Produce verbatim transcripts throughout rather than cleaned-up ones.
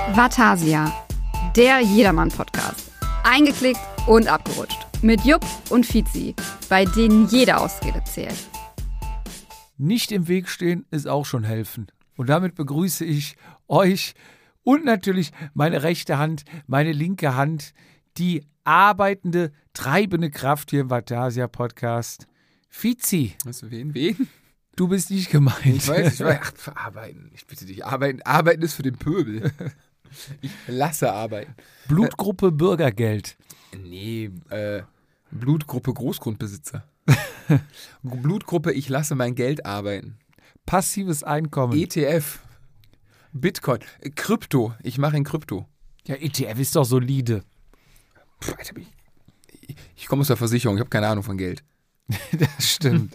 Vatasia, der Jedermann-Podcast. Eingeklickt und abgerutscht. Mit Jupp und Fizi, bei denen jede Ausrede zählt. Nicht im Weg stehen ist auch schon helfen. Und damit begrüße ich euch und natürlich meine rechte Hand, meine linke Hand, die arbeitende, treibende Kraft hier im Vatasia-Podcast. Fizi. Was, wen, wen? Du bist nicht gemeint. Ich weiß, ich weiß. Ach, arbeiten. Ich bitte dich. Arbeiten, arbeiten ist für den Pöbel. Ich lasse arbeiten. Blutgruppe Bürgergeld. Nee, äh, Blutgruppe Großgrundbesitzer. Blutgruppe Ich lasse mein Geld arbeiten. Passives Einkommen. E T F. Bitcoin. Krypto. Ich mache in Krypto. Ja, E T F ist doch solide. Puh, Alter, ich, ich komme aus der Versicherung. Ich habe keine Ahnung von Geld. Das stimmt.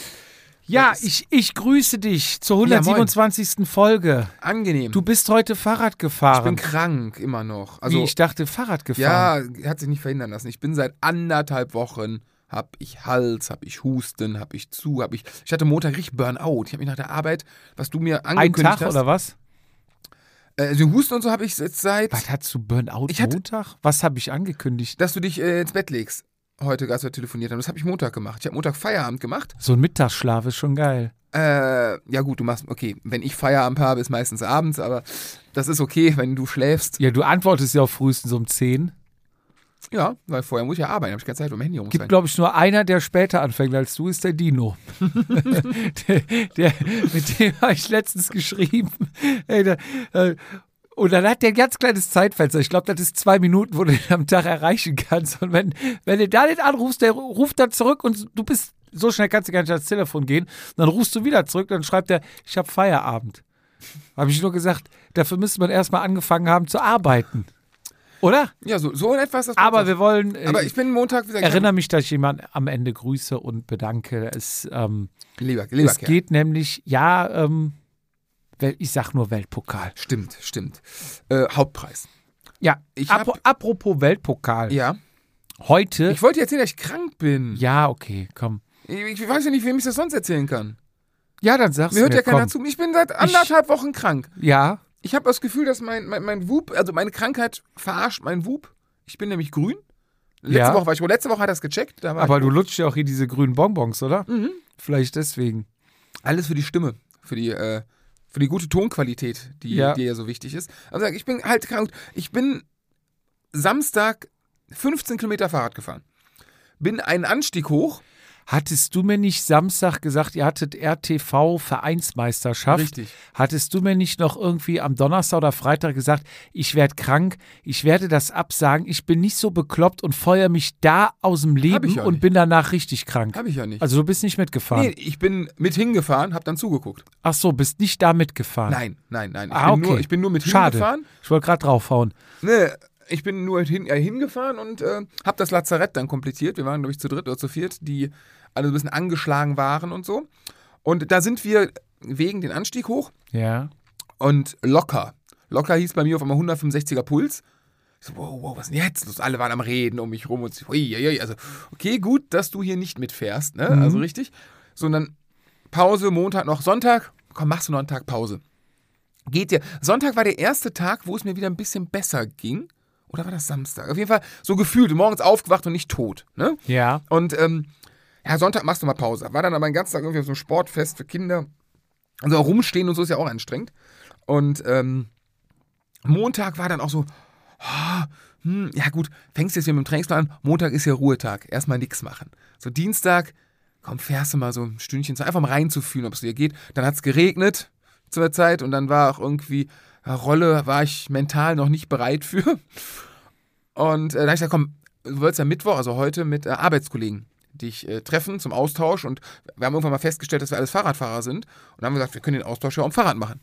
Ja, ich, ich grüße dich zur hundertsiebenundzwanzigsten Ja, Folge. Angenehm. Du bist heute Fahrrad gefahren. Ich bin krank, immer noch. Also, Wie, ich dachte, Fahrrad gefahren. Ja, hat sich nicht verhindern lassen. Ich bin seit anderthalb Wochen, hab ich Hals, hab ich Husten, hab ich zu, hab ich... Ich hatte Montag richtig Burnout. Ich habe mich nach der Arbeit, was du mir angekündigt hast... Ein Tag hast, oder was? Äh, den Husten und so habe ich jetzt seit... Was, hattest du Burnout ich hatte, Montag? Was habe ich angekündigt? Dass du dich äh, ins Bett legst. Heute, als wir telefoniert haben. Das habe ich Montag gemacht. Ich habe Montag Feierabend gemacht. So ein Mittagsschlaf ist schon geil. Äh, ja gut, du machst, okay, wenn ich Feierabend habe, ist meistens abends, aber das ist okay, wenn du schläfst. Ja, du antwortest ja auch frühestens um zehn. Ja, weil vorher muss ich ja arbeiten, habe ich keine Zeit, um Handy rumzugehen. Gibt, glaube ich, nur einer, der später anfängt als du, ist der Dino. der, der, mit dem habe ich letztens geschrieben. Ey, der, äh, Und dann hat der ein ganz kleines Zeitfenster. Ich glaube, das ist zwei Minuten, wo du den am Tag erreichen kannst. Und wenn, wenn du da nicht anrufst, der ruft dann zurück und du bist, so schnell kannst du gar nicht ans Telefon gehen. Und dann rufst du wieder zurück, dann schreibt er, ich habe Feierabend. Habe ich nur gesagt, dafür müsste man erstmal angefangen haben zu arbeiten. Oder? Ja, so, so in etwas. Das Aber wir wollen. Äh, Aber ich bin Montag wieder. Erinnere mich, dass ich jemanden am Ende grüße und bedanke. Es, ähm, lieber, lieber es geht nämlich, ja, ähm, ich sag nur Weltpokal. Stimmt, stimmt. Äh, Hauptpreis. Ja, ich Ap- hab, apropos Weltpokal. Ja. Heute. Ich wollte dir erzählen, dass ich krank bin. Ja, okay, komm. Ich, ich weiß ja nicht, wem ich das sonst erzählen kann. Ja, dann sag's mir. Mir hört ja keiner komm. zu. Ich bin seit anderthalb ich, Wochen krank. Ja. Ich habe das Gefühl, dass mein, mein, mein Whoop, also meine Krankheit verarscht mein Whoop. Ich bin nämlich grün. Letzte ja. Woche war ich, letzte Woche hat er es gecheckt. Da war Aber ich, du lutschst ja auch hier diese grünen Bonbons, oder? Mhm. Vielleicht deswegen. Alles für die Stimme. Für die, äh, Für die gute Tonqualität, die ja. dir ja so wichtig ist. Also ich bin halt krank. Ich bin Samstag fünfzehn Kilometer Fahrrad gefahren. Bin einen Anstieg hoch. Hattest du mir nicht Samstag gesagt, ihr hattet R T V-Vereinsmeisterschaft? Richtig. Hattest du mir nicht noch irgendwie am Donnerstag oder Freitag gesagt, ich werde krank, ich werde das absagen, ich bin nicht so bekloppt und feuer mich da aus dem Leben und nicht. bin danach richtig krank? Hab ich ja nicht. Also du bist nicht mitgefahren? Nee, ich bin mit hingefahren, hab dann zugeguckt. Ach so, bist nicht da mitgefahren? Nein, nein, nein. Ich, ah, bin, okay. nur, ich bin nur mit Schade. hingefahren. Ich wollte gerade draufhauen. Nee, ich bin nur hin, äh, hingefahren und äh, hab das Lazarett dann komplettiert. Wir waren, glaube ich, zu dritt oder zu viert, die alle ein bisschen angeschlagen waren und so. Und da sind wir wegen den Anstieg hoch. Ja. Und locker. Locker hieß bei mir auf einmal hundertfünfundsechziger Puls. Ich so, wow, wow, was ist denn jetzt los? Alle waren am Reden um mich rum und so, ui, ui, ui. Also, okay, gut, dass du hier nicht mitfährst, ne? Mhm. Also richtig. So, und dann Pause, Montag noch, Sonntag, komm, machst du noch einen Tag Pause. Geht dir. Sonntag war der erste Tag, wo es mir wieder ein bisschen besser ging. Oder war das Samstag? Auf jeden Fall so gefühlt, morgens aufgewacht und nicht tot, ne? Ja. Und, ähm, ja, Sonntag machst du mal Pause. War dann aber den ganzen Tag irgendwie auf so einem Sportfest für Kinder. Also auch rumstehen und so ist ja auch anstrengend. Und ähm, Montag war dann auch so, oh, hm, ja gut, fängst jetzt hier mit dem Trainingsplan an. Montag ist ja Ruhetag, erstmal nichts machen. So Dienstag, komm, fährst du mal so ein Stündchen, einfach mal reinzufühlen, ob es dir geht. Dann hat es geregnet zu der Zeit und dann war auch irgendwie, ja, Rolle war ich mental noch nicht bereit für. Und äh, dann habe ich gesagt, komm, du wolltest ja Mittwoch, also heute mit äh, Arbeitskollegen dich äh, treffen zum Austausch und wir haben irgendwann mal festgestellt, dass wir alles Fahrradfahrer sind und dann haben wir gesagt, wir können den Austausch ja auch am Fahrrad machen.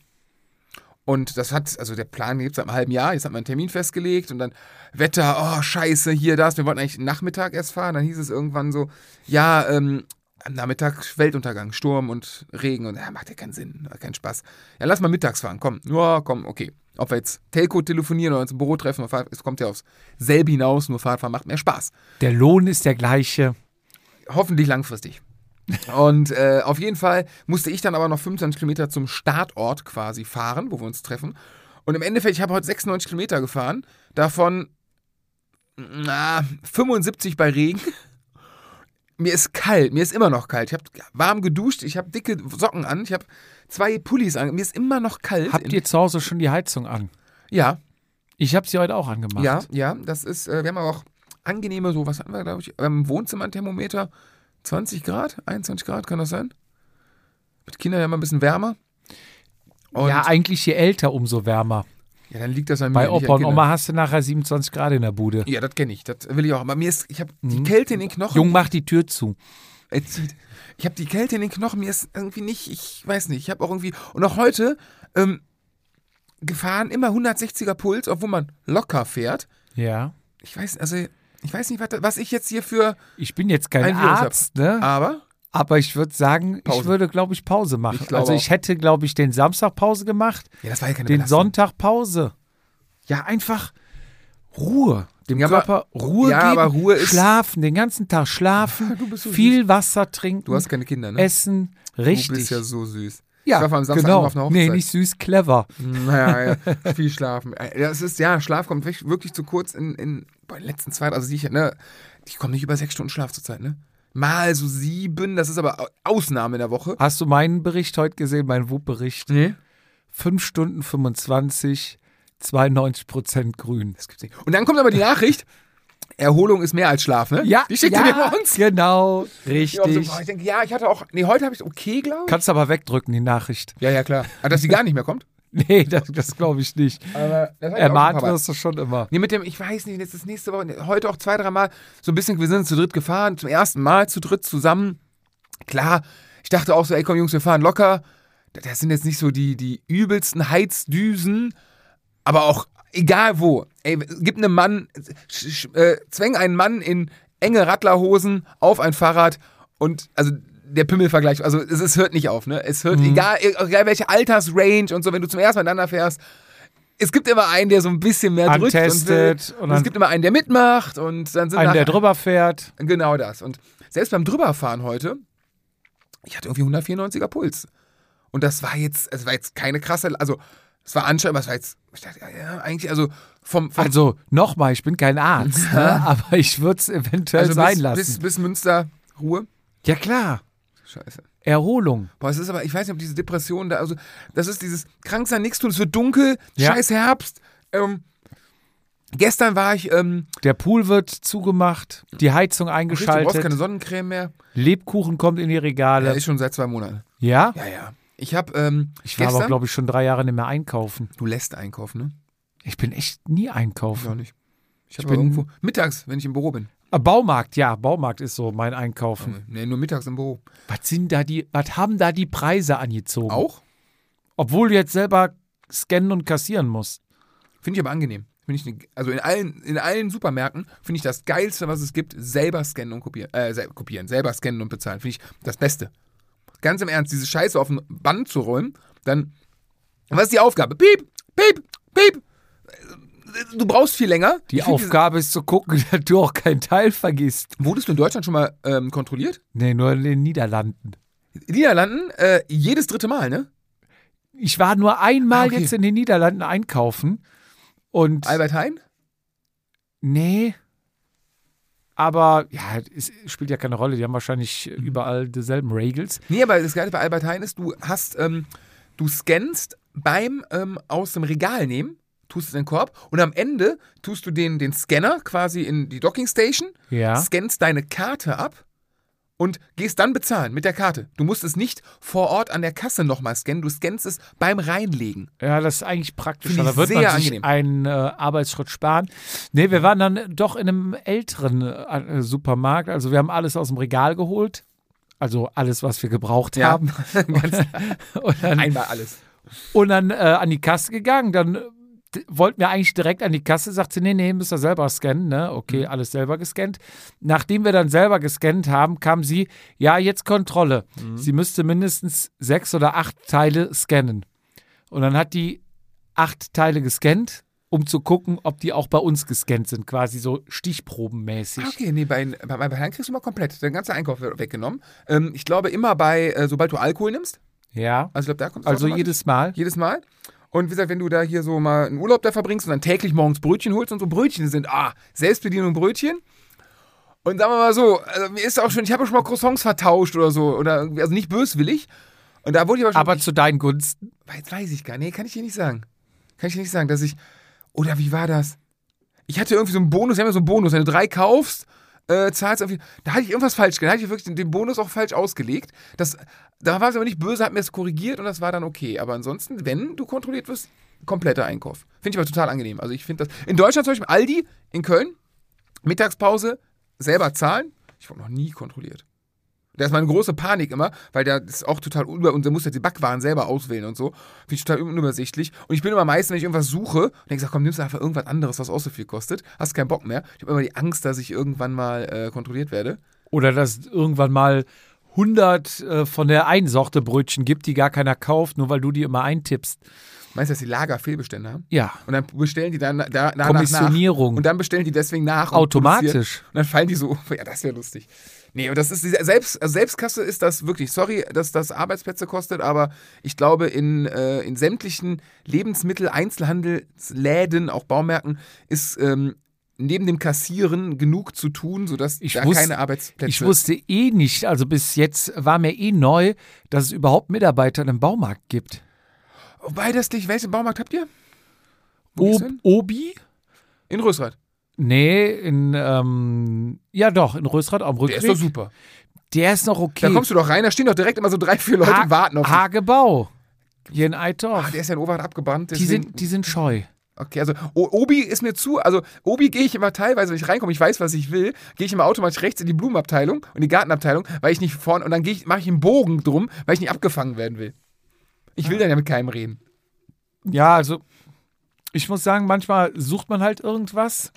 Und das hat, also der Plan gibt es seit einem halben Jahr, jetzt hat man einen Termin festgelegt und dann Wetter, oh scheiße, hier, das, wir wollten eigentlich Nachmittag erst fahren, dann hieß es irgendwann so, ja, ähm, am Nachmittag Weltuntergang, Sturm und Regen und ja, macht ja keinen Sinn, keinen Spaß. Ja, lass mal mittags fahren, komm, ja, komm, okay. Ob wir jetzt Telco telefonieren oder uns im Büro treffen, es kommt ja aufs selbe hinaus, nur Fahrradfahren macht mehr Spaß. Der Lohn ist der gleiche. Hoffentlich langfristig. Und äh, auf jeden Fall musste ich dann aber noch fünfundzwanzig Kilometer zum Startort quasi fahren, wo wir uns treffen. Und im Endeffekt, ich habe heute sechsundneunzig Kilometer gefahren, davon na, fünfundsiebzig bei Regen. Mir ist kalt, mir ist immer noch kalt. Ich habe warm geduscht, ich habe dicke Socken an, ich habe zwei Pullis an. Mir ist immer noch kalt. Habt ihr zu Hause schon die Heizung an? Ja. Ich habe sie heute auch angemacht. Ja, ja, das ist, äh, wir haben aber auch angenehme, so, was hatten wir, glaube ich, im Wohnzimmer ein Thermometer, zwanzig Grad, einundzwanzig Grad, kann das sein? Mit Kindern ja immer ein bisschen wärmer. Und ja, eigentlich je älter, umso wärmer. Ja, dann liegt das an mir. Bei Opa und Oma hast du nachher siebenundzwanzig Grad in der Bude. Ja, das kenne ich, das will ich auch. Aber mir ist, ich habe die Mhm. Kälte in den Knochen. Jung, mach die Tür zu. Er zieht. Ich habe die Kälte in den Knochen, mir ist irgendwie nicht, ich weiß nicht, ich habe auch irgendwie, und auch heute ähm, gefahren, immer hundertsechziger Puls, obwohl man locker fährt. Ja. Ich weiß, also, ich weiß nicht, was, was ich jetzt hier für Ich bin jetzt kein ein Virus Arzt, ne? aber Aber ich würde sagen, Pause. ich würde, glaube ich, Pause machen. Ich glaube also ich auch. hätte, glaube ich, den Samstag Pause gemacht, ja, das war ja keine den Belastung. Sonntag Pause. Ja, einfach Ruhe. Dem Ja, aber- Körper Ruhe ja, geben, aber Ruhe ist- schlafen, den ganzen Tag schlafen, Du bist so viel Wasser trinken, Du hast keine Kinder, ne? essen, richtig. Du bist ja so süß. ja, ich war vor allem Samstag genau. nur auf einer Hochzeit. Nee, nicht süß, clever. Naja, ja, viel schlafen. Ja, es ist, ja, Schlaf kommt wirklich, wirklich zu kurz in, in bei den letzten zwei, also ich, ne, ich komme nicht über sechs Stunden Schlaf zurzeit, ne? Mal so sieben, das ist aber Ausnahme in der Woche. Hast du meinen Bericht heute gesehen, meinen W U P-Bericht? Nee. fünf Stunden fünfundzwanzig, zweiundneunzig Prozent grün. Das gibt's nicht. Und dann kommt aber die Nachricht, Erholung ist mehr als Schlaf, ne? Ja, Die schickt ja, ihr dir bei uns. genau, Ich, auch so, richtig. boah, ich denke, ja, ich hatte auch, nee, heute habe ich okay, glaube ich. Kannst aber wegdrücken, die Nachricht. Ja, ja, klar. Aber dass die gar nicht mehr kommt. Nee, das, das glaube ich nicht. Aber das hab ich Ermahnt auch schon wirst du schon immer. Nee, mit dem, ich weiß nicht, jetzt ist nächste Woche, heute auch zwei, drei Mal so ein bisschen, wir sind zu dritt gefahren, zum ersten Mal zu dritt zusammen. Klar, ich dachte auch so, ey komm Jungs, wir fahren locker. Das sind jetzt nicht so die, die übelsten Heizdüsen, aber auch egal wo. Ey, gib einem Mann, sch, sch, äh, zwäng einen Mann in enge Radlerhosen auf ein Fahrrad und, also der Pimmelvergleich, also es, es hört nicht auf, ne? Es hört, Mhm. egal, egal welche Altersrange und so, wenn du zum ersten Mal miteinander fährst, es gibt immer einen, der so ein bisschen mehr drückt und, will, Antestet und, und es dann gibt immer einen, der mitmacht und dann sind einen, der nachher- drüber fährt. Genau das. Und selbst beim Drüberfahren heute, ich hatte irgendwie hundertvierundneunziger Puls. Und das war jetzt, es war jetzt keine krasse, also es war anscheinend, aber es war jetzt, ich dachte, ja, ja eigentlich, also vom, vom Also nochmal, ich bin kein Arzt, ne? Aber ich würde es eventuell also sein bis, lassen. bis, bis Münster Ruhe. Ja klar, Scheiße. Erholung. Boah, es ist aber, ich weiß nicht, ob diese Depression da, also das ist dieses krank sein, nichts tun, es wird dunkel, Ja. scheiß Herbst. Ähm, gestern war ich, ähm, Der Pool wird zugemacht, die Heizung richtig, du brauchst keine eingeschaltet, Sonnencreme mehr. Lebkuchen kommt in die Ja, Regale. ist schon seit zwei Monaten. Ja? Ja, ja. Ich hab, ähm, Ich war gestern, aber, glaube ich, schon drei Jahre nicht mehr einkaufen. du lässt einkaufen, ne? Ich bin echt nie Ich einkaufen. auch nicht. Ich, hab bin- aber irgendwo, mittags, wenn ich im Büro bin. Ah, Baumarkt, ja, Baumarkt ist so mein Einkaufen. Nee, nur mittags im Büro. Was sind da die, was haben da die Preise angezogen? Auch? Obwohl du jetzt selber scannen und kassieren musst. Finde ich aber angenehm. Finde ich ne, also in allen, in allen Supermärkten finde ich das Geilste, was es gibt, selber scannen und kopieren. Äh, sel- kopieren, selber scannen und bezahlen. Finde ich das Beste. Ganz im Ernst, diese Scheiße auf ein Band zu räumen, dann, was ist die Aufgabe? Piep, piep, piep. Du brauchst viel länger. Die Ich find Aufgabe ist zu gucken, dass du auch keinen Teil vergisst. Diese, wurdest du in Deutschland schon mal ähm, kontrolliert? Nee, nur in den Niederlanden. In den Niederlanden, äh, jedes dritte Mal, ne? Ich war nur einmal Ah, okay. jetzt in den Niederlanden einkaufen und Albert Heijn? nee, aber ja, es spielt ja keine Rolle. Die haben wahrscheinlich überall dieselben Regels. Nee, aber das Geile bei Albert Heijn ist, du hast, ähm, du scannst beim ähm, aus dem Regal nehmen, tust es in den Korb und am Ende tust du den, den Scanner quasi in die Docking Station, Ja. scannst deine Karte ab und gehst dann bezahlen mit der Karte. Du musst es nicht vor Ort an der Kasse nochmal scannen, du scannst es beim Reinlegen. Ja, das ist eigentlich praktisch. Finde ich Da wird sehr man sich angenehm. einen äh, Arbeitsschritt sparen. Nee, wir waren dann doch in einem älteren äh, Supermarkt. Also wir haben alles aus dem Regal geholt. Also alles, was wir gebraucht Ja. haben. und dann, Einmal alles. und dann äh, an die Kasse gegangen. Dann äh, d- wollten wir eigentlich direkt an die Kasse. Sagt sie, nee, nee, müsst ihr selber scannen. Ne? Okay, Mhm. alles selber gescannt. Nachdem wir dann selber gescannt haben, kam sie, ja, jetzt Kontrolle. Mhm. Sie müsste mindestens sechs oder acht Teile scannen. Und dann hat die acht Teile gescannt, um zu gucken, ob die auch bei uns gescannt sind. Quasi so stichprobenmäßig. Ah, okay, nee, bei, bei Albert Heijn kriegst du mal komplett. Der ganze Einkauf wird weggenommen. Ähm, ich glaube immer bei, äh, sobald du Alkohol nimmst, Ja, also ich glaube, da kommt es also automatisch. jedes Mal. Jedes Mal. Und wie gesagt, wenn du da hier so mal einen Urlaub da verbringst und dann täglich morgens Brötchen holst und so Brötchen sind, ah, Selbstbedienung Brötchen. Und sagen wir mal so, also mir ist auch schon, ich habe schon mal Croissants vertauscht oder so, oder irgendwie, also nicht böswillig. Und da wurde ich aber schon. Aber zu deinen Gunsten? Jetzt weiß ich gar nicht, nee, kann ich dir nicht sagen. Kann ich dir nicht sagen, dass ich, oder wie war das? Ich hatte irgendwie so einen Bonus, wir haben ja so einen Bonus, wenn du drei kaufst, äh, zahlst irgendwie, da hatte ich irgendwas falsch gemacht, da hatte ich wirklich den, den Bonus auch falsch ausgelegt. Das, da war es aber nicht böse, hat mir das korrigiert und das war dann okay. Aber ansonsten, wenn du kontrolliert wirst, kompletter Einkauf. Finde ich aber total angenehm. Also ich finde das, in Deutschland zum Beispiel Aldi in Köln, Mittagspause, selber zahlen, ich wurde noch nie kontrolliert. Da ist meine große Panik immer, weil der ist auch total über und der muss ja die Backwaren selber auswählen und so. Finde ich total unübersichtlich. Und ich bin immer meistens, wenn ich irgendwas suche, denke ich, komm, nimmst du einfach irgendwas anderes, was auch so viel kostet. Hast keinen Bock mehr. Ich habe immer die Angst, dass ich irgendwann mal äh, kontrolliert werde. Oder dass es irgendwann mal hundert äh, von der einen Sorte Brötchen gibt, die gar keiner kauft, nur weil du die immer eintippst. Meinst du, dass die Lager Fehlbestände haben? Ja. Und dann bestellen die dann da, da Kommissionierung. Nach. Und dann bestellen die deswegen nach. Und automatisch. Und dann fallen die so, ja, das wäre lustig. Nee, und das ist diese Selbst, also Selbstkasse ist das wirklich, sorry, dass das Arbeitsplätze kostet, aber ich glaube, in, äh, in sämtlichen Lebensmittel-, Einzelhandelsläden, auch Baumärkten, ist ähm, neben dem Kassieren genug zu tun, sodass ich da wusste, keine Arbeitsplätze. Ich wusste eh nicht, also bis jetzt war mir eh neu, dass es überhaupt Mitarbeiter im Baumarkt gibt. Wobei das nicht, welchen Baumarkt habt ihr? Ob, Obi? In Rösrath. Nee, in, ähm, ja doch, in Rösrath am Rückweg. Der ist doch super. Der ist noch okay. Da kommst du doch rein, da stehen doch direkt immer so drei, vier Leute ha- und warten auf dich. Hagebau. Hier in Eitorf. Ah, der ist ja in Oberhard abgebrannt. Die sind, die sind scheu. Okay, also o- Obi ist mir zu, also Obi gehe ich immer teilweise, wenn ich reinkomme, ich weiß, was ich will, gehe ich immer automatisch rechts in die Blumenabteilung und die Gartenabteilung, weil ich nicht vorne, und dann gehe ich, mache ich einen Bogen drum, weil ich nicht abgefangen werden will. Ich will dann ja mit keinem reden. Ja, also ich muss sagen, manchmal sucht man halt irgendwas,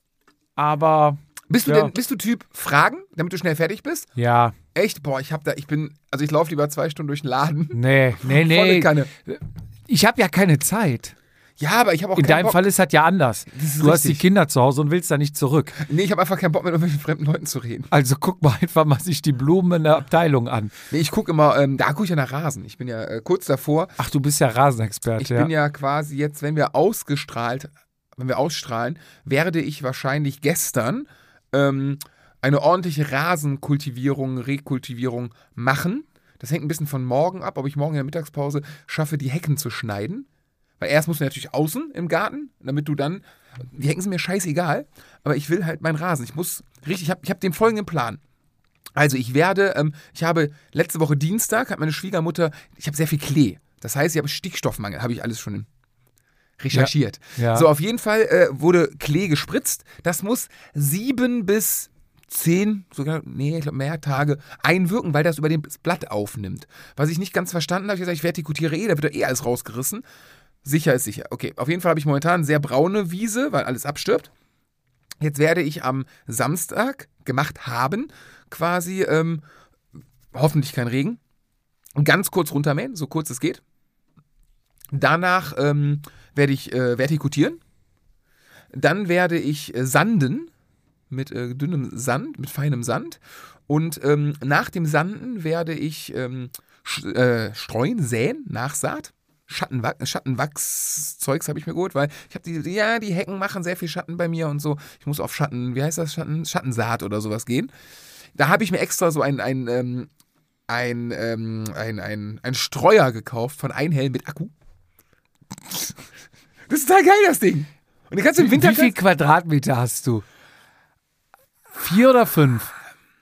aber Bist du ja. denn, bist du Typ Fragen, damit du schnell fertig bist? Ja. Echt? Boah, ich hab da, ich bin, also ich laufe lieber zwei Stunden durch den Laden. Nee, nee, Volle nee. Kanne. Ich habe ja keine Zeit. Ja, aber ich habe auch In keinen deinem Bock. Fall ist das ja anders. ist Du hast die richtig. Kinder zu Hause und willst da nicht zurück. Nee, ich habe einfach keinen Bock mit irgendwelchen fremden Leuten zu reden. Also guck mal einfach mal sich die Blumen in der Abteilung an. Nee, ich gucke immer, ähm, da gucke ich ja nach Rasen. Ich bin ja äh, kurz davor. Ach, du bist ja Rasenexperte, Ich ja. bin ja quasi jetzt, wenn wir ausgestrahlt, wenn wir ausstrahlen, werde ich wahrscheinlich gestern ähm, eine ordentliche Rasenkultivierung, Rekultivierung machen. Das hängt ein bisschen von morgen ab, ob ich morgen in der Mittagspause schaffe, die Hecken zu schneiden. Weil erst muss man natürlich außen im Garten, damit du dann, die Hecken sind mir scheißegal, aber ich will halt meinen Rasen. Ich muss richtig, ich habe ich hab den folgenden Plan. Also ich werde, ähm, ich habe letzte Woche Dienstag, hat meine Schwiegermutter, ich habe sehr viel Klee. Das heißt, ich habe Stickstoffmangel, habe ich alles schon recherchiert. Ja, ja. So, auf jeden Fall äh, wurde Klee gespritzt. Das muss sieben bis zehn, sogar, nee, ich glaube mehr Tage einwirken, weil das über das Blatt aufnimmt. Was ich nicht ganz verstanden habe, ich habe gesagt, ich vertikutiere eh, da wird doch eh alles rausgerissen. Sicher ist sicher. Okay, auf jeden Fall habe ich momentan sehr braune Wiese, weil alles abstirbt. Jetzt werde ich am Samstag gemacht haben, quasi, ähm, hoffentlich kein Regen, ganz kurz runtermähen, so kurz es geht. Danach ähm, werde ich äh, vertikutieren. Dann werde ich äh, sanden mit äh, dünnem Sand, mit feinem Sand. Und ähm, nach dem Sanden werde ich ähm, sch- äh, streuen, säen, Nachsaat. Schattenwach- Schattenwachszeugs habe ich mir geholt, weil ich habe die, ja, die Hecken machen sehr viel Schatten bei mir und so. Ich muss auf Schatten, wie heißt das, Schatten, Schattensaat oder sowas gehen. Da habe ich mir extra so ein, ein, ähm, ein, ähm, ein, ein, ein Streuer gekauft von Einhell mit Akku. Das ist total geil, das Ding. Und den kannst du im Winter... Wie viel Quadratmeter hast du? Vier oder fünf?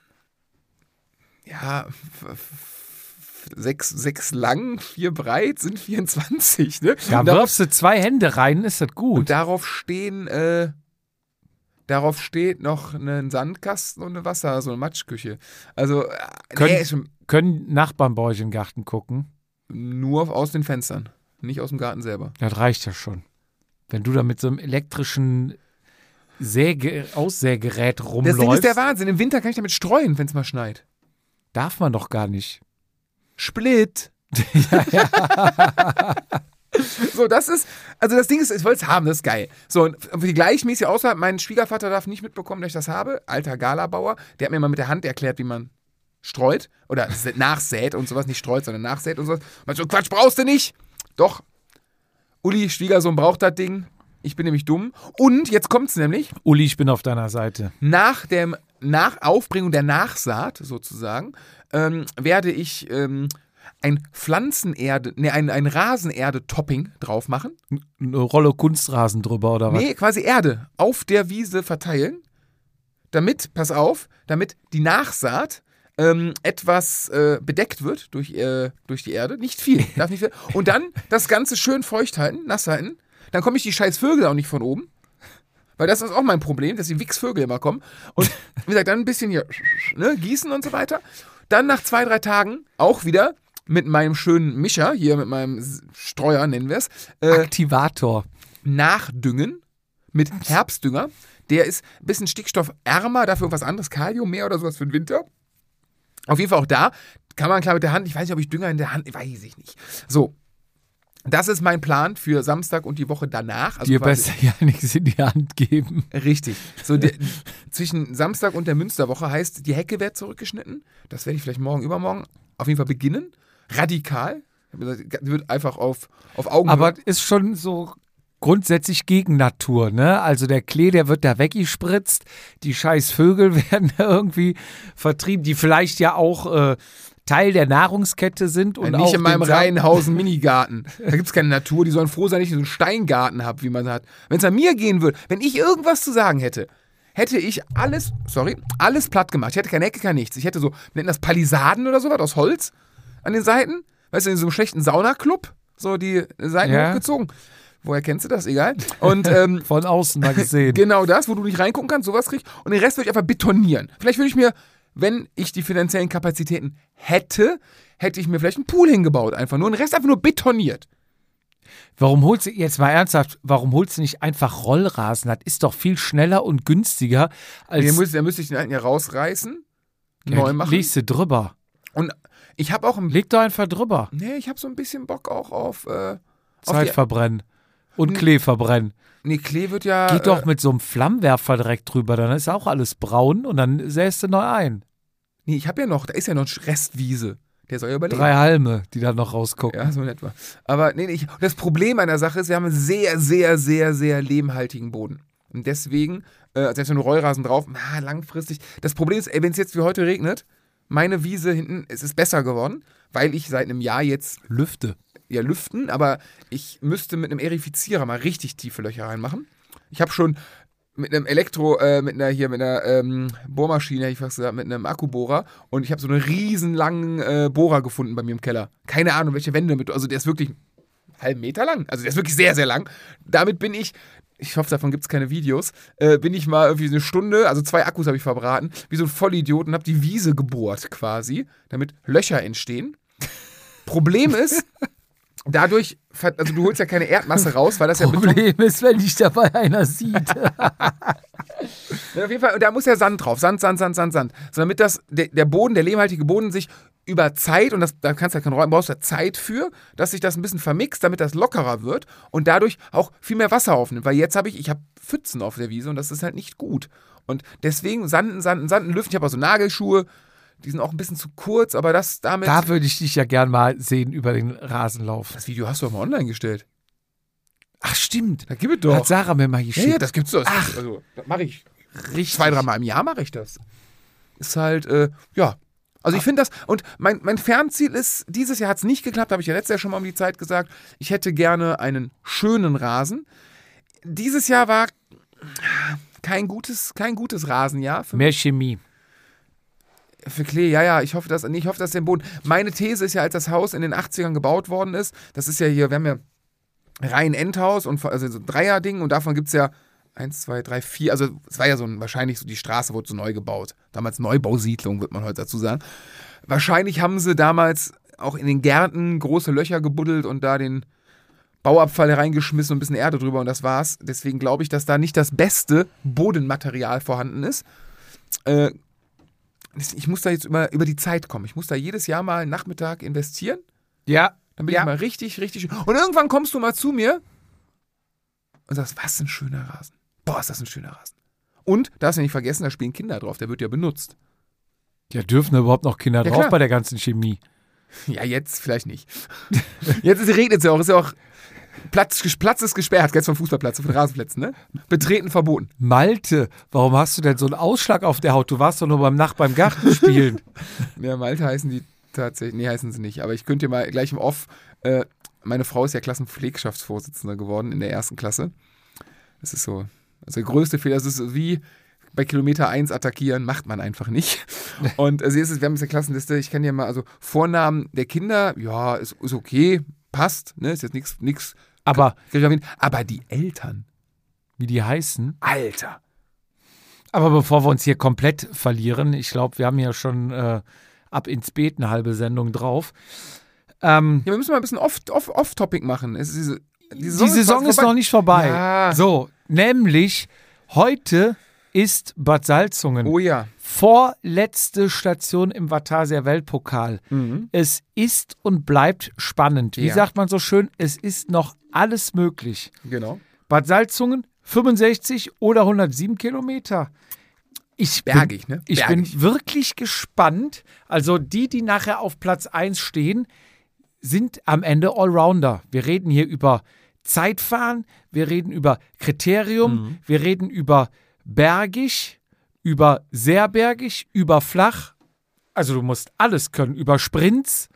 Ja, f- f- sechs, sechs lang, vier breit, sind vierundzwanzig, ne? Da Und darauf, wirfst du zwei Hände rein, ist das gut. und darauf stehen, äh, darauf steht noch ein Sandkasten und eine Wasser, so eine Matschküche. Also, äh, Können- nee, ist schon Können Nachbarn bei euch in den Garten gucken? nur aus den Fenstern, nicht aus dem Garten selber. Das reicht ja schon. Wenn du da mit so einem elektrischen Säge Aussägerät rumläufst, Das Ding ist der Wahnsinn. Im Winter kann ich damit streuen, wenn es mal schneit. darf man doch gar nicht. Split. So, das ist, also das Ding ist, ich wollte es haben, das ist geil. So, und für die gleichmäßige Auswahl, mein Schwiegervater darf nicht mitbekommen, dass ich das habe. Alter Galabauer, der hat mir mal mit der Hand erklärt, wie man streut oder nachsät und sowas, nicht streut, sondern nachsät und sowas. Und so, Quatsch brauchst du nicht. Doch. Uli, Schwiegersohn, braucht das Ding. Ich bin nämlich dumm. Und jetzt kommt's nämlich. Uli, ich bin auf deiner Seite. Nach dem nach Aufbringung der Nachsaat sozusagen ähm, werde ich ähm, ein Pflanzenerde, ne, ein, ein Rasenerde-Topping drauf machen. Eine Rolle Kunstrasen drüber oder was? Nee, quasi Erde auf der Wiese verteilen. Damit, pass auf, damit die Nachsaat ähm, etwas äh, bedeckt wird durch, äh, durch die Erde. Nicht viel, darf nicht viel. Und dann das Ganze schön feucht halten, nass halten. Dann komme ich die scheiß Vögel auch nicht von oben. Weil das ist auch mein Problem, dass die Wichsvögel immer kommen. Und wie gesagt, dann ein bisschen hier ne, gießen und so weiter. Dann nach zwei, drei Tagen auch wieder mit meinem schönen Mischer, hier mit meinem Streuer, nennen wir es. Äh, Aktivator. Nachdüngen mit Herbstdünger. Der ist ein bisschen stickstoffärmer, dafür irgendwas anderes, Kalium mehr oder sowas für den Winter. Auf jeden Fall auch da kann man klar mit der Hand, ich weiß nicht, ob ich Dünger in der Hand, weiß ich nicht. So, das ist mein Plan für Samstag und die Woche danach. Also dir besser ja nichts in die Hand geben. Richtig. So, der, zwischen Samstag und der Münsterwoche heißt, die Hecke wird zurückgeschnitten. Das werde ich vielleicht morgen, übermorgen auf jeden Fall beginnen. Radikal. Wird einfach auf, auf Augenhöhe. Aber ist schon so grundsätzlich gegen Natur, ne? Also der Klee, der wird da weggespritzt, die scheiß Vögel werden da irgendwie vertrieben, die vielleicht ja auch äh, Teil der Nahrungskette sind. Und ja, nicht auch in meinem Sa- Reihenhausen-Minigarten. Da gibt es keine Natur, die sollen froh sein, dass ich so einen Steingarten habe, wie man hat. Wenn es an mir gehen würde, wenn ich irgendwas zu sagen hätte, hätte ich alles, sorry, alles platt gemacht. Ich hätte keine Ecke, kein nichts. Ich hätte so, nennen das Palisaden oder sowas aus Holz an den Seiten. Weißt du, in so einem schlechten Saunaclub, so die Seiten ja. hochgezogen. Woher kennst du das? Egal. Und, ähm, von außen mal gesehen. Genau das, wo du nicht reingucken kannst, sowas krieg ich. Und den Rest würde ich einfach betonieren. Vielleicht würde ich mir, wenn ich die finanziellen Kapazitäten hätte, hätte ich mir vielleicht einen Pool hingebaut. Einfach nur. Und den Rest einfach nur betoniert. Warum holst du, jetzt mal ernsthaft, warum holst du nicht einfach Rollrasen? Das ist doch viel schneller und günstiger als. Den müsste, den müsste ich den alten ja rausreißen, ja, neu machen. Legst du drüber. Und ich habe auch ein. Leg doch einfach drüber. Nee, ich habe so ein bisschen Bock auch auf. Äh, Zeit auf verbrennen. Und Klee verbrennen. Nee, Klee wird ja. Geht doch äh, mit so einem Flammenwerfer direkt drüber, dann ist auch alles braun und dann säst du neu ein. Nee, ich habe ja noch, da ist ja noch Restwiese. Der soll ja überleben. Drei Halme, die da noch rausgucken. Ja, so in etwa. Aber nee, ich, das Problem an der Sache ist, wir haben einen sehr, sehr, sehr, sehr lehmhaltigen Boden. Und deswegen, äh, selbst wenn du Rollrasen drauf, na, langfristig. Das Problem ist, ey, wenn es jetzt wie heute regnet, meine Wiese hinten, es ist besser geworden, weil ich seit einem Jahr jetzt Lüfte. Ja, lüften, aber ich müsste mit einem Erifizierer mal richtig tiefe Löcher reinmachen. Ich habe schon mit einem Elektro, äh, mit einer hier, mit einer ähm, Bohrmaschine, hätte ich fast gesagt, mit einem Akkubohrer und ich habe so einen riesen langen äh, Bohrer gefunden bei mir im Keller. Keine Ahnung, welche Wände mit, also der ist wirklich einen halben Meter lang, also der ist wirklich sehr, sehr lang. Damit bin ich, ich hoffe, davon gibt es keine Videos, äh, bin ich mal irgendwie eine Stunde, also zwei Akkus habe ich verbraten, wie so ein Vollidiot und habe die Wiese gebohrt quasi, damit Löcher entstehen. Problem ist, dadurch, also du holst ja keine Erdmasse raus, weil das ja Problem Beton ist, wenn dich dabei einer sieht. Ja, auf jeden Fall, da muss ja Sand drauf, Sand, Sand, Sand, Sand, Sand. So, damit das, der, der Boden, der lehmhaltige Boden sich über Zeit, und das, da kannst du ja keinen Räumen, brauchst du ja Zeit für, dass sich das ein bisschen vermixt, damit das lockerer wird und dadurch auch viel mehr Wasser aufnimmt. Weil jetzt habe ich, ich habe Pfützen auf der Wiese und das ist halt nicht gut. Und deswegen Sanden, Sanden, Sanden, Lüften. Ich habe auch so Nagelschuhe, die sind auch ein bisschen zu kurz, aber das damit. Da würde ich dich ja gern mal sehen über den Rasenlauf. Das Video hast du doch mal online gestellt. Ach, stimmt. Da gibt es doch. Hat Sarah mir mal geschickt. Ja, ja, das gibt's doch. Ach. Also, das mache ich. Richtig. Zwei, dreimal im Jahr mache ich das. Ist halt, äh, ja. Also ich finde das, und mein, mein Fernziel ist, dieses Jahr hat es nicht geklappt, habe ich ja letztes Jahr schon mal um die Zeit gesagt, ich hätte gerne einen schönen Rasen. Dieses Jahr war kein gutes, kein gutes Rasenjahr. Für Mehr Chemie. Für Klee, ja, ja, ich hoffe, dass, nee, ich hoffe, dass der Boden. Meine These ist ja, als das Haus in den achtzigern gebaut worden ist, das ist ja hier, wir haben ja Reihen-Endhaus und also so ein Dreier-Ding und davon gibt es ja eins, zwei, drei, vier, also es war ja so ein, wahrscheinlich so, die Straße wurde so neu gebaut. Damals Neubausiedlung, wird man heute dazu sagen. Wahrscheinlich haben sie damals auch in den Gärten große Löcher gebuddelt und da den Bauabfall reingeschmissen und ein bisschen Erde drüber und das war's. Deswegen glaube ich, dass da nicht das beste Bodenmaterial vorhanden ist. Äh, ich muss da jetzt über, über die Zeit kommen. Ich muss da jedes Jahr mal einen Nachmittag investieren. Ja. Dann bin ja. ich mal richtig, richtig schön. Und irgendwann kommst du mal zu mir und sagst, was ein schöner Rasen. Boah, ist das ein schöner Rasen. Und, darfst du nicht vergessen, da spielen Kinder drauf. Der wird ja benutzt. Ja, dürfen da überhaupt noch Kinder Ja, drauf klar. bei der ganzen Chemie? Ja, jetzt vielleicht nicht. Jetzt regnet es ja auch. Ist ja auch Platz, Platz ist gesperrt, jetzt vom Fußballplatz, von Rasenplätzen, ne? Betreten verboten. Malte, warum hast du denn so einen Ausschlag auf der Haut? Du warst doch nur beim Nachbarn im Garten spielen. Ja, Malte heißen die tatsächlich, nee, heißen sie nicht. Aber ich könnte dir mal gleich im Off, äh, meine Frau ist ja Klassenpflegschaftsvorsitzende geworden in der ersten Klasse. Das ist so, also der größte Fehler, das ist wie bei Kilometer eins attackieren, macht man einfach nicht. Und also ist es, wir haben jetzt eine Klassenliste, ich kann dir mal, also Vornamen der Kinder, ja, ist, ist okay, passt, ne, ist jetzt nichts, nichts. Aber, aber die Eltern. Wie die heißen? Alter. Aber bevor wir uns hier komplett verlieren, ich glaube, wir haben ja schon äh, ab ins Beet eine halbe Sendung drauf. Ähm, ja, wir müssen mal ein bisschen off-topic off, off machen. Es ist diese, die Saison, die Saison ist, ist noch nicht vorbei. Ja. So, nämlich heute ist Bad Salzungen. Oh ja. Vorletzte Station im Vatasia Weltpokal. Mhm. Es ist und bleibt spannend. Wie ja. sagt man so schön, es ist noch alles möglich. Genau. Bad Salzungen, fünfundsechzig oder hundertsieben Kilometer. Ich Bergig, bin, ne? Ich Bergig. bin wirklich gespannt. Also die, die nachher auf Platz eins stehen, sind am Ende Allrounder. Wir reden hier über Zeitfahren, wir reden über Kriterium, mhm. wir reden über bergig, über sehr bergig, über flach. Also du musst alles können, über Sprints.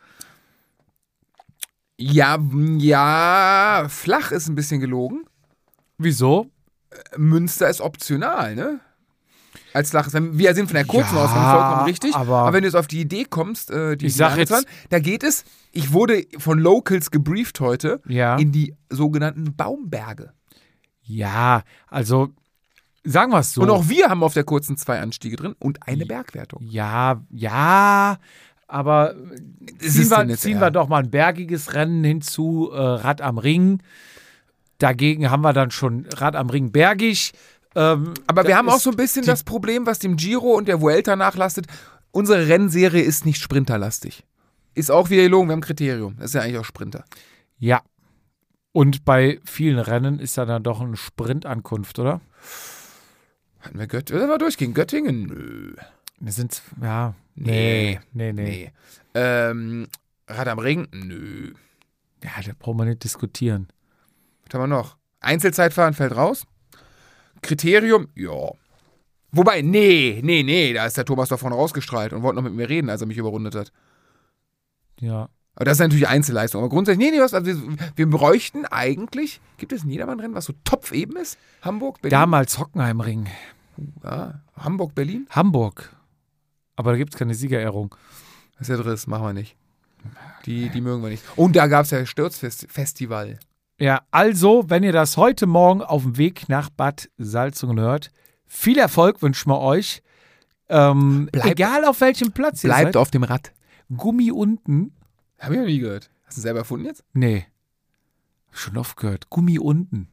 Ja, ja, flach ist ein bisschen gelogen. Wieso? Münster ist optional, ne? Als flach. Wir sind von der kurzen ja, Ausgabe vollkommen richtig. Aber, aber wenn du jetzt auf die Idee kommst, äh, die ich sag jetzt, dran, da geht es, ich wurde von Locals gebrieft heute, ja. in die sogenannten Baumberge. Ja, also sagen wir es so. Und auch wir haben auf der kurzen zwei Anstiege drin und eine Bergwertung. Ja, ja, aber ziehen, wir, ziehen wir doch mal ein bergiges Rennen hinzu, äh, Rad am Ring. Dagegen haben wir dann schon Rad am Ring bergig. Ähm, aber wir haben auch so ein bisschen das Problem, was dem Giro und der Vuelta nachlastet. Unsere Rennserie ist nicht sprinterlastig. Ist auch wieder gelogen, wir haben ein Kriterium. Das ist ja eigentlich auch Sprinter. Ja. Und bei vielen Rennen ist ja dann doch eine Sprintankunft, oder? Hatten wir Göttingen? Wollen wir durchgehen? Göttingen? Nö. Wir sind, ja. Nee. Nee, nee. nee. Ähm, Rad am Ring? Nö. Ja, da brauchen wir nicht diskutieren. Was haben wir noch? Einzelzeitfahren fällt raus. Kriterium? Ja. Wobei, nee, nee, nee, da ist der Thomas doch vorne rausgestrahlt und wollte noch mit mir reden, als er mich überrundet hat. Ja. Aber das ist natürlich Einzelleistung. Aber grundsätzlich, nee, nee, was, also wir, wir bräuchten eigentlich, gibt es ein Niederbahnrennen, was so topfeben ist? Hamburg, Berlin? Damals Hockenheimring. Ja, Hamburg, Berlin? Hamburg. Aber da gibt es keine Siegerehrung. Das ist ja Driss, machen wir nicht. Die, die mögen wir nicht. Und da gab es ja Sturzfestival. Ja, also, wenn ihr das heute Morgen auf dem Weg nach Bad Salzungen hört, viel Erfolg wünschen wir euch. Ähm, Bleib, egal auf welchem Platz ihr seid. Bleibt auf dem Rad. Gummi unten. Hab ich noch nie gehört. Hast du selber erfunden jetzt? Nee. Schon oft gehört. Gummi unten.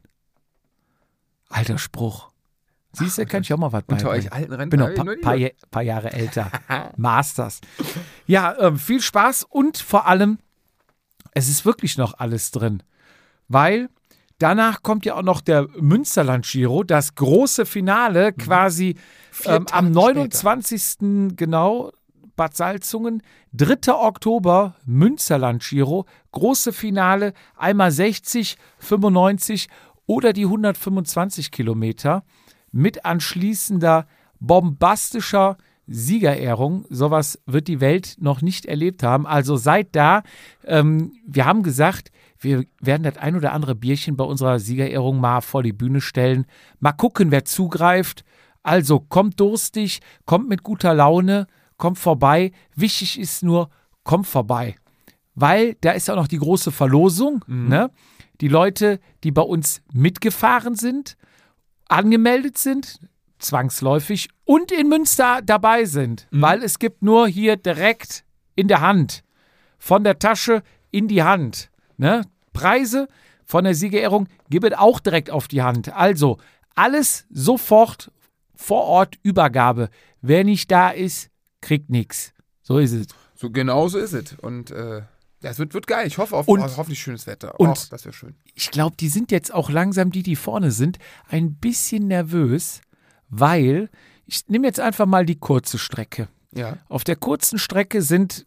Alter Spruch. Siehst du, kann ich auch mal was beibringen. Unter euch alten Rennen. Bin noch ein pa- paar, Je- paar Jahre älter. Masters. Ja, äh, viel Spaß und vor allem, es ist wirklich noch alles drin. Weil danach kommt ja auch noch der Münsterland-Giro, das große Finale, quasi ähm, am neunundzwanzigsten genau, Bad Salzungen, dritter Oktober, Münsterland-Giro, große Finale, einmal sechzig, fünfundneunzig oder die hundertfünfundzwanzig Kilometer mit anschließender bombastischer Siegerehrung. Sowas wird die Welt noch nicht erlebt haben. Also seid da. Ähm, wir haben gesagt, wir werden das ein oder andere Bierchen bei unserer Siegerehrung mal vor die Bühne stellen. Mal gucken, wer zugreift. Also kommt durstig, kommt mit guter Laune, kommt vorbei. Wichtig ist nur, kommt vorbei. Weil da ist auch noch die große Verlosung. Mhm. Ne? Die Leute, die bei uns mitgefahren sind, angemeldet sind, zwangsläufig und in Münster dabei sind. Mhm. Weil es gibt nur hier direkt in der Hand, von der Tasche in die Hand. Ne? Preise von der Siegerehrung gibt es auch direkt auf die Hand. Also alles sofort vor Ort Übergabe. Wer nicht da ist, kriegt nichts. So ist es. So genau so ist es. Und äh, ja, es wird, wird geil. Ich hoffe auf und, hoffentlich schönes Wetter. Und Och, das wäre schön. Ich glaube, die sind jetzt auch langsam, die, die vorne sind, ein bisschen nervös, weil, ich nehme jetzt einfach mal die kurze Strecke. Ja. Auf der kurzen Strecke sind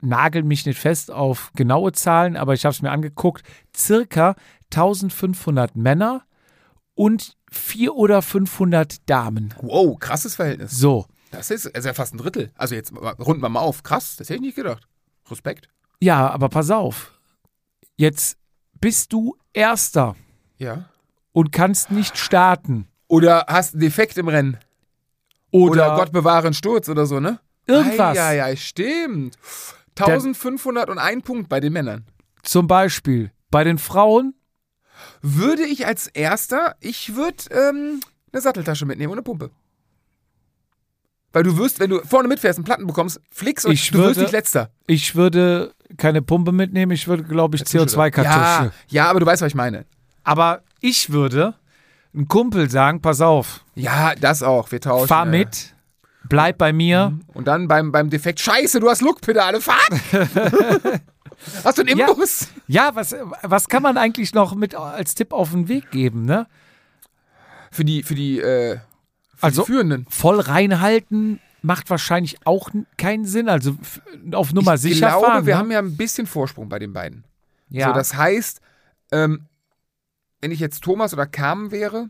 nagel mich nicht fest auf genaue Zahlen, aber ich habe es mir angeguckt, circa eintausendfünfhundert Männer und vierhundert oder fünfhundert Damen. Wow, krasses Verhältnis. So. Das ist, ist ja fast ein Drittel. Also jetzt runden wir mal auf. Krass, das hätte ich nicht gedacht. Respekt. Ja, aber pass auf. Jetzt bist du Erster Ja. und kannst nicht starten. Oder hast einen Defekt im Rennen. Oder, Oder Gott bewahre einen Sturz oder so, ne? irgendwas. Ja, ja, stimmt. eintausendfünfhunderteins Punkt bei den Männern. Zum Beispiel bei den Frauen. Würde ich als Erster, ich würde ähm, eine Satteltasche mitnehmen und eine Pumpe. Weil du wirst, wenn du vorne mitfährst und Platten bekommst, flickst und Ich du wirst würde- nicht Letzter. Ich würde keine Pumpe mitnehmen, ich würde, glaube ich, C O zwei Kartusche. Ja, ja, aber du weißt, was ich meine. Aber ich würde einem Kumpel sagen, pass auf, Ja, das auch. Wir tauschen. fahr ja. mit, bleib bei mir. Und dann beim, beim Defekt, scheiße, du hast Lookpedale, fahr! Hast du einen Ja. Imbus? Ja, was, was kann man eigentlich noch mit als Tipp auf den Weg geben, ne? Für die, für die, äh, für Also- die Führenden. Voll reinhalten macht wahrscheinlich auch n- keinen Sinn. Also f- auf Nummer ich sicher glaube, fahren. wir ne? haben ja ein bisschen Vorsprung bei den beiden. ja. So, das heißt, ähm, wenn ich jetzt Thomas oder Carmen wäre,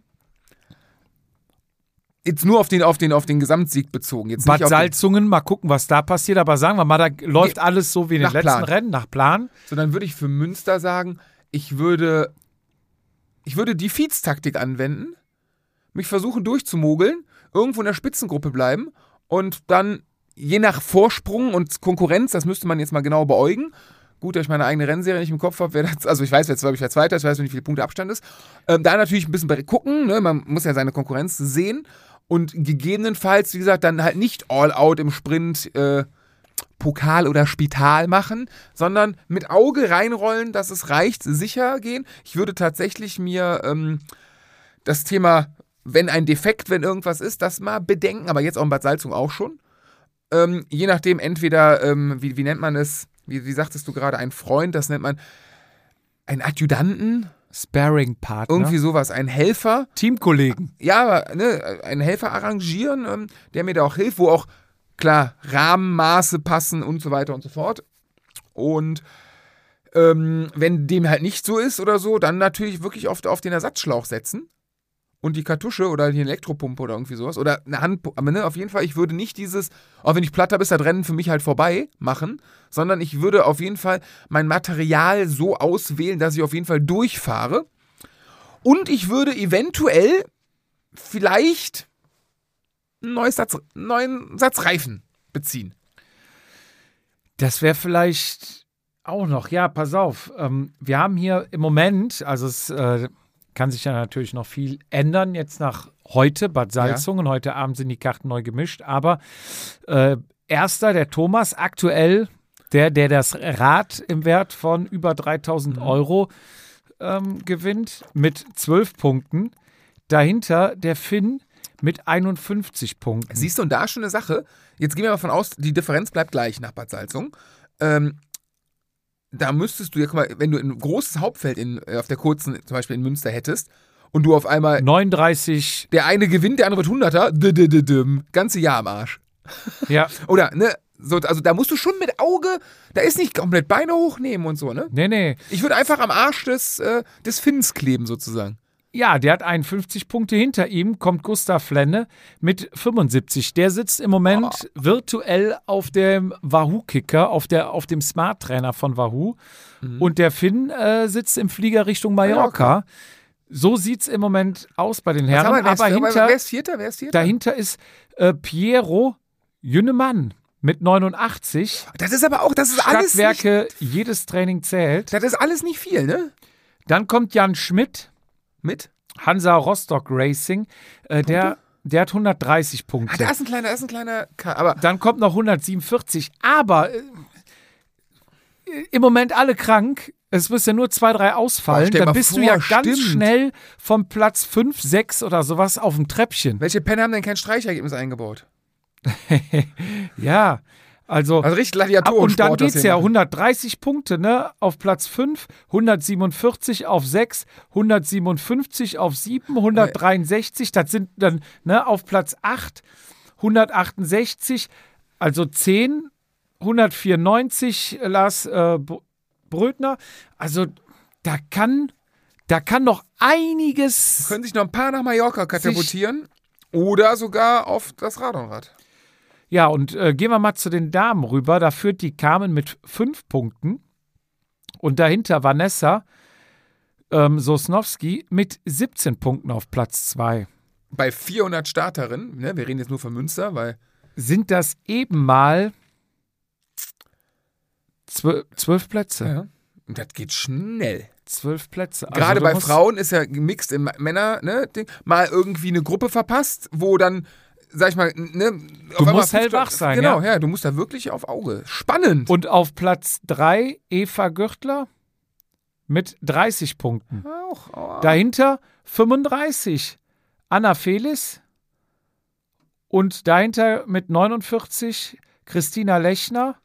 jetzt nur auf den, auf den, auf den Gesamtsieg bezogen. Jetzt Bad nicht auf den, Salzungen, mal gucken, was da passiert. Aber sagen wir mal, da läuft alles so wie in den nach letzten Plan. Rennen, nach Plan. sondern würde ich für Münster sagen, ich würde, ich würde die Feeds-Taktik anwenden, mich versuchen durchzumogeln, irgendwo in der Spitzengruppe bleiben und dann je nach Vorsprung und Konkurrenz, das müsste man jetzt mal genau beäugen. Gut, dass ich meine eigene Rennserie nicht im Kopf habe, wer das, also ich weiß jetzt, glaube ich, wer Zweiter ist, ich weiß nicht, wie viele Punkte Abstand ist. Ähm, da natürlich ein bisschen gucken, ne? Man muss ja seine Konkurrenz sehen und gegebenenfalls, wie gesagt, dann halt nicht all out im Sprint äh, Pokal oder Spital machen, sondern mit Auge reinrollen, dass es reicht, sicher gehen. Ich würde tatsächlich mir ähm, das Thema, wenn ein Defekt, wenn irgendwas ist, das mal bedenken, aber jetzt auch in Bad Salzung auch schon. Ähm, je nachdem, entweder, ähm, wie, wie nennt man es, wie, wie sagtest du gerade, ein Freund, das nennt man einen Adjutanten, Sparring-Partner. irgendwie sowas, ein Helfer. Teamkollegen. Ja, aber ne, einen Helfer arrangieren, ähm, der mir da auch hilft, wo auch, klar, Rahmenmaße passen und so weiter und so fort. Und ähm, wenn dem halt nicht so ist oder so, dann natürlich wirklich oft auf den Ersatzschlauch setzen und die Kartusche oder die Elektropumpe oder irgendwie sowas oder eine Handpumpe. Aber ne, auf jeden Fall, ich würde nicht dieses, auch wenn ich platt habe, ist das Rennen für mich halt vorbei machen, sondern ich würde auf jeden Fall mein Material so auswählen, dass ich auf jeden Fall durchfahre. Und ich würde eventuell vielleicht einen neuen Satz, neuen Satz Reifen beziehen. Das wäre vielleicht auch noch, ja, pass auf. Ähm, wir haben hier im Moment, also es äh, kann sich ja natürlich noch viel ändern, jetzt nach heute, Bad Salzungen. Heute Abend sind die Karten neu gemischt, aber äh, erster, der Thomas, aktuell der, der das Rad im Wert von über dreitausend Euro ähm, gewinnt, mit zwölf Punkten. Dahinter der Finn mit einundfünfzig Punkten. Siehst du, und da ist schon eine Sache. Jetzt gehen wir mal von aus, die Differenz bleibt gleich nach Bad Salzung. Ähm, da müsstest du, ja, guck mal, wenn du ein großes Hauptfeld in, äh, auf der kurzen, zum Beispiel in Münster hättest, und du auf einmal, neununddreißig, der eine gewinnt, der andere wird Hunderter, d -d -d -dim, ganze Jahr am Arsch. ja, Oder, ne, so, also da musst du schon mit Auge, da ist nicht komplett Beine hochnehmen und so, ne? nee, nee. Ich würde einfach am Arsch des, äh, des Finns kleben, sozusagen. Ja, der hat einundfünfzig Punkte. Hinter ihm kommt Gustav Flenne mit fünfundsiebzig. Der sitzt im Moment Oh. virtuell auf dem Wahoo-Kicker, auf, der, auf dem Smart-Trainer von Wahoo. Mhm. Und der Finn äh, sitzt im Flieger Richtung Mallorca. Mallorca. So sieht es im Moment aus bei den Was Herren. haben wir, wer, ist, Aber wer, hinter, wer ist Vierter? Wer ist Vierter? dahinter ist äh, Piero Jünnemann mit neunundachtzig. Das ist aber auch, das ist alles nicht, Stadtwerke, jedes Training zählt. das ist alles nicht viel, ne? Dann kommt Jan Schmidt. Mit? Hansa Rostock Racing, äh, der, der hat hundertdreißig Ah, Punkte. da ist ein kleiner, da ist ein kleiner, K aber Dann kommt noch hundertsiebenundvierzig, aber äh, im Moment alle krank. Es müssen ja nur zwei, drei ausfallen. Oh, stell Dann mal bist vor, du ja ganz stimmt. schnell vom Platz fünf, sechs oder sowas auf dem Treppchen. welche Penner haben denn kein Streichergebnis eingebaut? Ja, also. Also richtig Ab, Gladiatoren. und dann geht es ja hundertdreißig Punkte, ne? Auf Platz fünf, hundertsiebenundvierzig auf sechs, hundertsiebenundfünfzig auf sieben, hundertdreiundsechzig, das sind dann, ne, auf Platz acht, hundertachtundsechzig, also zehn, hundertvierundneunzig Lars äh, Brötner. Also da kann, da kann noch einiges. Können sich noch ein paar nach Mallorca katapultieren oder sogar auf das Radonrad. Ja, und äh, gehen wir mal zu den Damen rüber. Da führt die Carmen mit fünf Punkten. Und dahinter Vanessa ähm, Sosnowski mit siebzehn Punkten auf Platz zwei. Bei vierhundert Starterinnen, ne, wir reden jetzt nur von Münster, weil. Sind das eben mal zwölf, zwölf Plätze. Ja. Und das geht schnell. Zwölf Plätze. Also Gerade du bei musst- Frauen ist ja gemixt in Männer, ne, Ding, mal irgendwie eine Gruppe verpasst, wo dann, sag ich mal, ne, auf einmal musst fünf- hellwach sein, Genau, ja. ja, du musst da wirklich auf Auge. Spannend. Und auf Platz drei Eva Gürtler mit dreißig Punkten. auch, aua. Dahinter fünfunddreißig Anna Felis. Und dahinter mit neunundvierzig Christina Lechner.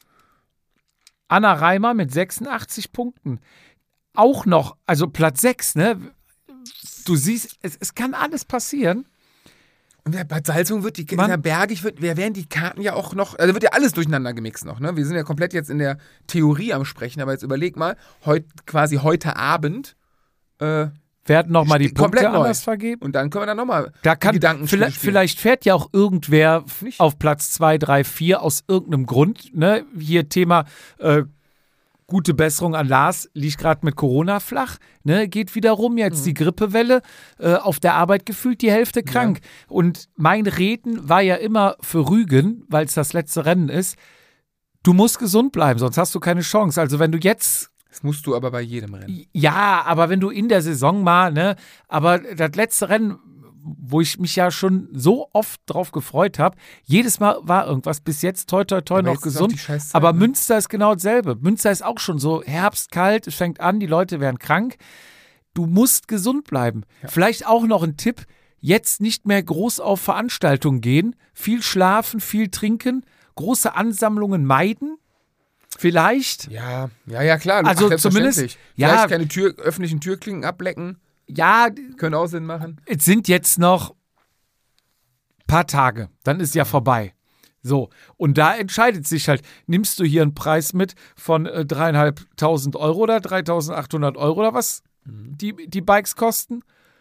Anna Reimer mit sechsundachtzig Punkten. Auch noch, also Platz sechs, ne? Du siehst, es, es kann alles passieren. Und der Bad Salzung wird, die, Mann. der Bergig wird, wir werden die Karten ja auch noch, also wird ja alles durcheinander gemixt noch, ne? Wir sind ja komplett jetzt in der Theorie am Sprechen, aber jetzt überleg mal, heut, quasi heute Abend, äh, Werden nochmal die Ste- komplett Punkte neu. anders vergeben. und dann können wir dann nochmal Da kann, Gedanken vielleicht, spielen. vielleicht fährt ja auch irgendwer Nicht. auf Platz zwei, drei, vier aus irgendeinem Grund. Ne? Hier Thema äh, gute Besserung an Lars, liegt gerade mit Corona flach. Ne? Geht wieder rum, jetzt Mhm. die Grippewelle. Äh, auf der Arbeit gefühlt die Hälfte krank. Und mein Reden war ja immer für Rügen, weil es das letzte Rennen ist. Du musst gesund bleiben, sonst hast du keine Chance. Also wenn du jetzt Das musst du aber bei jedem Rennen. ja, aber wenn du in der Saison mal, ne, aber das letzte Rennen, wo ich mich ja schon so oft drauf gefreut habe, jedes Mal war irgendwas, bis jetzt toi toi toi Aber noch jetzt ist auch die gesund, Scheißzeit, aber ne? Münster ist genau dasselbe. Münster ist auch schon so herbstkalt, es fängt an, die Leute werden krank. Du musst gesund bleiben. Vielleicht auch noch ein Tipp, jetzt nicht mehr groß auf Veranstaltungen gehen, viel schlafen, viel trinken, große Ansammlungen meiden, vielleicht. Ja, ja, ja, klar. Also Ach, zumindest- selbstverständlich. ja. Vielleicht keine Tür, öffentlichen Türklinken ablecken, Ja, können auch Sinn machen. es sind jetzt noch ein paar Tage, dann ist ja vorbei. So, und da entscheidet sich halt, nimmst du hier einen Preis mit von äh, dreieinhalbtausend Euro oder dreitausendachthundert Euro oder was die, die Bikes kosten?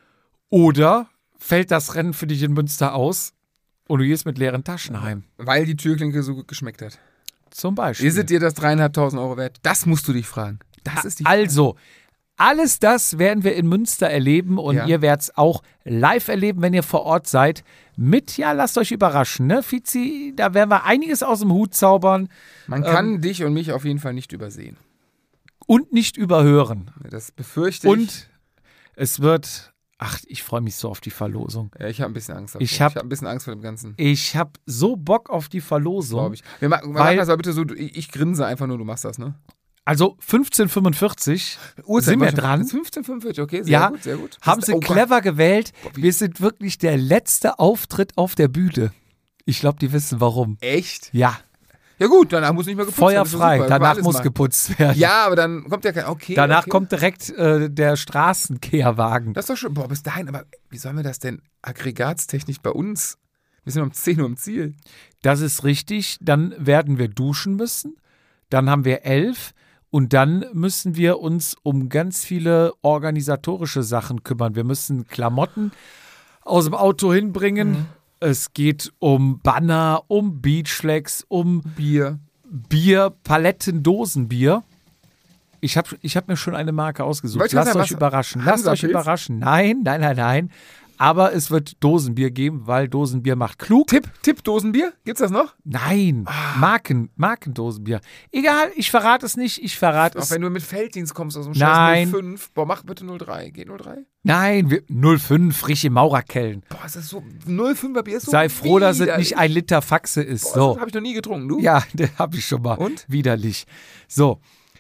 Oder fällt das Rennen für dich in Münster aus und du gehst mit leeren Taschen heim? Weil die Türklinke so gut geschmeckt hat. Zum Beispiel. Ist es dir das dreieinhalbtausend Euro wert? Das musst du dich fragen. Das ist die Frage. Also, alles das werden wir in Münster erleben und Ja. ihr werdet es auch live erleben, wenn ihr vor Ort seid. Mit, ja, lasst euch überraschen, ne, Fizi? Da werden wir einiges aus dem Hut zaubern Man kann dich und mich auf jeden Fall nicht übersehen. und nicht überhören. Das befürchte ich. Und es wird, ach, ich freue mich so auf die Verlosung. Ja, ich habe ein bisschen Angst davor. Ich hab- ich hab ein bisschen Angst vor dem Ganzen, Ich habe so Bock auf die Verlosung. glaube ich. Wir machen Weil- das aber bitte so, du- ich, ich grinse einfach nur, du machst das, ne? Also fünfzehn Uhr fünfundvierzig sind wir dran. fünfzehn Uhr fünfundfünfzig, okay, sehr Ja, gut, sehr gut. Haben Das- sie oh Gott. clever gewählt. wie- Wir sind wirklich der letzte Auftritt auf der Bühne. Ich glaube, die wissen warum. Echt? Ja, Ja gut, danach muss nicht mehr geputzt werden. Feuer das ist frei. super, können wir Danach alles muss machen. geputzt werden. Ja, aber dann kommt ja kein, okay. Danach okay. kommt direkt äh, der Straßenkehrwagen. Das ist doch schon, boah, bis dahin, aber wie sollen wir das denn aggregatstechnisch bei uns? Wir sind um zehn Uhr im Ziel. Das ist richtig. Dann werden wir duschen müssen. Dann haben wir elf. Und dann müssen wir uns um ganz viele organisatorische Sachen kümmern. Wir müssen Klamotten aus dem Auto hinbringen. Mhm. Es geht um Banner, um Beachflags, um Bier. Bier, Paletten, Dosenbier. Ich habe ich hab mir schon eine Marke ausgesucht. Wollte ich Lasst sagen, euch was- überraschen. Lasst euch Hansapilz? überraschen. Nein, nein, nein, nein. Aber es wird Dosenbier geben, weil Dosenbier macht klug. Tipp, Tipp, Dosenbier? Gibt's das noch? Nein, Marken, Markendosenbier. Egal, ich verrate es nicht. Ich verrate Auch es. wenn du mit Felddienst kommst aus dem Nein. Scheiß null fünf. Boah, mach bitte null drei. Geht null drei? Nein, wir, null fünf, frische Maurerkellen. Boah, ist das so, null fünfer Bier ist so Sei froh, dass es widerlich. nicht ein Liter Faxe ist. Boah, So. das habe ich noch nie getrunken, du? Ja, den habe ich schon mal. Und? Widerlich. So.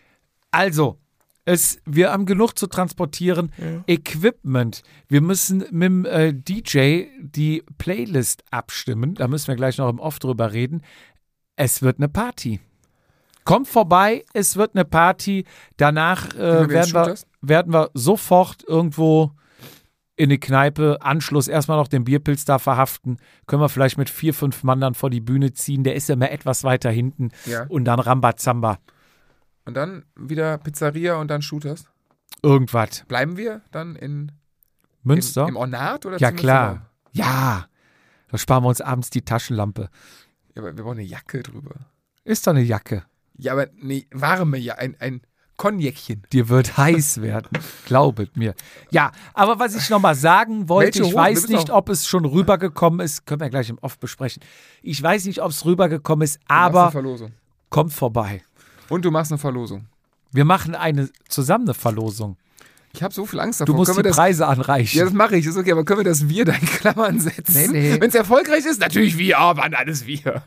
Also, es, wir haben genug zu transportieren. Equipment. Wir müssen mit dem äh, D J die Playlist abstimmen. Da müssen wir gleich noch im Off drüber reden. Es wird eine Party. Kommt vorbei, es wird eine Party. Danach äh, wir jetzt werden, wir, Shooters? werden wir sofort irgendwo in die Kneipe, Anschluss erstmal noch den Bierpilz da verhaften, können wir vielleicht mit vier, fünf Mann dann vor die Bühne ziehen, der ist ja immer etwas weiter hinten Ja. und dann Rambazamba, Und dann wieder Pizzeria und dann Shooters. irgendwas. Bleiben wir dann in Münster? Im, im Ornat oder Ja, ziehen wir klar. zusammen? Ja, da sparen wir uns abends die Taschenlampe. Ja, aber wir brauchen eine Jacke drüber. Ist doch eine Jacke. Ja, aber nee, warme ja, ein, ein Konjäckchen. Dir wird heiß werden. Glaubet mir. Ja, aber was ich nochmal sagen wollte, Welche ich Hosen? weiß Wir müssen nicht, auch- ob es schon rübergekommen ist, können wir gleich im Off besprechen. Ich weiß nicht, ob es rübergekommen ist, Du machst eine aber Verlosung. kommt vorbei. Und du machst eine Verlosung. Wir machen eine zusammen eine Verlosung. Ich habe so viel Angst Du davor. musst Können die wir das, Preise anreichen. ja, das mache ich, ist okay, aber können wir das Wir da in Klammern setzen? Nee, nee. Wenn es erfolgreich ist, natürlich wir, aber dann alles wir.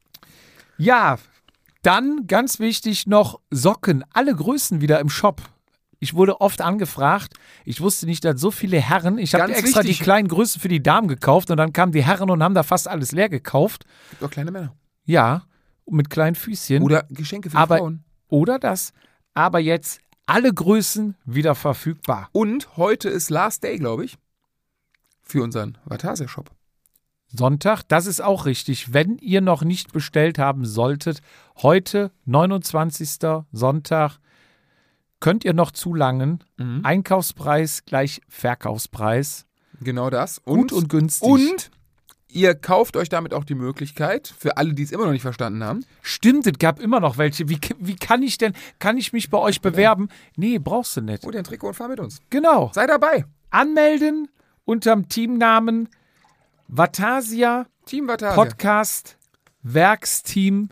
Ja, dann ganz wichtig noch Socken, alle Größen wieder im Shop. Ich wurde oft angefragt. Ich wusste nicht, dass so viele Herren, ich habe Ganz extra wichtig. die kleinen Größen für die Damen gekauft und dann kamen die Herren und haben da fast alles leer gekauft. Gibt auch kleine Männer. Ja, mit kleinen Füßchen. Oder Geschenke für Aber- die Frauen. Oder das. Aber jetzt alle Größen wieder verfügbar. Und heute ist Last Day, glaube ich, für unseren Vatasia-Shop. Sonntag, das ist auch richtig. Wenn ihr noch nicht bestellt haben solltet, heute, neunundzwanzigster Sonntag, könnt ihr noch zulangen. Mhm. Einkaufspreis gleich Verkaufspreis. Genau das. Gut und günstig. Und ihr kauft euch damit auch die Möglichkeit, für alle, die es immer noch nicht verstanden haben, Stimmt, es gab immer noch welche. Wie, wie kann ich denn, kann ich mich bei euch bewerben? Nee, brauchst du nicht. hol dir ein Trikot und fahr mit uns. Genau. Sei dabei. Anmelden unterm Teamnamen Vatasia Team Vatasia. Podcast Werksteam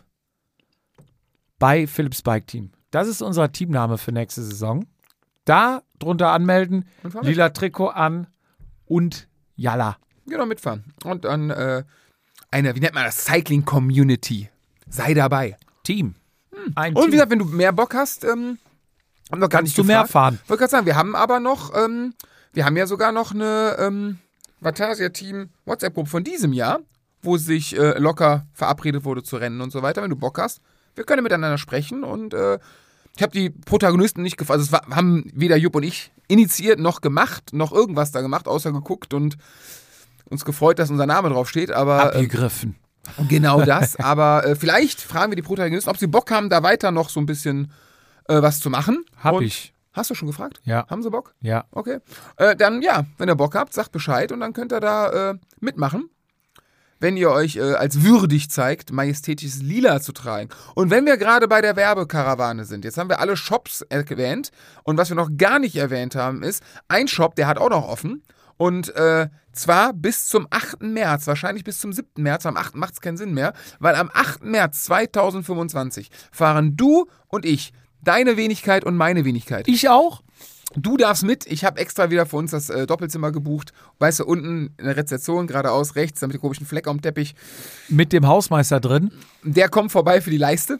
bei Philips Bike Team. Das ist unser Teamname für nächste Saison. Da drunter anmelden, Und fahr mit. lila Trikot an und Jalla. Genau, mitfahren. Und dann äh, eine, wie nennt man das, Cycling-Community. Sei dabei. Team. Ein Und Team. wie gesagt, wenn du mehr Bock hast, ähm, haben wir gar Kannst nicht du mehr gefragt. fahren. Ich wollte gerade sagen, wir haben aber noch, ähm, wir haben ja sogar noch eine ähm, Vatasia-Team WhatsApp-Gruppe von diesem Jahr, wo sich äh, locker verabredet wurde zu rennen und so weiter. Wenn du Bock hast, wir können miteinander sprechen und äh, ich habe die Protagonisten nicht gefragt. Also es war, haben weder Jupp und ich initiiert noch gemacht, noch irgendwas da gemacht, außer geguckt und uns gefreut, dass unser Name drauf steht. Aber ähm, Abgegriffen. genau das. Aber äh, vielleicht fragen wir die Protagonisten, ob sie Bock haben, da weiter noch so ein bisschen äh, was zu machen. Hab Und- ich. Hast du schon gefragt? Ja. Haben sie Bock? Ja. Okay. Äh, dann ja, wenn ihr Bock habt, sagt Bescheid und dann könnt ihr da äh, mitmachen. Wenn ihr euch äh, als würdig zeigt, majestätisches Lila zu tragen. Und wenn wir gerade bei der Werbekarawane sind, jetzt haben wir alle Shops erwähnt und was wir noch gar nicht erwähnt haben ist, ein Shop, der hat auch noch offen und äh, zwar bis zum achten März, wahrscheinlich bis zum siebten März, am achten macht es keinen Sinn mehr, weil am achten März zweitausendfünfundzwanzig fahren du und ich, deine Wenigkeit und meine Wenigkeit. Ich auch? Du darfst mit. Ich habe extra wieder für uns das äh, Doppelzimmer gebucht. Weißt du, unten in der Rezeption, geradeaus rechts, damit der komischen Fleck am Teppich. Mit dem Hausmeister drin. Der kommt vorbei für die Leiste.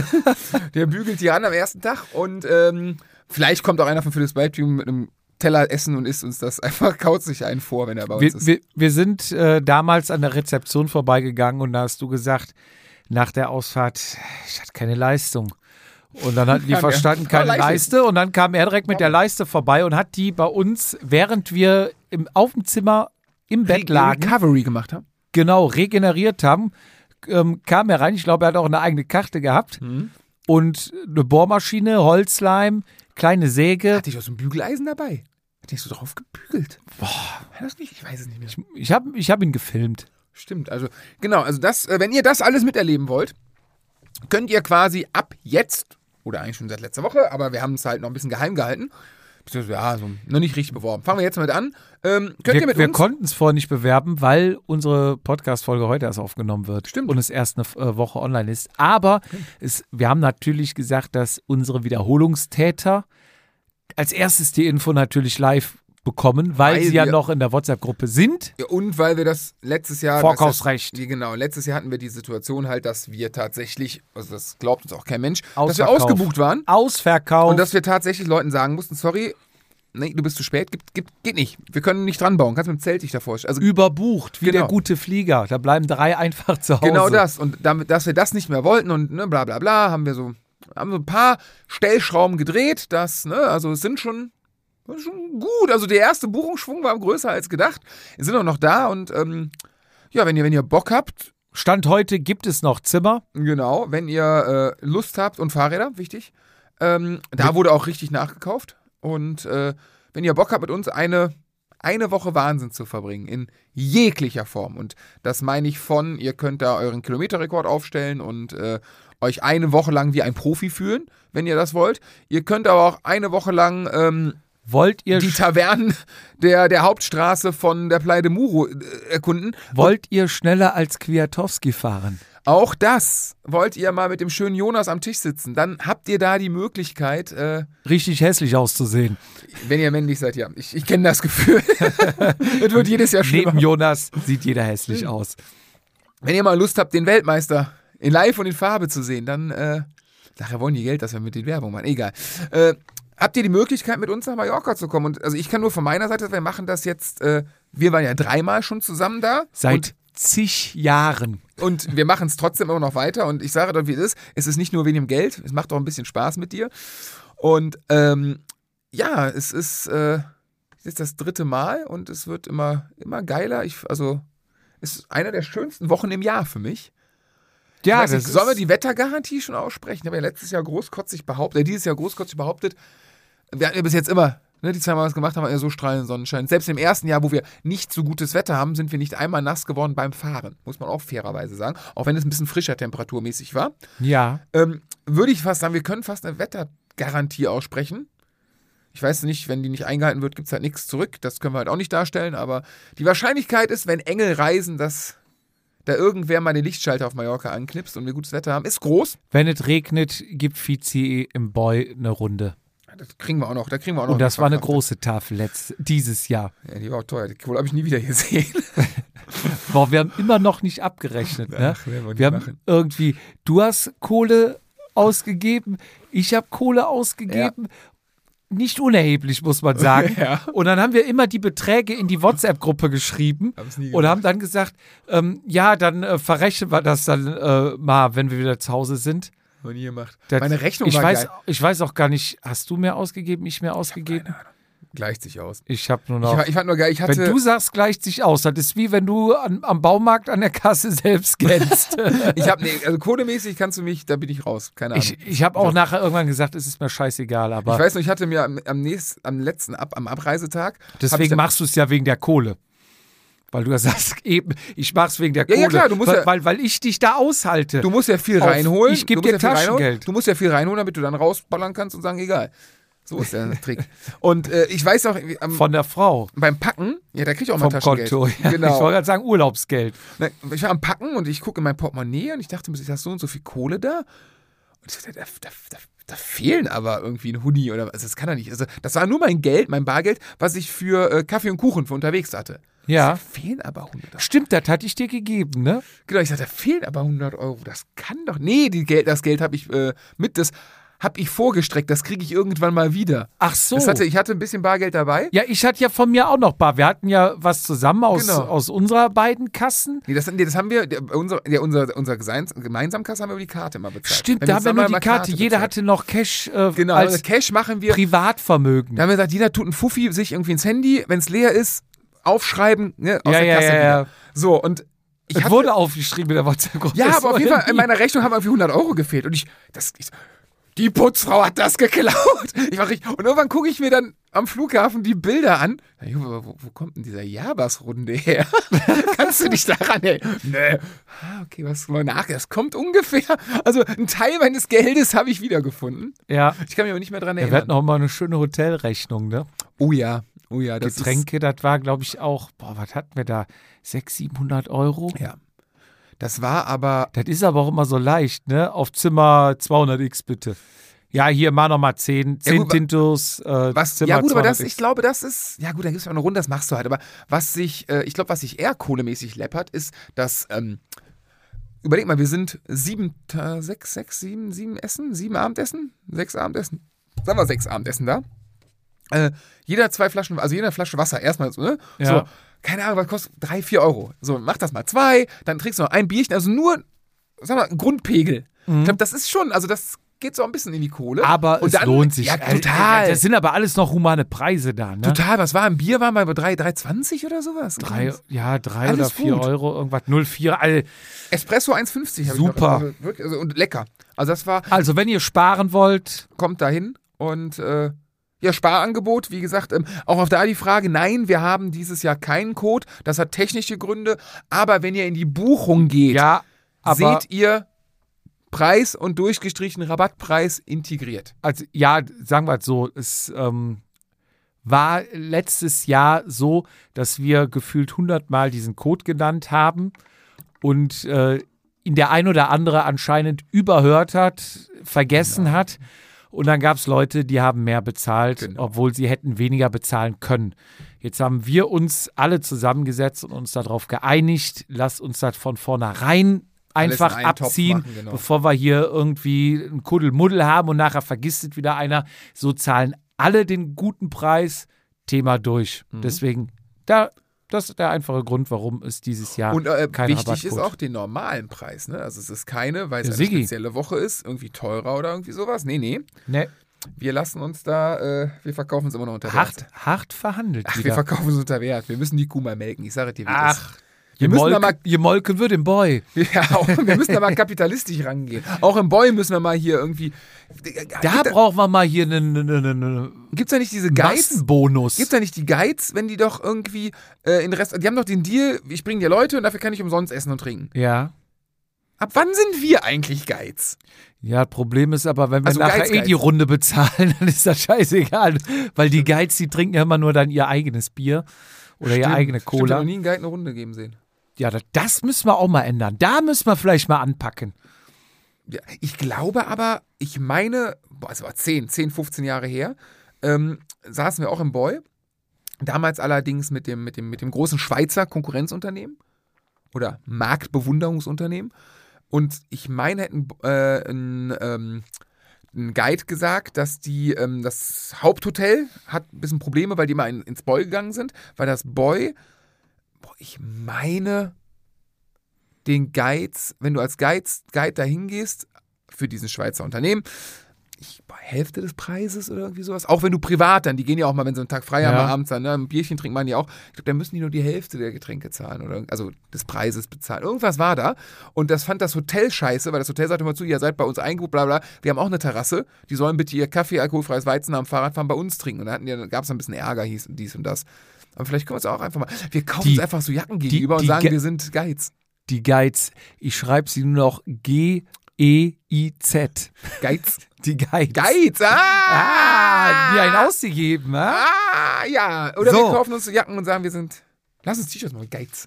Der bügelt die an am ersten Tag. Und ähm, vielleicht kommt auch einer von Philips Bike Team mit einem Teller essen und isst uns das einfach, kaut sich einen vor, wenn er bei uns Wir, ist. wir, wir sind äh, damals an der Rezeption vorbeigegangen und da hast du gesagt, nach der Ausfahrt, ich hatte keine Leistung. Und dann hatten die Ja, verstanden, ja. keine Aber Leiste. Leiste. Und dann kam er direkt mit der Leiste vorbei und hat die bei uns, während wir im, auf dem Zimmer im Bett lagen, Recovery gemacht haben. genau, regeneriert haben, ähm, kam er rein. Ich glaube, er hat auch eine eigene Karte gehabt. Und eine Bohrmaschine, Holzleim, kleine Säge. Hatte ich aus dem Bügeleisen dabei? Hat dich so drauf gebügelt? Boah. Hat das nicht? Ich weiß es nicht mehr. Ich habe ich hab ihn gefilmt. Stimmt, also genau, also das, äh, wenn ihr das alles miterleben wollt, könnt ihr quasi ab jetzt, oder eigentlich schon seit letzter Woche, aber wir haben es halt noch ein bisschen geheim gehalten, beziehungsweise, ja, so, noch nicht richtig beworben. Fangen wir jetzt mal mit an. Ähm, könnt Wir, ihr mit wir uns? konnten es vorher nicht bewerben, weil unsere Podcast-Folge heute erst aufgenommen wird. Stimmt. Und es erst eine äh, Woche online ist. Aber es, wir haben natürlich gesagt, dass unsere Wiederholungstäter als erstes die Info natürlich live bekommen, weil, Weil sie ja wir- noch in der WhatsApp-Gruppe sind. Ja, und weil wir das letztes Jahr... Vorkaufsrecht. Das, das, genau, letztes Jahr hatten wir die Situation halt, dass wir tatsächlich, also das glaubt uns auch kein Mensch, dass wir Ausverkauf. ausgebucht waren Ausverkauf. und dass wir tatsächlich Leuten sagen mussten, sorry, nee, du bist zu spät, gibt, gibt, geht nicht. Wir können nicht dran bauen, kannst mit dem Zelt dich davor... Also überbucht, wie Genau. der gute Flieger. Da bleiben drei einfach zu Hause. Genau das. Und damit, dass wir das nicht mehr wollten und ne, bla bla bla, haben wir so, haben so ein paar Stellschrauben gedreht, das, ne, also es sind schon war schon gut. Also der erste Buchungsschwung war größer als gedacht. Wir sind auch noch da und ähm, ja, wenn ihr, wenn ihr Bock habt. Stand heute gibt es noch Zimmer. Genau, wenn ihr äh, Lust habt und Fahrräder, wichtig. Ähm, da wurde auch richtig nachgekauft. Und äh, wenn ihr Bock habt, mit uns eine, eine Woche Wahnsinn zu verbringen, in jeglicher Form. Und das meine ich von, ihr könnt da euren Kilometerrekord aufstellen und äh, euch eine Woche lang wie ein Profi fühlen, wenn ihr das wollt. Ihr könnt aber auch eine Woche lang ähm, wollt ihr die Tavernen der, der Hauptstraße von der Playa de Muro äh, erkunden. Wollt ihr schneller als Kwiatkowski fahren? Auch das wollt ihr mal mit dem schönen Jonas am Tisch sitzen. Dann habt ihr da die Möglichkeit, äh, richtig hässlich auszusehen. Wenn ihr männlich seid, ja. Ich, ich kenne das Gefühl. Das wird jedes Jahr schlimmer. Neben Jonas sieht jeder hässlich aus. Wenn ihr mal Lust habt, den Weltmeister in Live und in Farbe zu sehen, dann, äh, nachher wollen die Geld, dass wir mit den Werbung machen. Egal. Äh, habt ihr die Möglichkeit, mit uns nach Mallorca zu kommen? Und also ich kann nur von meiner Seite, wir machen das jetzt, äh, wir waren ja dreimal schon zusammen da. Seit zig Jahren. Und wir machen es trotzdem immer noch weiter. Und ich sage doch, wie es ist. Es ist nicht nur wegen dem Geld, es macht auch ein bisschen Spaß mit dir. Und ähm, ja, es ist, äh, es ist das dritte Mal und es wird immer, immer geiler. Ich, also, es ist eine der schönsten Wochen im Jahr für mich. Ja, das das nicht, sollen wir ist die Wettergarantie schon aussprechen? Ich habe ja letztes Jahr großkotzig behauptet, äh, dieses Jahr großkotzig behauptet, wir hatten ja bis jetzt immer, ne, die zweimal was gemacht haben, wir ja so strahlenden Sonnenschein. Selbst im ersten Jahr, wo wir nicht so gutes Wetter haben, sind wir nicht einmal nass geworden beim Fahren. Muss man auch fairerweise sagen. Auch wenn es ein bisschen frischer temperaturmäßig war. ja. Ähm, würde ich fast sagen, wir können fast eine Wettergarantie aussprechen. Ich weiß nicht, wenn die nicht eingehalten wird, gibt es halt nichts zurück. Das können wir halt auch nicht darstellen. Aber die Wahrscheinlichkeit ist, wenn Engel reisen, dass da irgendwer mal den Lichtschalter auf Mallorca anknipst und wir gutes Wetter haben, ist groß. Wenn es regnet, gibt Fizi im Boy eine Runde. Das kriegen wir auch noch. Da kriegen wir auch noch. Und das war eine verkraftet. große Tafel letzt, dieses Jahr. Ja, die war auch teuer. Die Kohle habe ich nie wieder gesehen. Boah, wir haben immer noch nicht abgerechnet. Ne? Ach, werden wir nie wir haben machen. irgendwie, du hast Kohle ausgegeben, ich habe Kohle ausgegeben. Nicht unerheblich, muss man sagen. Ja. Und dann haben wir immer die Beträge in die WhatsApp-Gruppe geschrieben Hab's nie und gemacht. haben dann gesagt, ähm, ja, dann äh, verrechnen wir das dann äh, mal, wenn wir wieder zu Hause sind. Noch nie gemacht. Das, Meine Rechnung ich war weiß, geil. Ich weiß auch gar nicht, hast du mehr ausgegeben, ich mehr ausgegeben? Keine Ahnung. Gleicht sich aus. Ich habe nur Ich, noch... war- ich fand nur geil, ich hatte... Wenn du sagst, gleicht sich aus. Das ist wie wenn du an, am Baumarkt an der Kasse selbst kennst. ich habe nee, also kohlemäßig kannst du mich, da bin ich raus. Keine Ahnung. ich ich habe auch nachher irgendwann gesagt, es ist mir scheißegal. Aber Ich weiß noch, ich hatte mir am, am, nächsten, am letzten, Ab, am Abreisetag. hab ich deswegen dann- machst du es ja wegen der Kohle. Weil du ja sagst, eben, ich mach's wegen der Ja, Kohle. ja, klar, du musst weil, ja- weil, weil ich dich da aushalte. Du musst ja viel Auf, reinholen. ich geb Du musst dir ja viel reinholen. Taschengeld. Du musst ja viel reinholen, damit du dann rausballern kannst und sagen, egal. So ist der Trick. Und äh, ich weiß auch, wie, am, Von der Frau. beim Packen, ja, da krieg ich auch mal Vom Taschengeld. Konto. Ja, Ich Genau. wollte gerade sagen, Urlaubsgeld. Na, Ich war am Packen und ich gucke in mein Portemonnaie und ich dachte mir, ich habe so und so viel Kohle da. Und ich dachte, da, da, da, da fehlen aber irgendwie ein Huni oder was. Also das kann doch nicht. Also das war nur mein Geld, mein Bargeld, was ich für äh, Kaffee und Kuchen für unterwegs hatte. Ja. Da fehlen aber hundert Euro. Stimmt, das hatte ich dir gegeben, ne? Genau, ich sagte, da fehlen aber hundert Euro. Das kann doch. Nee, die Geld, das Geld habe ich äh, mit, das habe ich vorgestreckt. Das kriege ich irgendwann mal wieder. Ach so. Das hatte, ich hatte ein bisschen Bargeld dabei. Ja, ich hatte ja von mir auch noch bar. Wir hatten ja was zusammen aus, Genau. aus unserer beiden Kassen. Nee, das, nee, das haben wir, der, unser, der, unser, unser Geseins- Gemeinsamkasse haben wir über die Karte immer bezahlt. Stimmt, Wenn da haben wir nur die zusammen Karte. mal Jeder bezahlt. hatte noch Cash äh, Genau, also als Cash machen wir. Privatvermögen. Da haben wir gesagt, jeder tut ein Fuffi sich irgendwie ins Handy, wenn es leer ist, aufschreiben, ne, aus Ja, der ja, Kasse ja, wieder. ja. So, und ich Es hatte, wurde aufgeschrieben in der WhatsApp-Gruppe. ja, Das aber auf war jeden Fall, in nie. meiner Rechnung haben irgendwie hundert Euro gefehlt. Und ich, das, ich, die Putzfrau hat das geklaut. Ich war richtig, und irgendwann gucke ich mir dann am Flughafen die Bilder an. Na, Junge, wo, wo kommt denn dieser Jabas-Runde her? Kannst du dich daran erinnern? Nee. Ah, okay, was mal nach? Das kommt ungefähr. Also, ein Teil meines Geldes habe ich wiedergefunden. Ja, Ich kann mich aber nicht mehr dran ja, wir erinnern. hatten auch mal eine schöne Hotelrechnung, ne? Oh ja, oh ja. Das Getränke, das war, glaube ich, auch, boah, was hatten wir da? sechshundert, siebenhundert Euro? Ist, ja. Das war aber, Das ist aber auch immer so leicht, ne? Auf Zimmer zweihundert X bitte. Ja, hier, mach nochmal zehn, zehn gut, wa- Tintos, äh, was, Zimmer ja gut, aber das, zweihundert X. ich glaube, das ist, ja gut, dann gibt es eine Runde, das machst du halt, aber was sich, äh, ich glaube, was sich eher kohlemäßig läppert, ist, dass, ähm, überleg mal, wir sind sieben, äh, sechs, sechs, sieben, sieben Essen, sieben Abendessen, sechs Abendessen, sagen wir sechs Abendessen da. Äh, jeder zwei Flaschen, also jeder Flasche Wasser, erstmal so, ne? Ja. So, keine Ahnung, was kostet, drei, vier Euro. So, mach das mal zwei, dann trinkst du noch ein Bierchen, also nur, sag mal, ein Grundpegel. Mhm. Ich glaube, das ist schon, also das geht so ein bisschen in die Kohle. Aber und es dann, lohnt sich. Ja, Äh, total. Das sind aber alles noch humane Preise da, ne? Total, was war im Bier? Waren wir bei drei Komma zwanzig oder sowas? Drei, ja, drei Alles oder vier gut. Euro, irgendwas. null Komma vier. Also, Espresso eins fünfzig. hab Super. Ich noch, also, wirklich, also, und lecker. Also das war, also, wenn ihr sparen wollt, kommt dahin und äh, ja, Sparangebot, wie gesagt, ähm, auch auf da die Frage, nein, wir haben dieses Jahr keinen Code, das hat technische Gründe, aber wenn ihr in die Buchung geht, ja, aber seht ihr Preis und durchgestrichen Rabattpreis integriert. also ja, sagen wir es so, es ähm, war letztes Jahr so, dass wir gefühlt hundertmal diesen Code genannt haben und äh, ihn der ein oder andere anscheinend überhört hat, vergessen Genau. hat. Und dann gab es Leute, die haben mehr bezahlt, Genau. obwohl sie hätten weniger bezahlen können. Jetzt haben wir uns alle zusammengesetzt und uns darauf geeinigt, lasst uns das von vornherein Alles einfach in einen Topf abziehen, machen, genau. bevor wir hier irgendwie ein Kuddelmuddel haben und nachher vergisst es wieder einer. So zahlen alle den guten Preis, Thema durch. Mhm. Deswegen, da, das ist der einfache Grund, warum es dieses Jahr Und äh, kein wichtig ist Rabattcode. auch den normalen Preis. Ne? Also es ist keine, weil es Ja, eine Siggi. spezielle Woche ist, irgendwie teurer oder irgendwie sowas. Nee, nee. Ne, Wir lassen uns da, äh, wir verkaufen es immer noch unter Wert. hart, hart verhandelt Ach, wir wieder. verkaufen es unter Wert. Wir müssen die Kuh mal melken. Ich sage dir, wie das Ach, Wir je, müssen da Molke, mal- je Molke wird im Boy. Ja, auch, wir müssen da mal kapitalistisch rangehen. Auch im Boy müssen wir mal hier irgendwie. Da brauchen wir mal hier einen, einen, einen Gibt es da nicht diese Guides? Massenbonus. Gibt es da nicht die Guides, wenn die doch irgendwie äh, in Rest. Die haben doch den Deal, ich bringe dir Leute und dafür kann ich umsonst essen und trinken. Ja. Ab wann sind wir eigentlich Guides? Ja, Problem ist aber, wenn wir Also nachher Geiz, eh Geiz. die Runde bezahlen, dann ist das scheißegal. Weil die Guides, die trinken ja immer nur dann ihr eigenes Bier oder ihre eigene Stimmt, ich habe Cola. noch nie einen Guide eine Runde geben sehen. Ja, das, das müssen wir auch mal ändern. Da müssen wir vielleicht mal anpacken. Ja, ich glaube aber, ich meine, boah, es war zehn, zehn, fünfzehn Jahre her, ähm, saßen wir auch im Boy. Damals allerdings mit dem, mit dem, mit dem großen Schweizer Konkurrenzunternehmen oder Marktbewunderungsunternehmen. Und ich meine, hätten äh, ein, ähm, ein Guide gesagt, dass die, ähm, das Haupthotel hat ein bisschen Probleme, weil die mal in, ins Boy gegangen sind, weil das Boy, boah, ich meine, den Guides, wenn du als Guides, Guide dahin gehst, für diesen Schweizer Unternehmen, ich, boah, Hälfte des Preises oder irgendwie sowas. Auch wenn du privat dann, die gehen ja auch mal, wenn sie einen Tag frei haben, Ja. mal abends dann, ne, ein Bierchen trinken man ja auch. Ich glaube, da müssen die nur die Hälfte der Getränke zahlen oder also des Preises bezahlen. Irgendwas war da. Und das fand das Hotel scheiße, weil das Hotel sagte immer zu, ihr seid bei uns eingebucht, bla bla. Wir haben auch eine Terrasse. Die sollen bitte ihr Kaffee, alkoholfreies Weizen am Fahrradfahren bei uns trinken. Und da hatten die, gab es ein bisschen Ärger, hieß dies und das. Aber vielleicht können wir es auch einfach mal. Wir kaufen Die- uns einfach so Jacken gegenüber die und sagen, Ge- wir sind Guides. Die Guides, ich schreibe sie nur noch G E I Z. Guides? Die Guides. Guides, ah! Ah, die einen ausgegeben, ah? Ah, ja. Oder So. wir kaufen uns so Jacken und sagen, wir sind. Lass uns T-Shirts machen, Guides.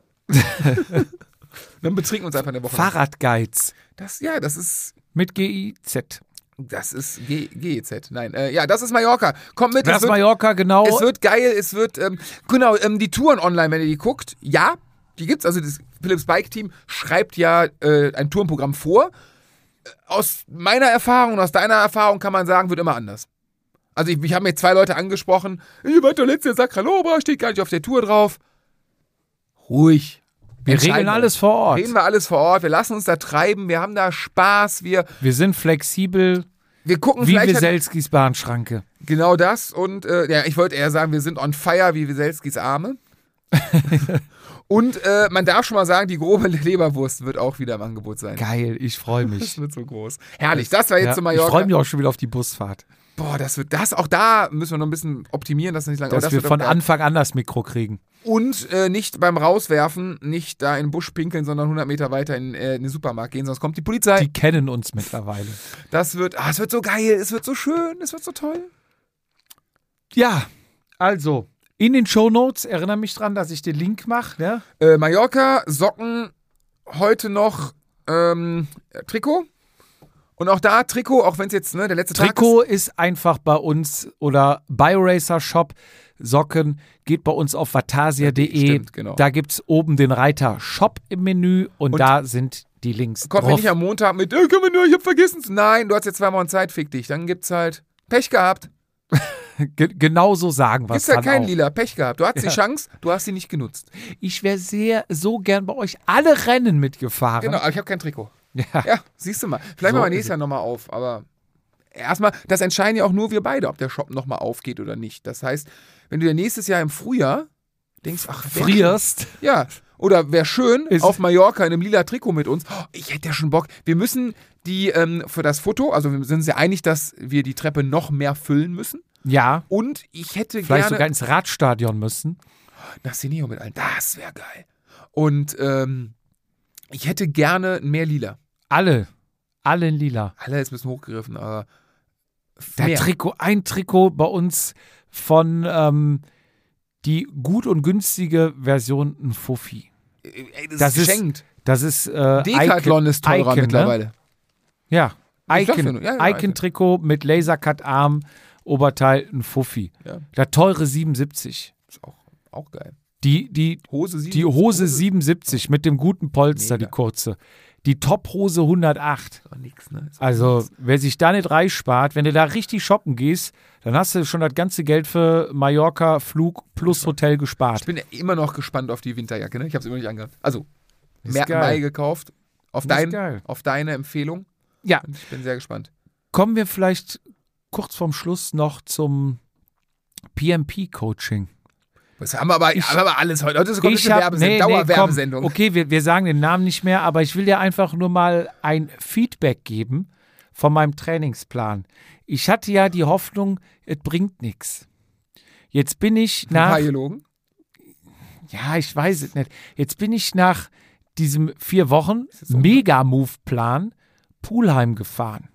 Dann betrinken wir uns einfach in der Woche. Fahrradguides Das, ja, das ist. mit G I Z. Das ist G E Z. Nein, äh, ja, das ist Mallorca. Kommt mit, Das es ist wird, Mallorca, genau. es wird geil, es wird. Ähm, genau, ähm, die Touren online, wenn ihr die guckt, ja, die gibt's. Also das Philips Bike Team schreibt ja äh, ein Tourenprogramm vor. Aus meiner Erfahrung und aus deiner Erfahrung kann man sagen, wird immer anders. Also ich, ich habe mir zwei Leute angesprochen, ihr wart der letzte Sacralobra, steht gar nicht auf der Tour drauf. Ruhig. wir Entscheiden regeln alles vor Ort. Reden wir alles vor Ort, wir lassen uns da treiben, wir haben da Spaß, wir, Wir sind flexibel wir gucken wie vielleicht halt Wieselskis Bahnschranke. genau das und äh, ja, ich wollte eher sagen, wir sind on fire wie Wieselskis Arme. Und äh, man darf schon mal sagen, die grobe Leberwurst wird auch wieder im Angebot sein. Geil, ich freue Das mich. wird so groß. Herrlich, das war jetzt Ja, zu ich Mallorca. freue mich auch schon wieder auf die Busfahrt. Boah, das wird das, auch da müssen wir noch ein bisschen optimieren, dass es nicht lange Dass aber das wir wird von auch geil. Anfang an das Mikro kriegen. Und äh, nicht beim Rauswerfen, nicht da in den Busch pinkeln, sondern hundert Meter weiter in, äh, in den Supermarkt gehen, sonst kommt die Polizei. Die kennen uns mittlerweile. Das wird, ah, es wird so geil, es wird so schön, es wird so toll. Ja, also in den Shownotes, erinnere mich dran, dass ich den Link mache. Ne? Äh, Mallorca, Socken, heute noch ähm, Trikot. Und auch da Trikot, auch wenn es jetzt ne, der letzte Trikot ist einfach bei uns oder BioRacer Shop. Socken geht bei uns auf vatasia punkt de. Stimmt, genau. Da gibt es oben den Reiter Shop im Menü und, Und da sind die Links ist. Kommt mir drauf. nicht am Montag mit, äh, können wir nur, ich hab vergessen. Nein, du hast jetzt zwei Wochen Zeit, fick dich. Dann gibt's halt Pech gehabt. Ge genau so sagen wir es Gibt's ja dann keinen auch. Lila, Pech gehabt. Du hattest Ja. die Chance, du hast sie nicht genutzt. Ich wäre sehr, so gern bei euch alle Rennen mitgefahren. Genau, aber ich habe kein Trikot. Ja. Ja, siehst du mal. Vielleicht So machen wir ist nächstes Jahr nochmal auf, aber erstmal, das entscheiden ja auch nur wir beide, ob der Shop nochmal aufgeht oder nicht. Das heißt, wenn du dir nächstes Jahr im Frühjahr denkst, ach, wär Frierst. schön, ja, oder wäre schön, Ist- auf Mallorca in einem lila Trikot mit uns, oh, ich hätte ja schon Bock. Wir müssen die ähm, für das Foto, also wir sind uns ja einig, dass wir die Treppe noch mehr füllen müssen. Ja, Und ich hätte vielleicht gerne sogar ins Radstadion müssen. nach Seneo mit allen. Das wäre geil. Und ähm, ich hätte gerne mehr Lila. Alle. Alle in lila. Alle ist ein bisschen hochgegriffen, aber Der mehr. Trikot, ein Trikot bei uns von ähm, die gut und günstige Version ein Fuffi. Ey, das, Das ist ist geschenkt. Das ist äh, Decathlon Icon- ist teurer Icon, mittlerweile. Ne? Ja, Ich sag's ja Icon, nur. Ja, ja, Icon-Trikot mit Lasercut-Arm, Oberteil, ein Fuffi. Ja. Der teure siebenundsiebzig. Ist auch, auch geil. Die, die, Hose sieben. die Hose siebenundsiebzig mit dem guten Polster, Mega. die kurze. Die Top-Hose hundertacht. Ist auch nix, ne? Ist auch Also, nix. wer sich da nicht reich spart, wenn du da richtig shoppen gehst, dann hast du schon das ganze Geld für Mallorca, Flug plus Hotel Ich gespart. bin ja immer noch gespannt auf die Winterjacke, ne? Ich habe es immer nicht angehabt. Also, Ist Mer- geil. Mai gekauft. Auf, Ist dein, geil. auf deine Empfehlung. Ja, Und ich bin sehr gespannt. kommen wir vielleicht kurz vorm Schluss noch zum P M P-Coaching. Das haben wir aber, Ich- haben wir aber alles heute. Heute ist eine Ich komplette hab- Werbesendung, nee, nee, komm, Dauerwerbesendung. okay, wir, wir sagen den Namen nicht mehr, aber ich will dir einfach nur mal ein Feedback geben von meinem Trainingsplan. Ich hatte ja die Hoffnung, es bringt nichts. Jetzt bin ich nach, Haielogen. ja, ich weiß es nicht. Jetzt bin ich nach diesem vier Wochen Ist jetzt so, Mega-Move-Plan Pulheim gefahren.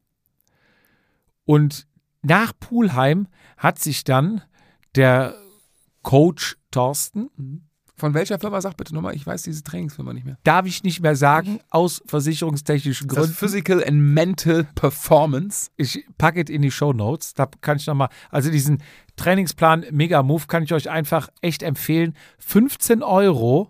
Und nach Pulheim hat sich dann der Coach Thorsten, Von welcher Firma, sag bitte nochmal, ich weiß diese Trainingsfirma nicht mehr. darf ich nicht mehr sagen, aus versicherungstechnischen Das Gründen. Physical and Mental Performance. Ich packe es in die Shownotes, da kann ich nochmal, also diesen Trainingsplan Mega Move kann ich euch einfach echt empfehlen. fünfzehn Euro,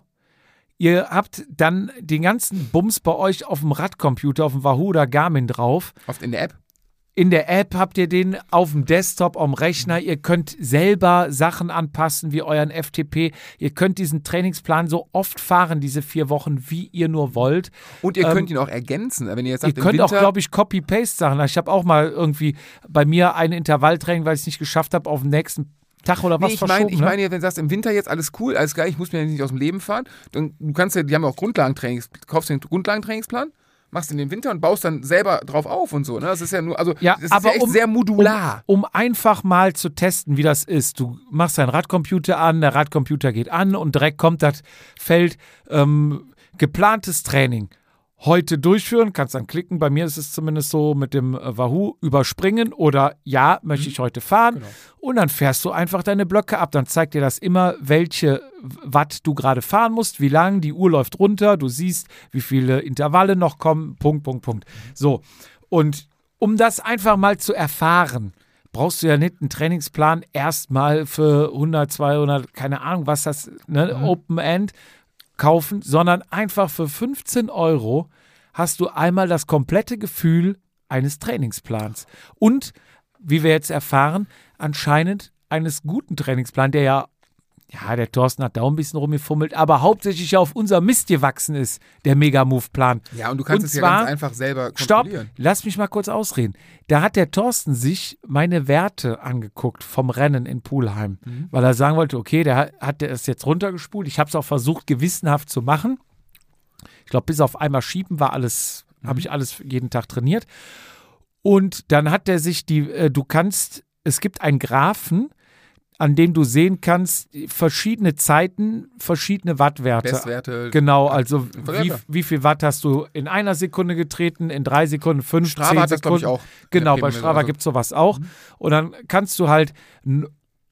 ihr habt dann den ganzen Bums bei euch auf dem Radcomputer, auf dem Wahoo oder Garmin drauf. Oft in der App. In der App habt ihr den auf dem Desktop, am Rechner. Ihr könnt selber Sachen anpassen wie euren F T P. Ihr könnt diesen Trainingsplan so oft fahren, diese vier Wochen, wie ihr nur wollt. Und ihr Ähm, könnt ihn auch ergänzen. Wenn ihr jetzt Ihr sagt, im könnt auch, Winter, glaube ich, Copy-Paste-Sachen. Ich habe auch mal irgendwie bei mir ein Intervalltraining, weil ich es nicht geschafft habe, auf den nächsten Tag oder was Nee, ich verschoben. meine, ich ne? meine, wenn du sagst, im Winter jetzt alles cool, alles geil, ich muss mir nicht aus dem Leben fahren. Dann, du kannst ja, die haben ja auch Grundlagentrainings, kaufst den Grundlagentrainingsplan, machst ihn im Winter und baust dann selber drauf auf und so. Ne? Das ist ja nur, also Ja, das ist aber ja echt um- sehr modular. Um, um einfach mal zu testen, wie das ist. Du machst deinen Radcomputer an, der Radcomputer geht an und direkt kommt das Feld ähm, geplantes Training. Heute durchführen, kannst dann klicken. Bei mir ist es zumindest so mit dem äh, Wahoo überspringen oder ja, möchte ich heute fahren. Genau. Und dann fährst du einfach deine Blöcke ab. Dann zeigt dir das immer, welche Watt du gerade fahren musst, wie lang, die Uhr läuft runter, du siehst, wie viele Intervalle noch kommen, Punkt, Punkt, Punkt. So, und um das einfach mal zu erfahren, brauchst du ja nicht einen Trainingsplan erstmal für hundert, zweihundert, keine Ahnung, was das, ne, Mhm. Open End kaufen, sondern einfach für fünfzehn Euro hast du einmal das komplette Gefühl eines Trainingsplans. Und, wie wir jetzt erfahren, anscheinend eines guten Trainingsplans, der ja, ja, der Thorsten hat da auch ein bisschen rumgefummelt, aber hauptsächlich ja auf unser Mist gewachsen ist, der Mega-Move-Plan. Ja, und du kannst Und es ja zwar- ganz einfach selber Stopp, kontrollieren. lass mich mal kurz ausreden. Da hat der Thorsten sich meine Werte angeguckt vom Rennen in Pulheim, Mhm. weil er sagen wollte, okay, der hat- hat das jetzt runtergespult. Ich habe es auch versucht, gewissenhaft zu machen. Ich glaube, bis auf einmal schieben war alles, Mhm. habe ich alles jeden Tag trainiert. Und dann hat er sich die, äh, du kannst, es gibt einen Graphen, an dem du sehen kannst, verschiedene Zeiten, verschiedene Wattwerte. Bestwerte. Genau, also Ja, wie, klar. wie viel Watt hast du in einer Sekunde getreten, in drei Sekunden, fünf, Strava zehn hat das, glaube Sekunden. ich, auch. Genau, Ja, bei eben, Strava also- gibt es sowas auch. Und dann kannst du halt, n-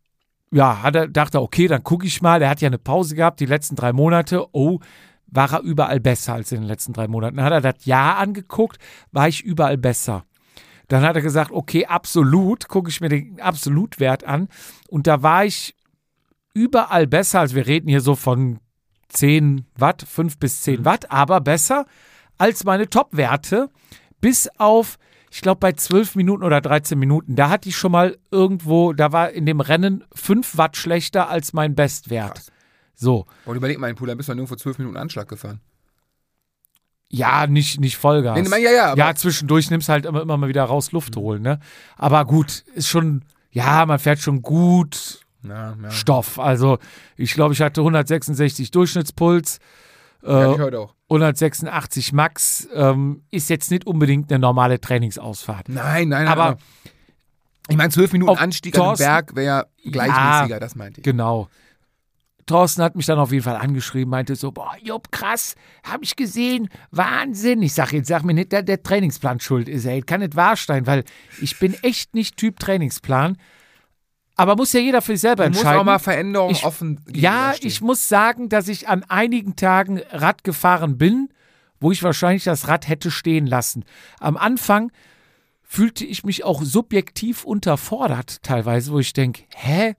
ja, hat er, dachte er, okay, dann gucke ich mal. Der hat ja eine Pause gehabt, die letzten drei Monate. Oh, war er überall besser als in den letzten drei Monaten. Dann hat er das Jahr angeguckt, war ich überall besser. Dann hat er gesagt, okay, absolut, gucke ich mir den Absolutwert an. Und da war ich überall besser, also wir reden hier so von zehn Watt, fünf bis zehn Watt, aber besser als meine Top-Werte, bis auf, ich glaube, bei zwölf Minuten oder dreizehn Minuten. Da hatte ich schon mal irgendwo, da war in dem Rennen fünf Watt schlechter als mein Bestwert. Krass. So, Und überleg mal, in Pulheim bist du nirgendwo zwölf Minuten Anschlag gefahren. Ja, nicht, nicht Vollgas. Nee, ja, ja, aber ja, zwischendurch nimmst halt immer, immer mal wieder raus Luft holen, ne? Aber gut, ist schon, ja, man fährt schon gut ja, ja. Stoff. Also ich glaube, ich hatte hundertsechsundsechzig Durchschnittspuls, äh, Ja, ich heute auch. hundertsechsundachtzig Max, ähm, ist jetzt nicht unbedingt eine normale Trainingsausfahrt. Nein, nein, nein. Aber aber ich meine, zwölf Minuten auf Anstieg an den Thorsten- Berg wäre gleichmäßiger, das meinte ich. Genau. Thorsten hat mich dann auf jeden Fall angeschrieben, meinte so, boah, Jupp, krass, hab ich gesehen, Wahnsinn. Ich sag, jetzt sag mir nicht, der, der Trainingsplan schuld ist, ey, kann nicht wahr sein, weil ich bin echt nicht Typ Trainingsplan. Aber muss ja jeder für sich selber Du musst entscheiden. auch mal Veränderungen Ich- offen Ja, gegenüberstehen. ich muss sagen, dass ich an einigen Tagen Rad gefahren bin, wo ich wahrscheinlich das Rad hätte stehen lassen. Am Anfang fühlte ich mich auch subjektiv unterfordert teilweise, wo ich denke, hä,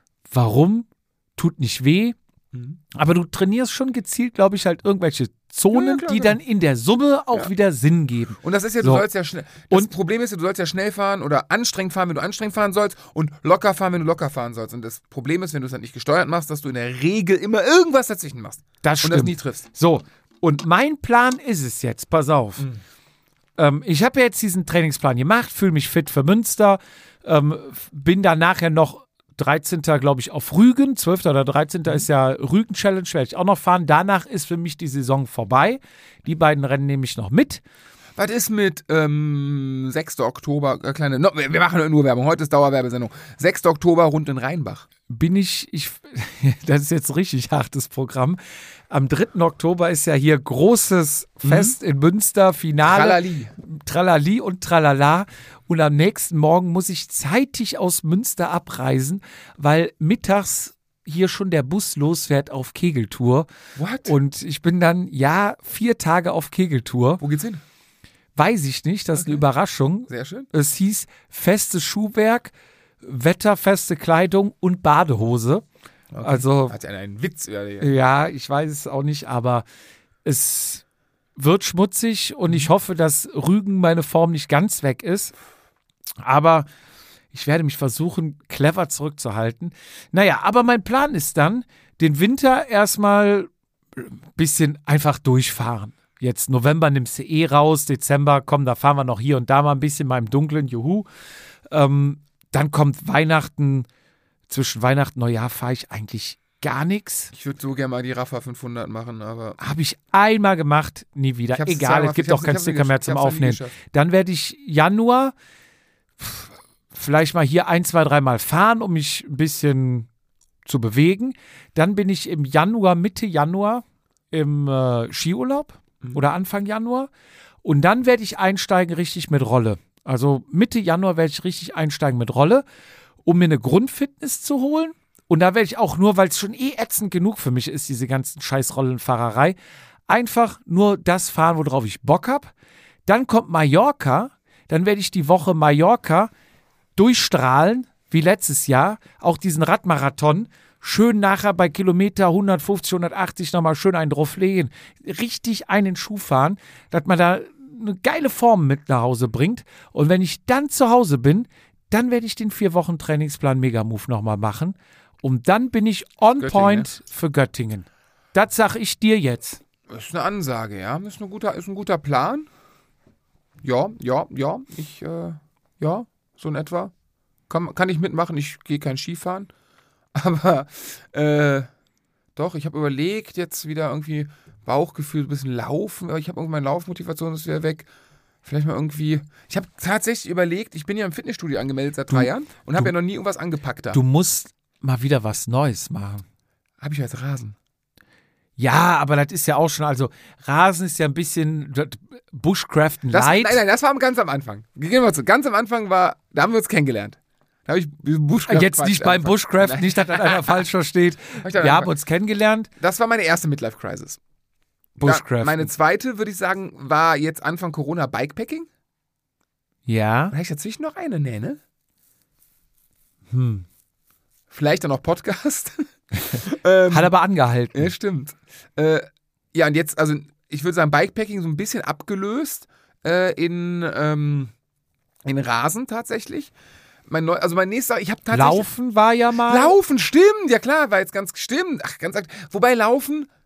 warum? Tut nicht weh. Mhm. Aber du trainierst schon gezielt, glaube ich, halt irgendwelche Zonen, Ja, klar, die klar. dann in der Summe auch Ja. wieder Sinn geben. Und das ist ja, du So. sollst ja schnell. Das Und- Problem ist ja, du sollst ja schnell fahren oder anstrengend fahren, wenn du anstrengend fahren sollst und locker fahren, wenn du locker fahren sollst. Und das Problem ist, wenn du es dann nicht gesteuert machst, dass du in der Regel immer irgendwas dazwischen machst Das und das stimmt. nie triffst. So, und mein Plan ist es jetzt, pass auf. Mhm. Ähm, ich habe ja jetzt diesen Trainingsplan gemacht, fühle mich fit für Münster, ähm, f- bin dann nachher noch dreizehnten glaube ich, auf Rügen. zwölften oder dreizehnten ist ja Rügen-Challenge, werde ich auch noch fahren. Danach ist für mich die Saison vorbei. Die beiden Rennen nehme ich noch mit. Was ist mit ähm, sechsten Oktober, äh, kleine, no, wir wir machen nur Werbung, heute ist Dauerwerbesendung. sechsten Oktober rund in Rheinbach. Bin ich, ich, das ist jetzt ein richtig hartes Programm. Am dritten Oktober ist ja hier großes Fest in Münster, Finale. Tralali. Tralali und Tralala. Und am nächsten Morgen muss ich zeitig aus Münster abreisen, weil mittags hier schon der Bus losfährt auf Kegeltour. What? Und ich bin dann, ja, vier Tage auf Kegeltour. Wo geht's hin? Weiß ich nicht, das ist eine Okay. Überraschung. Sehr schön. Es hieß festes Schuhwerk, wetterfeste Kleidung und Badehose. Okay. Also, Hat ja einen Witz. Ja, ja. ja, ich weiß es auch nicht, aber es wird schmutzig und ich hoffe, dass Rügen meine Form nicht ganz weg ist. Aber ich werde mich versuchen, clever zurückzuhalten. Naja, aber mein Plan ist dann, den Winter erstmal ein bisschen einfach durchfahren. Jetzt November nimmst du eh raus, Dezember, komm, da fahren wir noch hier und da mal ein bisschen mal im Dunkeln, juhu. Ähm, dann kommt Weihnachten, zwischen Weihnachten und Neujahr fahre ich eigentlich gar nichts. Ich würde so gerne mal die Rafa fünfhundert machen, aber. Habe ich einmal gemacht, nie wieder. Ich hab's Egal, zweimal- es gibt ich hab's- auch keinen ich hab's Sticker nie mehr gesch- zum ich hab's nie Aufnehmen. geschafft. Dann werde ich Januar pff, vielleicht mal hier ein, zwei, dreimal fahren, um mich ein bisschen zu bewegen. Dann bin ich im Januar, Mitte Januar im äh, Skiurlaub oder Anfang Januar. Und dann werde ich einsteigen richtig mit Rolle. Also Mitte Januar werde ich richtig einsteigen mit Rolle, um mir eine Grundfitness zu holen. Und da werde ich auch nur, weil es schon eh ätzend genug für mich ist, diese ganzen scheiß Rollenfahrerei, einfach nur das fahren, worauf ich Bock habe. Dann kommt Mallorca, dann werde ich die Woche Mallorca durchstrahlen, wie letztes Jahr, auch diesen Radmarathon, schön nachher bei Kilometer hundertfünfzig, hundertachtzig nochmal schön einen drauflegen, richtig einen Schuh fahren, dass man da eine geile Form mit nach Hause bringt. Und wenn ich dann zu Hause bin, dann werde ich den vier Wochen Trainingsplan Megamove nochmal machen. Und dann bin ich on Göttingen, point für Göttingen. Das sage ich dir jetzt. Das ist eine Ansage, ja. Das ist, eine guter, ist ein guter Plan. Ja, ja, ja. Ich, äh, ja, so in etwa. Kann, kann ich mitmachen. Ich gehe kein Skifahren. Aber, äh, doch, ich habe überlegt, jetzt wieder irgendwie Bauchgefühl, ein bisschen laufen. Aber ich habe irgendwie meine Laufmotivation ist wieder weg. Vielleicht mal irgendwie. Ich habe tatsächlich überlegt, ich bin ja im Fitnessstudio angemeldet seit drei Du- Jahren und habe du- ja noch nie irgendwas angepackt da. Du musst mal wieder was Neues machen. Habe ich als Rasen. Ja, aber das ist ja auch schon, also Rasen ist ja ein bisschen das Bushcraften Das, light. nein, nein, das war ganz am Anfang. Gehen wir zu. Ganz am Anfang war, da haben wir uns kennengelernt. Da habe ich Bushcraft Jetzt nicht beim Bushcraft, Nein. nicht, dass das einer falsch versteht. Hab ich dann Wir haben einfach- uns kennengelernt. Das war meine erste Midlife-Crisis. Bushcraft. Da, meine zweite, würde ich sagen, war jetzt Anfang Corona Bikepacking. ja. Habe ich dazwischen noch eine? Nee, ne? Hm. Vielleicht dann noch Podcast. ähm, Hat aber angehalten. Ja, stimmt. Äh, ja, und jetzt, also ich würde sagen, Bikepacking so ein bisschen abgelöst äh, in, ähm, in Rasen tatsächlich. Mein neu, also mein nächster, ich habe tatsächlich. Laufen war ja mal. Laufen, stimmt, ja klar, war jetzt ganz stimmt. Ach, ganz. Wobei Laufen,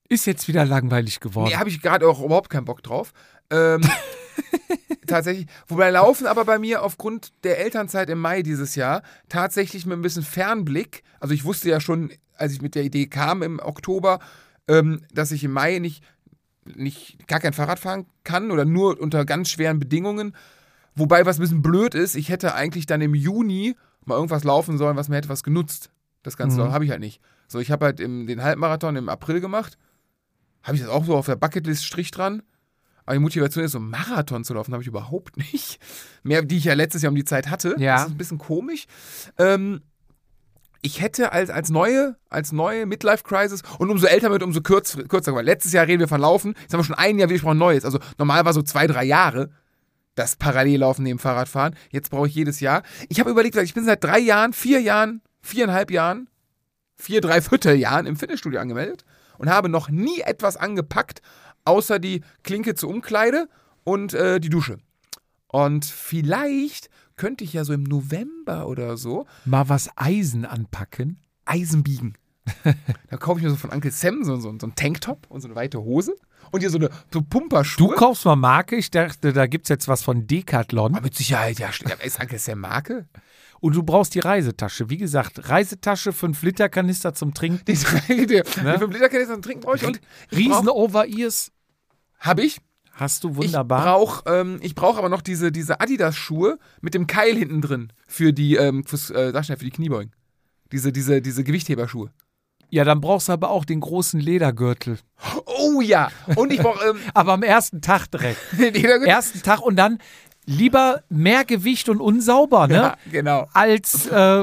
Ist jetzt wieder langweilig geworden. Nee, habe ich gerade auch überhaupt keinen Bock drauf. Ähm, tatsächlich. Wobei Laufen aber bei mir aufgrund der Elternzeit im Mai dieses Jahr tatsächlich mit ein bisschen Fernblick, also ich wusste ja schon, als ich mit der Idee kam im Oktober, ähm, dass ich im Mai nicht, nicht gar kein Fahrrad fahren kann oder nur unter ganz schweren Bedingungen. Wobei, was ein bisschen blöd ist, ich hätte eigentlich dann im Juni mal irgendwas laufen sollen, was mir hätte was genutzt. Das Ganze Mhm. habe ich halt nicht. So, ich habe halt im, den Halbmarathon im April gemacht. Habe ich das auch so auf der Bucketlist Strich dran. Aber die Motivation ist, so einen Marathon zu laufen, habe ich überhaupt nicht. Mehr, die ich ja letztes Jahr um die Zeit hatte. Ja. Das ist ein bisschen komisch. Ähm, ich hätte als, als neue, als neue Midlife-Crisis und umso älter wird, umso kürz, kürzer. Weil letztes Jahr reden wir von Laufen. Jetzt haben wir schon ein Jahr, wir brauchen Neues. Also normal war so zwei, drei Jahre das Parallellaufen neben Fahrradfahren. Jetzt brauche ich jedes Jahr. Ich habe überlegt, ich bin seit drei Jahren, vier Jahren, viereinhalb Jahren, vier, drei Vierteljahren im Fitnessstudio angemeldet und habe noch nie etwas angepackt, außer die Klinke zur Umkleide und äh, die Dusche. Und vielleicht könnte ich ja so im November oder so Mal was Eisen anpacken. Eisen biegen. Da kaufe ich mir so von Uncle Sam so, so, so einen Tanktop und so eine weite Hose und hier so eine so Pumperschuhe. Du kaufst mal Marke. Ich dachte, da gibt es jetzt was von Decathlon. Aber mit Sicherheit, ja. Ist Uncle Sam Marke? Und du brauchst die Reisetasche. Wie gesagt, Reisetasche, fünf Liter Kanister zum Trinken. Die, die, die, die fünf Liter Kanister zum Trinken brauche ich. Und Riesen Over-Ears. habe ich. Hast du wunderbar. Ich brauche ähm, ich brauch aber noch diese, diese Adidas-Schuhe mit dem Keil hinten drin für die, ähm, fürs, äh, sag schnell, für die Kniebeugen. Diese, diese, diese Gewichtheberschuhe. Ja, dann brauchst du aber auch den großen Ledergürtel. Oh ja. Und ich brauche. Ähm, Aber am ersten Tag direkt. den Ledergürtel. Ersten Tag und dann lieber mehr Gewicht und unsauber, ne? Ja, genau. Als äh,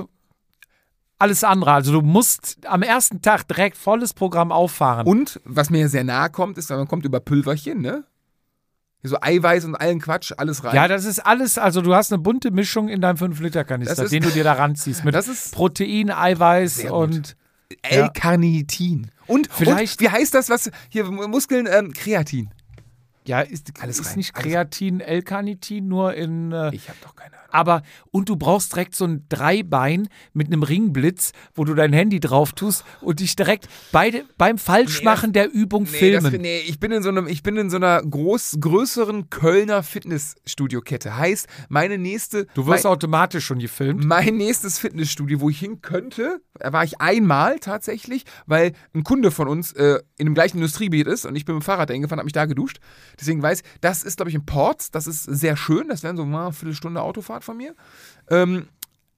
alles andere. Also du musst am ersten Tag direkt volles Programm auffahren. Und was mir sehr nahe kommt, ist, man kommt über Pülverchen, ne? Hier so Eiweiß und allen Quatsch, alles rein. Ja, das ist alles, also du hast eine bunte Mischung in deinem fünf Liter Kanister, Das ist- den du dir da ranziehst. Mit Das ist Protein, Eiweiß Sehr gut. und L-Carnitin. Und, Vielleicht- und wie heißt das, was hier Muskeln, ähm, Kreatin. ja, ist, Alles ist rein, nicht alles Kreatin, L-Carnitin, nur in äh, Ich habe doch keine Ahnung. aber, und du brauchst direkt so ein Dreibein mit einem Ringblitz, wo du dein Handy drauf tust und dich direkt beide, beim Falschmachen der Übung Nee, filmen. das, nee, ich bin in so einem, ich bin in so einer groß, größeren Kölner Fitnessstudio-Kette. Heißt, meine nächste, du wirst mein, automatisch schon gefilmt. mein nächstes Fitnessstudio, wo ich hin könnte, da war ich einmal tatsächlich, weil ein Kunde von uns äh, in dem gleichen Industriegebiet ist und ich bin mit dem Fahrrad dahin gefahren, habe mich da geduscht. Deswegen weiß, das ist, glaube ich, in Ports, das ist sehr schön, das wären so mal eine Viertelstunde Autofahrt von mir. Ähm,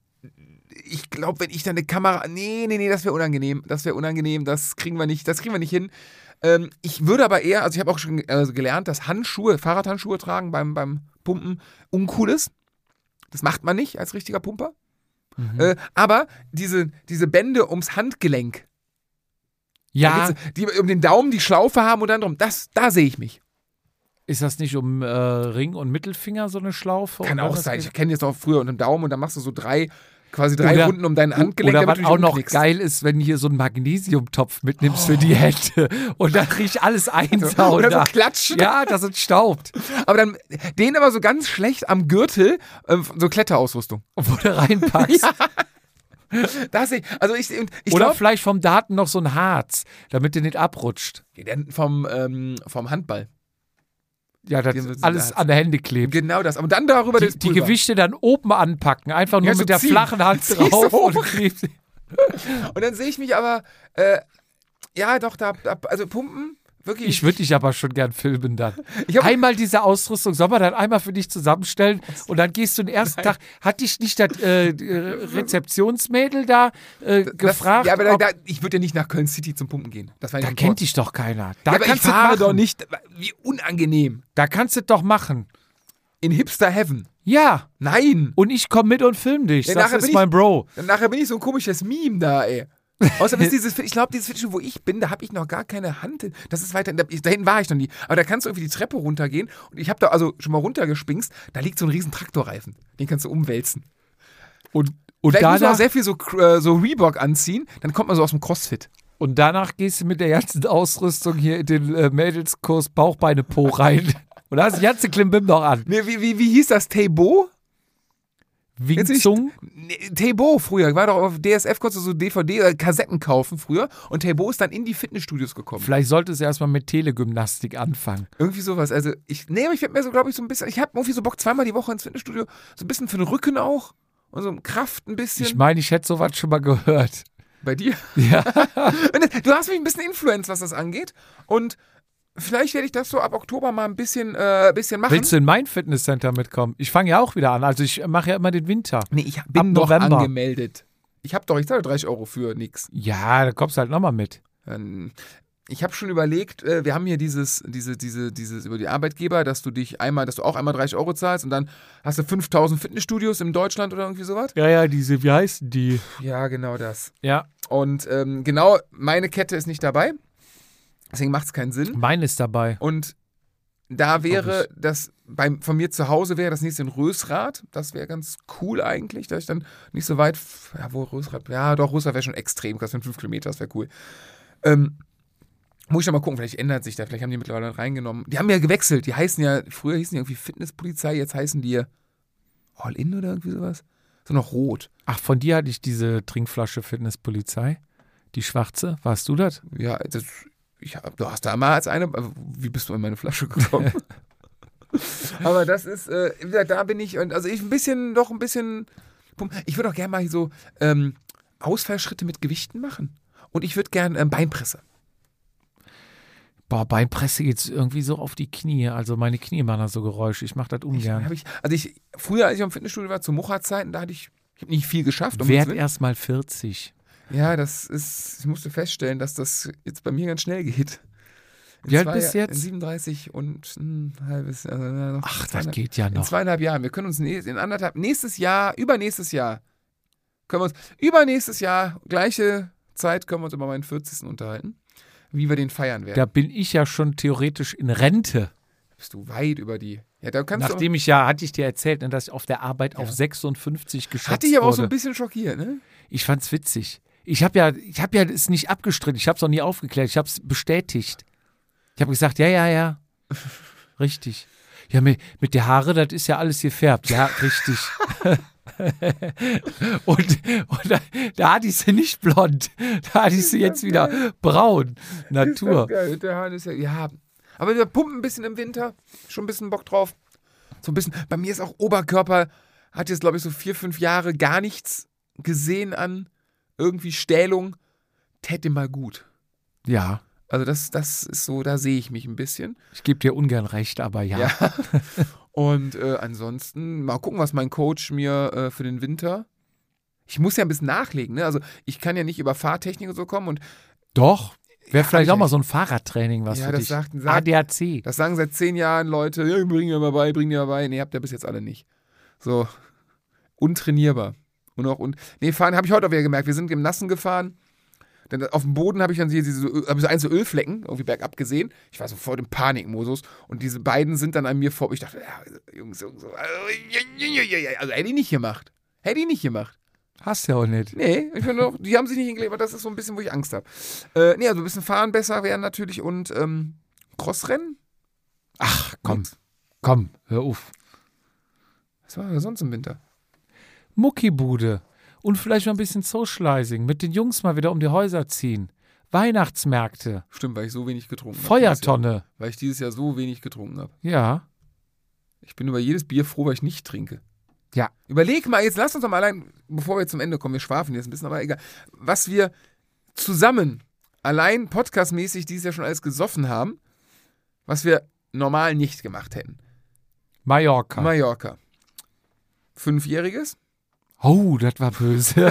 ich glaube, wenn ich da eine Kamera, nee, nee, nee, das wäre unangenehm, das wäre unangenehm, das kriegen wir nicht, das kriegen wir nicht hin. Ähm, ich würde aber eher, also ich habe auch schon äh, gelernt, dass Handschuhe, Fahrradhandschuhe tragen beim, beim Pumpen uncool ist. Das macht man nicht als richtiger Pumper. Mhm. Äh, aber diese, diese Bände ums Handgelenk, Ja, da geht's- die um den Daumen die Schlaufe haben und dann drum, das, da sehe ich mich. ist das nicht um äh, Ring und Mittelfinger so eine Schlaufe? Kann Oder auch was sein. geht? Ich kenne jetzt auch früher unter dem Daumen und dann machst du so drei, quasi drei Oder- Runden um dein Handgelenk, Oder was damit du auch dich noch umknickst. geil ist, wenn du hier so einen Magnesiumtopf mitnimmst für die Hände und dann riecht alles einsaugen. Oder so da. klatschen. Ja, das entstaubt. Aber dann, den aber so ganz schlecht am Gürtel, ähm, so Kletterausrüstung. Wo du reinpackst. Da sehe ich, also ich, ich Oder glaube, vielleicht vom Daten noch so ein Harz, damit der nicht abrutscht. vom, ähm, vom Handball. Ja, das Die- alles an der Hände klebt. Genau das. Aber dann darüber Die, das die Pulver. Gewichte dann oben anpacken, einfach nur Ja, so mit der ziehen. flachen Hand Ziehst drauf du und hoch. klebst. Und dann sehe ich mich aber, äh, ja doch, da, da also pumpen, wirklich. Ich würde dich aber schon gern filmen dann. Ich hab- Einmal diese Ausrüstung, soll man dann einmal für dich zusammenstellen und dann gehst du den ersten Tag. Hat dich nicht das äh, Rezeptionsmädel da äh, das, gefragt? Ja, aber da, ob, da, ich würde ja nicht nach Köln City zum Pumpen gehen. Das war da nicht kennt dich doch keiner. Da ja, aber ich kannst du fahre machen. doch nicht. Wie unangenehm. Da kannst du doch machen. In Hipster Heaven. Ja. Nein. Und ich komme mit und film dich. Ja, das nachher ist bin ich- mein Bro. Und nachher bin ich so ein komisches Meme da, ey. Außerdem ist dieses, ich glaube, dieses Fitnessstudio, wo ich bin, da habe ich noch gar keine Hand. Das ist weiter, da, dahin war ich noch nie. Aber da kannst du irgendwie die Treppe runtergehen und ich habe da also schon mal runtergespinkst, da liegt so ein riesen Traktorreifen. Den kannst du umwälzen. Und, und, Vielleicht muss man auch danach, sehr viel so, äh, so Reebok anziehen, dann kommt man so aus dem Crossfit. und danach gehst du mit der ganzen Ausrüstung hier in den äh, Mädelskurs Bauchbeine Po rein. Und da hast du die ganze Klimbim noch an. Nee, wie, wie, wie hieß das? Teibo? Wing Jetzt nicht- Chun? Nee, Tebo früher, war doch auf D S F, konntest du so D V D, äh, Kassetten kaufen früher und Tebo ist dann in die Fitnessstudios gekommen. Vielleicht sollte es erstmal mit Telegymnastik anfangen. Irgendwie sowas, also ich, nee, aber ich werde mir so, glaube ich, so ein bisschen, ich habe irgendwie so Bock, zweimal die Woche ins Fitnessstudio, so ein bisschen für den Rücken auch und so Kraft ein bisschen. Ich meine, ich hätte sowas schon mal gehört. Bei dir? Ja. Und du hast mich ein bisschen Influence, was das angeht und vielleicht werde ich das so ab Oktober mal ein bisschen, äh, bisschen machen. Willst du in mein Fitnesscenter mitkommen? Ich fange ja auch wieder an. Also ich mache ja immer den Winter. Nee, ich Ab bin doch November. angemeldet. Ich habe doch, ich zahle dreißig Euro für nix. Ja, da kommst du halt nochmal mit. Ähm, Ich habe schon überlegt, äh, wir haben hier dieses, diese, diese, dieses über die Arbeitgeber, dass du dich einmal, dass du auch einmal dreißig Euro zahlst und dann hast du fünftausend Fitnessstudios in Deutschland oder irgendwie sowas. Ja, ja, diese, wie heißen die? Ja, genau das. Ja, Und ähm, genau, meine Kette ist nicht dabei. Deswegen macht es keinen Sinn. meine ist dabei. Und da wäre das, beim, von mir zu Hause wäre das nächste in Rösrath. Das wäre ganz cool eigentlich, dass ich dann nicht so weit, ja, wo Rösrath, ja doch, Rösrath wäre schon extrem, das sind fünf Kilometer, das wäre cool. Ähm, muss ich ja mal gucken, vielleicht ändert sich da, vielleicht haben die mittlerweile reingenommen. Die haben ja gewechselt, die heißen ja, früher hießen die irgendwie Fitnesspolizei, jetzt heißen die All-In oder irgendwie sowas. So noch rot. Ach, von dir hatte ich diese Trinkflasche Fitnesspolizei. Die schwarze. Warst du das? Ja, das, ich hab, du hast da mal als eine, aber wie bist du in meine Flasche gekommen? Aber das ist, äh, wie gesagt, da bin ich, und also ich ein bisschen, doch ein bisschen, ich würde auch gerne mal so ähm, Ausfallschritte mit Gewichten machen. Und ich würde gerne ähm, Beinpresse. Boah, Beinpresse geht's irgendwie so auf die Knie. Also meine Knie machen da so Geräusche. Ich mache das Ich, ungern. hab ich, also ich, früher, als ich am Fitnessstudio war, zu Mucha-Zeiten, da hatte ich, ich habe nicht viel geschafft. um Werd Gottes Willen. erst mal vierzig. Ja, das ist, ich musste feststellen, dass das jetzt bei mir ganz schnell geht. In Wie alt zwei- bist du jetzt? In siebenunddreißig und ein halbes Jahr. Also noch Ach, das zweieinhalb- geht ja In noch. zweieinhalb Jahren. Wir können uns nä- in anderthalb, nächstes Jahr, übernächstes Jahr, können wir uns, übernächstes Jahr, gleiche Zeit, können wir uns über meinen vierzigsten unterhalten, wie wir den feiern werden. Da bin ich ja schon theoretisch in Rente. Bist du weit über die. Ja, da kannst Nachdem ich ja, hatte ich dir erzählt, ne, dass ich auf der Arbeit Ja. auf sechsundfünfzig du. geschätzt Hat dich aber auch so ein wurde. bisschen schockiert, ne? Ich fand's witzig. Ich habe ja, ich habe ja es nicht abgestritten. Ich habe es auch nie aufgeklärt. Ich habe es bestätigt. Ich habe gesagt, ja, ja, ja. Richtig. Ja, mit, mit der Haare, das ist ja alles gefärbt. Ja, richtig. und und da, da hatte ich sie nicht blond. Da hatte ich sie jetzt wieder braun. Natur. Ja, der Hahn ist ja, ja. Aber wir pumpen ein bisschen im Winter. Schon ein bisschen Bock drauf. So ein bisschen. Bei mir ist auch Oberkörper, hat jetzt, glaube ich, so vier, fünf Jahre gar nichts gesehen an irgendwie Stählung. Täte mal gut. Ja, Also das, das ist so, da sehe ich mich ein bisschen. ich gebe dir ungern recht, aber ja. Ja. Und äh, ansonsten mal gucken, was mein Coach mir äh, für den Winter. Ich muss ja ein bisschen nachlegen, ne? Also ich kann ja nicht über Fahrtechnik und so kommen und Doch. Wäre Ja, vielleicht hab auch ich mal so ein Fahrradtraining was Ja, für das dich. sagt- sagt- A D A C. das sagen seit zehn Jahren Leute, ja, bring dir mal bei, bring dir mal bei. Nee, habt ihr bis jetzt alle nicht. So, untrainierbar. Und auch, und, nee, fahren habe ich heute auch wieder gemerkt. Wir sind im Nassen gefahren. Dann auf dem Boden habe ich dann diese, Ö- hab ich so einzelne Ölflecken irgendwie bergab gesehen. Ich war sofort im Panikmodus. Und diese beiden sind dann an mir vor. Ich dachte, ja, Jungs, Jungs, also, also hätte ich nicht gemacht. Hätte ich nicht gemacht. Hast du ja auch nicht. Nee, ich finde auch, die haben sich nicht hingelebt, aber das ist so ein bisschen, wo ich Angst habe. Äh, nee, also ein bisschen fahren besser wären natürlich und ähm, Crossrennen. Ach, komm. Komm, hör auf. Was machen wir sonst im Winter? Muckibude. Und vielleicht mal ein bisschen Socializing. Mit den Jungs mal wieder um die Häuser ziehen. Weihnachtsmärkte. Stimmt, weil ich so wenig getrunken habe. Feuertonne. Weil ich dieses Jahr so wenig getrunken habe. Ja. Ich bin über jedes Bier froh, weil ich nicht trinke. Ja. Überleg mal, jetzt lass uns doch mal allein, bevor wir jetzt zum Ende kommen, wir schwafeln jetzt ein bisschen, aber egal, was wir zusammen, allein podcastmäßig dieses Jahr schon alles gesoffen haben, was wir normal nicht gemacht hätten. Mallorca. Mallorca. Fünfjähriges? Oh, das war böse.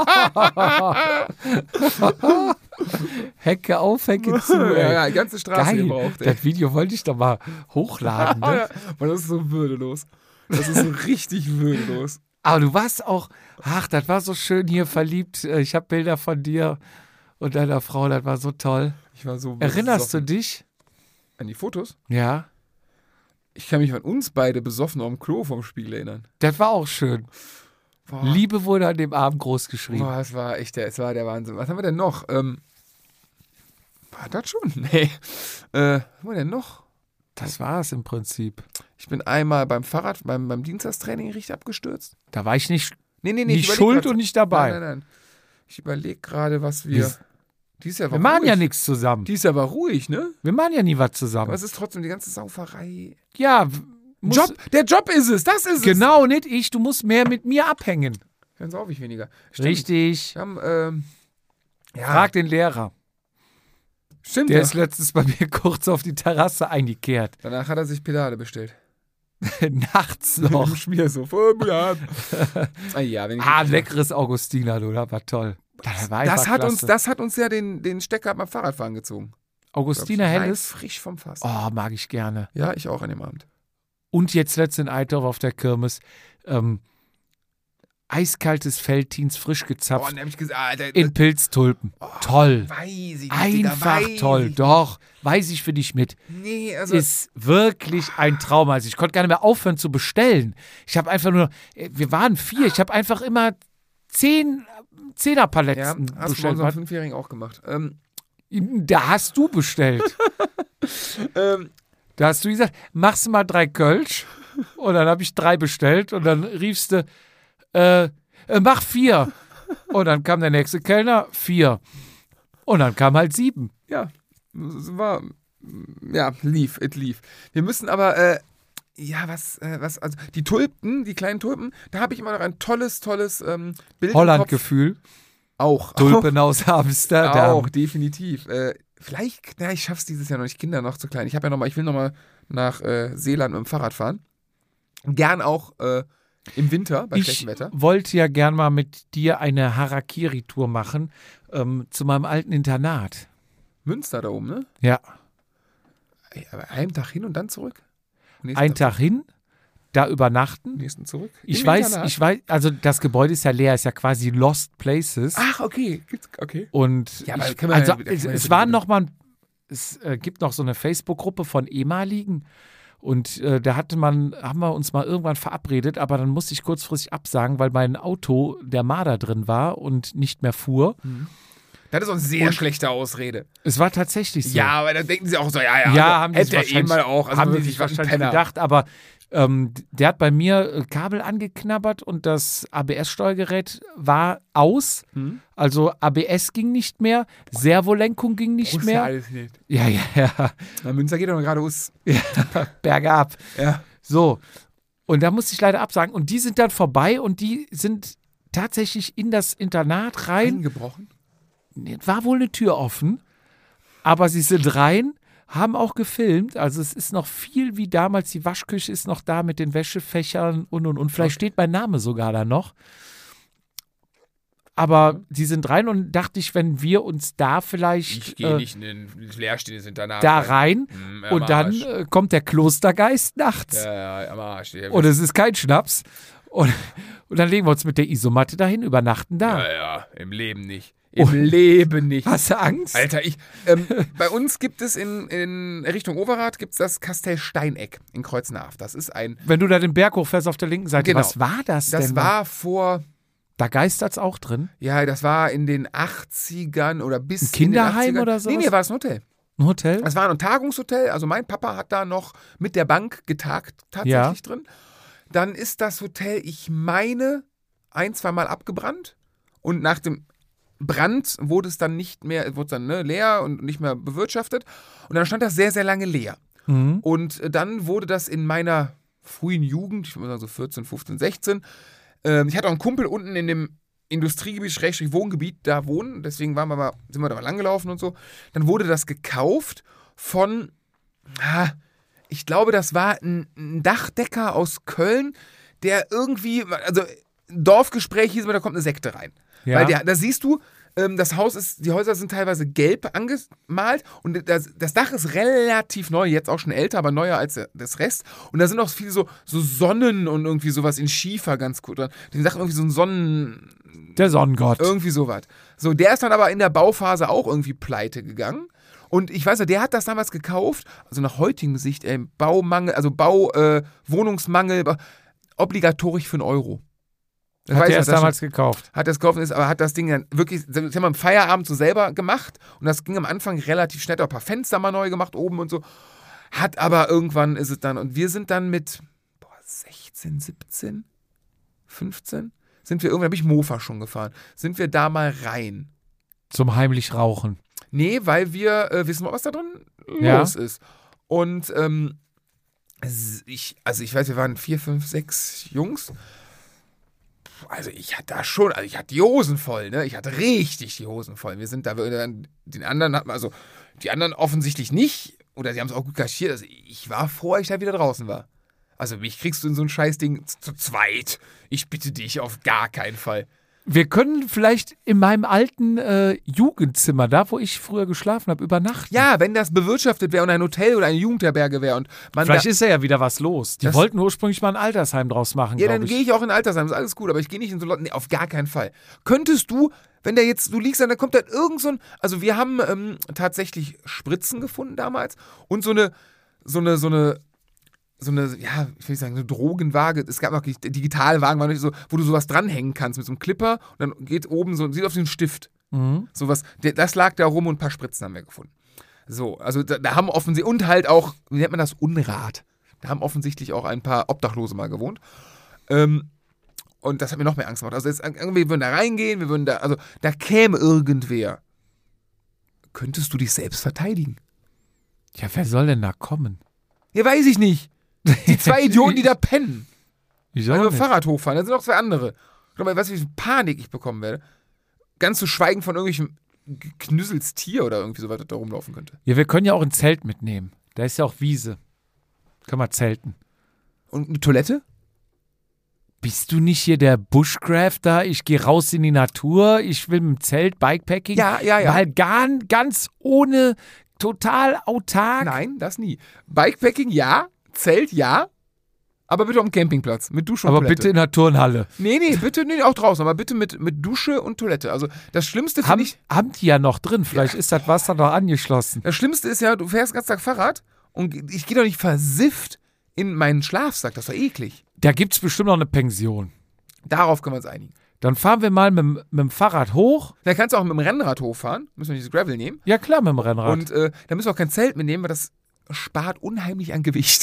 Hecke auf, Hecke zu. Ja, Ey. ja, die ganze Straße Geil. gebraucht, ey. Das Video wollte ich doch mal hochladen. Ne? Und das ist so würdelos. Das ist so richtig würdelos. Aber du warst auch, ach, das war so schön hier verliebt. Ich habe Bilder von dir und deiner Frau, das war so toll. Ich war so Erinnerst besoffen. du dich? An die Fotos? Ja. Ich kann mich an uns beide besoffen auf dem Klo vom Spiegel erinnern. Das war auch schön. Boah. Liebe wurde an dem Abend groß geschrieben. Boah, es war echt der, es war der Wahnsinn. Was haben wir denn noch? Ähm, war das schon? Nee. Äh, was haben wir denn noch? Das war es im Prinzip. Ich bin einmal beim Fahrrad, beim, beim Dienstagstraining richtig abgestürzt. Da war ich nicht, Nee, nee, nee. nicht ich schuld grad, und nicht dabei. Nein, nein, nein. Ich überlege gerade, was wir. Wir- Die ist ja Wir machen ruhig. ja nichts zusammen. Die ist aber ruhig, ne? Wir machen ja nie was Aber zusammen. es ist trotzdem die ganze Sauferei. Ja, w- muss, Job, der Job ist es, das ist es. Genau, nicht ich. Du musst mehr mit mir abhängen. Dann saufe ich weniger. Stimmt. Richtig. Wir haben, ähm, ja, Frag den Lehrer. stimmt. Der ja. ist letztens bei mir kurz auf die Terrasse eingekehrt. Danach hat er sich Pedale bestellt. Nachts noch. Im Schmiersuff. Oh, ja. Ah, ja, wenn ich Ah, leckeres Augustiner, du, das war toll. Das, war das, einfach hat klasse. uns, das hat uns ja den, den Stecker beim Fahrradfahren gezogen. Augustiner Glaub ich. Rein Helles. frisch vom Fass. Oh, mag ich gerne. Ja, ich auch an dem Abend. Und jetzt letztens in Eitorf auf der Kirmes. Ähm, eiskaltes Feldtins, frisch Oh, gezapft, und dann hab ich gesagt, Alter, in Pilztulpen. Toll. weiß ich nicht, Einfach Digga, weiß toll. ich Doch, weiß ich für dich mit. nicht. Nee, also. Ist wirklich ein Traum. Also ich konnte gar nicht mehr aufhören zu bestellen. Ich habe einfach nur, wir waren vier, ich habe einfach immer zehn ja, Zehnerpaletten hast du bei bestellt. unserem Fünfjährigen auch gemacht. Ähm, Da hast du bestellt. ähm, Da hast du gesagt, machst du mal drei Kölsch. Und dann habe ich drei bestellt und dann riefst du, äh, äh, mach vier. Und dann kam der nächste Kellner, vier. Und dann kam halt sieben. ja, es war, ja, lief, it lief. Wir müssen aber, äh, ja, was, äh, was, also die Tulpen, die kleinen Tulpen, da habe ich immer noch ein tolles, tolles ähm, Bild im Kopf. Holland-Gefühl. Auch. Tulpen aus Amsterdam. Auch, definitiv. Äh, vielleicht, na, ich schaff's dieses Jahr noch nicht, Kinder noch zu klein. Ich habe ja noch mal, ich will noch mal nach äh, Seeland mit dem Fahrrad fahren. Gern auch äh, im Winter, bei Ich schlechtem Wetter. wollte ja gern mal mit dir eine Harakiri-Tour machen ähm, zu meinem alten Internat. Münster da oben, ne? Ja, Ey, aber einen Tag hin und dann zurück? Nächsten einen Tag hin, da übernachten. Nächsten zurück? Ich Im weiß, Internat? ich weiß, also das Gebäude ist ja leer, ist ja quasi Lost Places. Ach, okay. Gibt's, okay. Und Ja, aber ich, kann man also ja- kann es, man ja es bitte- waren noch mal, es äh, gibt noch so eine Facebook-Gruppe von ehemaligen und äh, da hatte man, haben wir uns mal irgendwann verabredet, aber dann musste ich kurzfristig absagen, weil mein Auto der Marder drin war und nicht mehr fuhr. Das ist auch eine sehr Und- schlechte Ausrede. Es war tatsächlich so. Ja, aber dann denken sie auch so, ja, ja. Ja, also, haben die sich hätte er eh wahrscheinlich, mal auch. Also haben die wirklich, sich was ein wahrscheinlich Penner. gedacht, aber ähm, der hat bei mir äh, Kabel angeknabbert und das A B S-Steuergerät war aus. Hm? Also A B S ging nicht mehr, Servolenkung ging nicht Wusste ja mehr. alles nicht. Ja, ja, ja. Na, Münster geht doch noch geradeaus. Bergab. Ja. So. Und da musste ich leider absagen. Und die sind dann vorbei und die sind tatsächlich in das Internat rein. Eingebrochen. War wohl eine Tür offen, aber sie sind rein, haben auch gefilmt. Also es ist noch viel wie damals. Die Waschküche ist noch da mit den Wäschefächern und und und. Vielleicht steht mein Name sogar da noch. Aber die sind rein und dachte ich, wenn wir uns da vielleicht Ich gehe äh, nicht in ein leerstehendes Internat. da rein Hm, am und dann Arsch. äh, kommt der Klostergeist nachts. Ja, ja, am Arsch. Ja, Und es ist kein Schnaps. Und, und dann legen wir uns mit der Isomatte dahin, übernachten da. ja, ja, im Leben nicht. Im Leben nicht. Hast du Angst? Alter, ich, ähm, bei uns gibt es in, in Richtung Overath gibt es das Kastell Steineck in Kreuznach. Das ist ein, Wenn du da den Berg hochfährst auf der linken Seite, Genau. was war das, das denn? war vor, Da geistert's auch drin. ja, das war in den achtzigern oder bis Ein Kinderheim in den achtzigern. oder sowas? Nee, nee, war es ein Hotel. Ein Hotel? Es war ein Tagungshotel, also mein Papa hat da noch mit der Bank getagt, tatsächlich Ja. drin. Dann ist das Hotel, ich meine, ein, zweimal abgebrannt und nach dem Brand wurde es dann nicht mehr, wurde dann ne, leer und nicht mehr bewirtschaftet und dann stand das sehr, sehr lange leer. Mhm. Und äh, dann wurde das in meiner frühen Jugend, ich würde sagen so vierzehn, fünfzehn, sechzehn, ähm, ich hatte auch einen Kumpel unten in dem Industriegebiet, Schrägstrich Wohngebiet da wohnen, deswegen waren wir mal, sind wir da mal langgelaufen und so. Dann wurde das gekauft von, ah, ich glaube, das war ein, ein Dachdecker aus Köln, der irgendwie, also Dorfgespräch hieß immer, da kommt eine Sekte rein. Ja. Weil der, da siehst du, ähm, das Haus ist, die Häuser sind teilweise gelb angemalt und das, das Dach ist relativ neu, jetzt auch schon älter, aber neuer als der- das Rest. Und da sind auch viele so, so Sonnen und irgendwie sowas in Schiefer ganz gut dran. Die Sachen irgendwie so ein Sonnen, Der Sonnengott. irgendwie sowas. So, der ist dann aber in der Bauphase auch irgendwie pleite gegangen. Und ich weiß ja, der hat das damals gekauft, also nach heutigem Sicht, ey, Baumangel, also Bau, äh, Wohnungsmangel, ba- obligatorisch für einen Euro. Das Hat weiß der ich, es das damals schon- gekauft. hat das gekauft, ist, aber hat das Ding dann wirklich, das haben wir am Feierabend so selber gemacht und das ging am Anfang relativ schnell, auch ein paar Fenster mal neu gemacht oben und so. Hat aber irgendwann ist es dann, und wir sind dann mit boah, sechzehn, siebzehn, fünfzehn, sind wir irgendwann, habe ich Mofa schon gefahren, sind wir da mal rein. Zum heimlich Rauchen. Nee, weil wir äh, wissen, was da drin Ja. los ist. Und ähm, ich, also ich weiß, wir waren vier, fünf, sechs Jungs. Also ich hatte da schon, also ich hatte die Hosen voll, ne? Ich hatte richtig die Hosen voll. Wir sind da, den anderen hatten wir, also die anderen offensichtlich nicht, oder sie haben es auch gut kaschiert. Also ich war froh, als ich da wieder draußen war. Also mich kriegst du in so ein Scheißding zu zweit. Ich bitte dich, auf gar keinen Fall. Wir können vielleicht in meinem alten äh, Jugendzimmer, da wo ich früher geschlafen habe, übernachten. Ja, wenn das bewirtschaftet wäre und ein Hotel oder eine Jugendherberge wäre und man Vielleicht da, ist ja ja wieder was los. Die Das- wollten ursprünglich mal ein Altersheim draus machen, ja, glaube dann ich. gehe ich auch in Altersheim, ist alles gut, aber ich gehe nicht in so Leute, nee, auf gar keinen Fall. Könntest du, wenn der jetzt, du liegst dann, da kommt dann irgend so ein, also wir haben ähm, tatsächlich Spritzen gefunden damals und so eine, so eine, so eine, so eine, ja, ich will nicht sagen, eine Drogenwaage. Es gab noch digitale Wagen, war nicht so, wo du sowas dranhängen kannst mit so einem Clipper und dann geht oben so, sieht auf den Stift. Mhm. Sowas, der- das lag da rum und ein paar Spritzen haben wir gefunden. So, also da, da haben offensichtlich, und halt auch, wie nennt man das, Unrat. Da haben offensichtlich auch ein paar Obdachlose mal gewohnt. Ähm, und das hat mir noch mehr Angst gemacht. Also jetzt irgendwie, wir würden da reingehen, wir würden da, also da käme irgendwer. Könntest du dich selbst verteidigen? Ja, wer soll denn da kommen? Ja, weiß ich nicht. Die zwei Idioten, die da pennen. Ich Wenn auch wir nicht. Fahrrad hochfahren, dann sind noch zwei andere. Schau mal, weißt du, wie viel Panik ich bekommen werde? Ganz zu schweigen von irgendwelchem Knüssels Tier oder irgendwie so weiter da rumlaufen könnte. Ja, wir können ja auch ein Zelt mitnehmen. Da ist ja auch Wiese. Können wir zelten. Und eine Toilette? Bist du nicht hier der Bushcrafter? Ich gehe raus in die Natur, ich will mit dem Zelt Bikepacking. Ja, ja, ja. Weil gar, ganz ohne, total autark. Nein, das nie. Bikepacking ja, Zelt ja, aber bitte am Campingplatz mit Dusche und aber Toilette. bitte in der Turnhalle. Nee, nee, bitte, nee, auch draußen, aber bitte mit, mit Dusche und Toilette. Also das Schlimmste finde Haben, ich, haben die ja noch drin. Vielleicht ist das Wasser noch angeschlossen. das Schlimmste ist ja, du fährst den ganzen Tag Fahrrad und ich gehe doch nicht versifft in meinen Schlafsack, das ist doch eklig. Da gibt es bestimmt noch eine Pension. Darauf können wir uns einigen. Dann fahren wir mal mit, dem- mit dem Fahrrad hoch. Dann kannst du auch mit dem Rennrad hochfahren, müssen wir dieses Gravel nehmen. Ja klar, mit dem Rennrad. Und äh, da müssen wir auch kein Zelt mitnehmen, weil das spart unheimlich an Gewicht.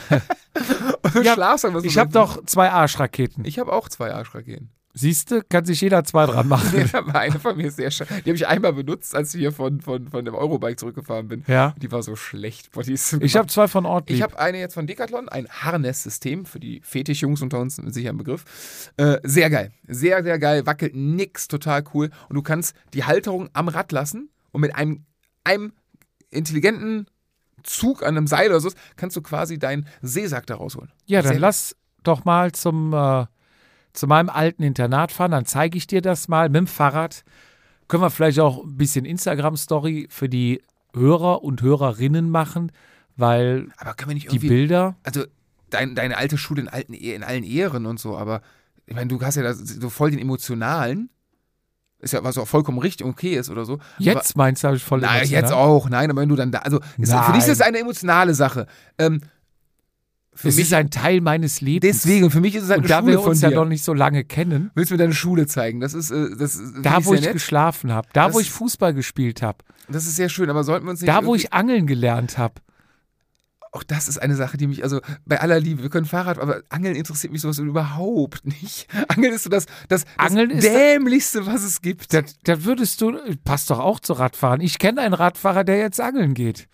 Und Ja, Schlafsack, was ich du habe sagst. doch zwei Arschraketen. Ich habe auch zwei Arschraketen. Siehst du, kann sich jeder zwei dran machen. Nee, aber eine von mir ist sehr schön. Die habe ich einmal benutzt, als ich hier von, von, von dem Eurobike zurückgefahren bin. Ja. Die war so schlecht. Boah, die ist so Ich gemacht. habe zwei von Ortlieb. Ich habe eine jetzt von Decathlon, ein Harness-System für die Fetischjungs unter uns, sicher ein Begriff. Äh, sehr geil. Sehr, sehr geil. Wackelt nix, total cool. Und du kannst die Halterung am Rad lassen und mit einem, einem intelligenten Zug an einem Seil oder so kannst du quasi deinen Seesack da rausholen. Ja, dann Sehr- lass doch mal zum, äh, zu meinem alten Internat fahren. Dann zeige ich dir das mal mit dem Fahrrad. Können wir vielleicht auch ein bisschen Instagram-Story für die Hörer und Hörerinnen machen, weil Aber können wir nicht die irgendwie... Bilder. Also dein, deine alte Schule in, alten, Ehe- in allen Ehren und so, aber ich meine, du hast ja da so voll den emotionalen, ist ja, was auch vollkommen richtig und okay ist oder so. Jetzt meinst du, habe ich voll aber, Nein, emotional. jetzt auch, nein, aber wenn du dann da, also ist, für dich ist das eine emotionale Sache. Ähm, für Es mich, ist ein Teil meines Lebens. deswegen, für mich ist es halt Und eine da Schule wir von uns dir. ja noch nicht so lange kennen, Willst du mir deine Schule zeigen? Das ist, äh, das ist da finde wo sehr ich nett. geschlafen habe, da Das wo ich ist- Fußball gespielt habe, Das ist sehr schön, aber sollten wir uns nicht da wo irgendwie- ich Angeln gelernt habe. Auch das ist eine Sache, die mich, also bei aller Liebe, wir können Fahrrad, aber Angeln interessiert mich sowas überhaupt nicht. Angeln ist so das, das, das Angeln ist- dämlichste, was es gibt. Da, da würdest du, passt doch auch zu Radfahren. Ich kenne einen Radfahrer, der jetzt angeln geht.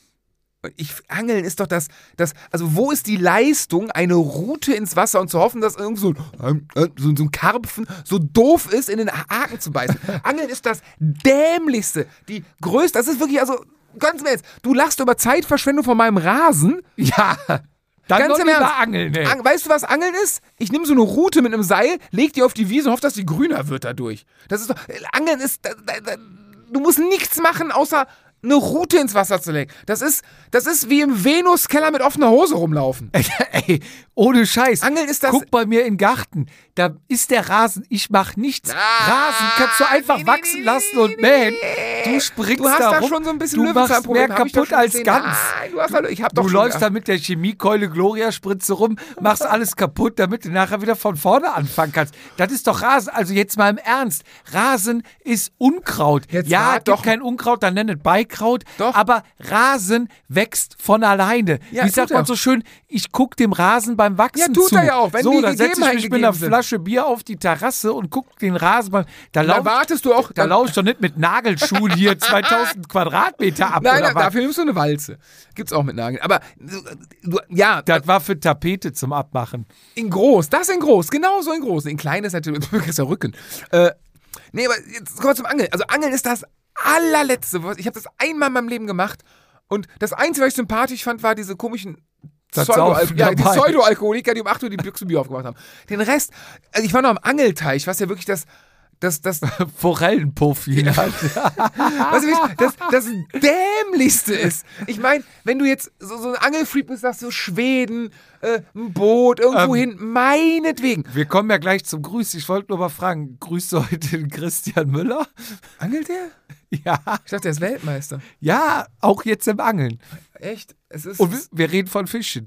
Ich, Angeln ist doch das, das, also wo ist die Leistung, eine Route ins Wasser und zu hoffen, dass irgend so, ein- äh, so, so ein Karpfen so doof ist, in den Haken zu beißen. Angeln ist das dämlichste, die größte, das ist wirklich, also ganz im Ernst, du lachst über Zeitverschwendung von meinem Rasen. Ja, dann Ganz noch im lieber Ernst. angeln, ey. An, weißt du, was Angeln ist? Ich nehme so eine Route mit einem Seil, leg die auf die Wiese und hoffe, dass die grüner wird dadurch. Das ist doch, Angeln ist, da, da, da, du musst nichts machen, außer eine Route ins Wasser zu legen. Das ist, das ist wie im Venuskeller mit offener Hose rumlaufen. Ey, ohne Scheiß. Angeln ist das... Guck bei mir in den Garten. Da ist der Rasen. Ich mach nichts. Ah, Rasen kannst du einfach nee, nee, wachsen nee, lassen nee, und mähen. nee. du springst du hast da da rum, schon so ein bisschen du machst Löwenzahnproblem. mehr Hab ich doch kaputt schon als gesehen. ganz. Nein, du hast da, ich hab doch Du schon, läufst da mit der Chemiekeule Gloria-Spritze rum, machst alles kaputt, damit du nachher wieder von vorne anfangen kannst. Das ist doch Rasen. Also jetzt mal im Ernst. Rasen ist Unkraut. Jetzt ja, war gibt doch- kein Unkraut, dann nennt es Beikraut. Doch. Aber Rasen wächst von alleine. Ja, Wie sagt tut er. man so schön, ich gucke dem Rasen beim Wachsen Ja, tut zu. er ja auch, wenn so, die da setze ich Gegebenheiten mich mit einer gegeben sind. Flasche Bier auf die Terrasse und gucke den Rasen beim... Da Dann lauf, wartest du auch. da dann- laufe ich doch nicht mit Nagelschuhen hier zweitausend Quadratmeter ab. Nein, oder nein, was? dafür nimmst du eine Walze. Gibt's auch mit Nageln. Aber du, du, ja, Das war für Tapete zum Abmachen. in groß, das in groß, genau so in groß. In klein ist natürlich, du kriegst ja Rücken. Äh, nee, aber jetzt kommen wir zum Angeln. Also Angeln ist das allerletzte. was- Ich habe das einmal in meinem Leben gemacht und das Einzige, was ich sympathisch fand, war diese komischen Das Pseudo- Saufen ja, die dabei. Pseudo-Alkoholiker, die um acht Uhr die Büchse Bier aufgemacht haben. Den Rest, also ich war noch am Angelteich, was ja wirklich das, das, das, Forellenpuff. Ja. was wirklich das, das Dämlichste ist. Ich meine, wenn du jetzt so, so ein Angelfreak bist, sagst du Schweden, äh, ein Boot, irgendwo Ähm. hin, meinetwegen. Wir kommen ja gleich zum Grüß. Ich wollte nur mal fragen, grüßt du heute den Christian Müller? Angelt der? Ja. Ich dachte, der ist Weltmeister. Ja, auch jetzt im Angeln. Echt? Es ist. Und wir, wir reden von Fischen.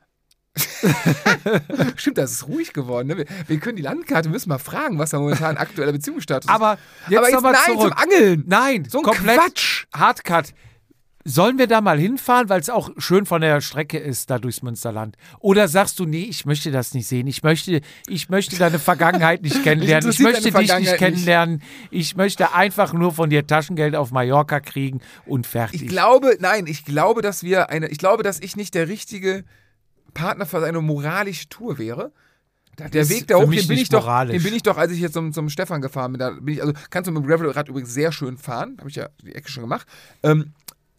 Stimmt, das ist ruhig geworden. Ne? Wir, wir können die Landkarte, müssen mal fragen, was da momentan aktueller Beziehungsstatus ist. Aber jetzt, Aber jetzt nochmal nein zurück. zum Angeln. Nein, So ein komplett Quatsch. Hardcut. Sollen wir da mal hinfahren, weil es auch schön von der Strecke ist, da durchs Münsterland? Oder sagst du, nee, ich möchte das nicht sehen. Ich möchte, ich möchte deine Vergangenheit nicht kennenlernen. Ich interessiert möchte deine dich nicht Vergangenheit nicht. kennenlernen. Ich möchte einfach nur von dir Taschengeld auf Mallorca kriegen und fertig. Ich glaube, nein, ich glaube, dass wir eine, ich glaube, dass ich nicht der richtige Partner für eine moralische Tour wäre. Der ist Weg da für hoch, mich den bin, nicht ich doch, moralisch. den bin ich doch, als ich jetzt zum, zum Stefan gefahren bin, da bin ich, also kannst du mit dem Gravelrad übrigens sehr schön fahren, habe ich ja die Ecke schon gemacht. Ähm,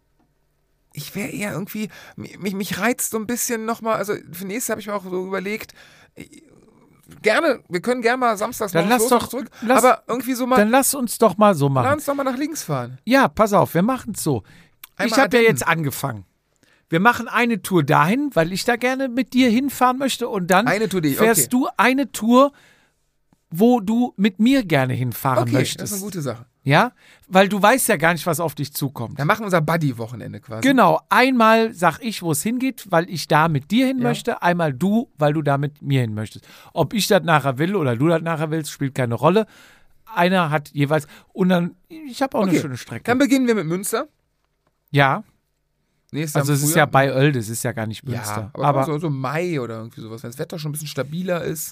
ich wäre eher irgendwie, mich, mich reizt so ein bisschen nochmal, also für nächstes habe ich mir auch so überlegt, ich, gerne, wir können gerne mal samstags Dann morgens lass los doch- und zurück, lass- aber irgendwie so mal, Dann lass uns doch mal so machen. lass uns doch mal nach links fahren. Ja, pass auf, wir machen es so. Einmal ich habe ja Ardennen. jetzt angefangen. Wir machen eine Tour dahin, weil ich da gerne mit dir hinfahren möchte und dann Eine Tour, die- fährst okay. du eine Tour, wo du mit mir gerne hinfahren Okay, möchtest. das ist eine gute Sache. Ja, weil du weißt ja gar nicht, was auf dich zukommt. Dann machen wir unser Buddy-Wochenende quasi. Genau, einmal sag ich, wo es hingeht, weil ich da mit dir hin Ja. möchte, einmal du, weil du da mit mir hin möchtest. Ob ich das nachher will oder du das nachher willst, spielt keine Rolle. Einer hat jeweils, und dann, ich habe auch eine Okay, schöne Strecke. Dann beginnen wir mit Münster. Ja, Nächstes Jahr also es ist früher. ja bei Oelde, es ist ja gar nicht Münster. Ja, aber, aber so, so Mai oder irgendwie sowas, wenn das Wetter schon ein bisschen stabiler ist.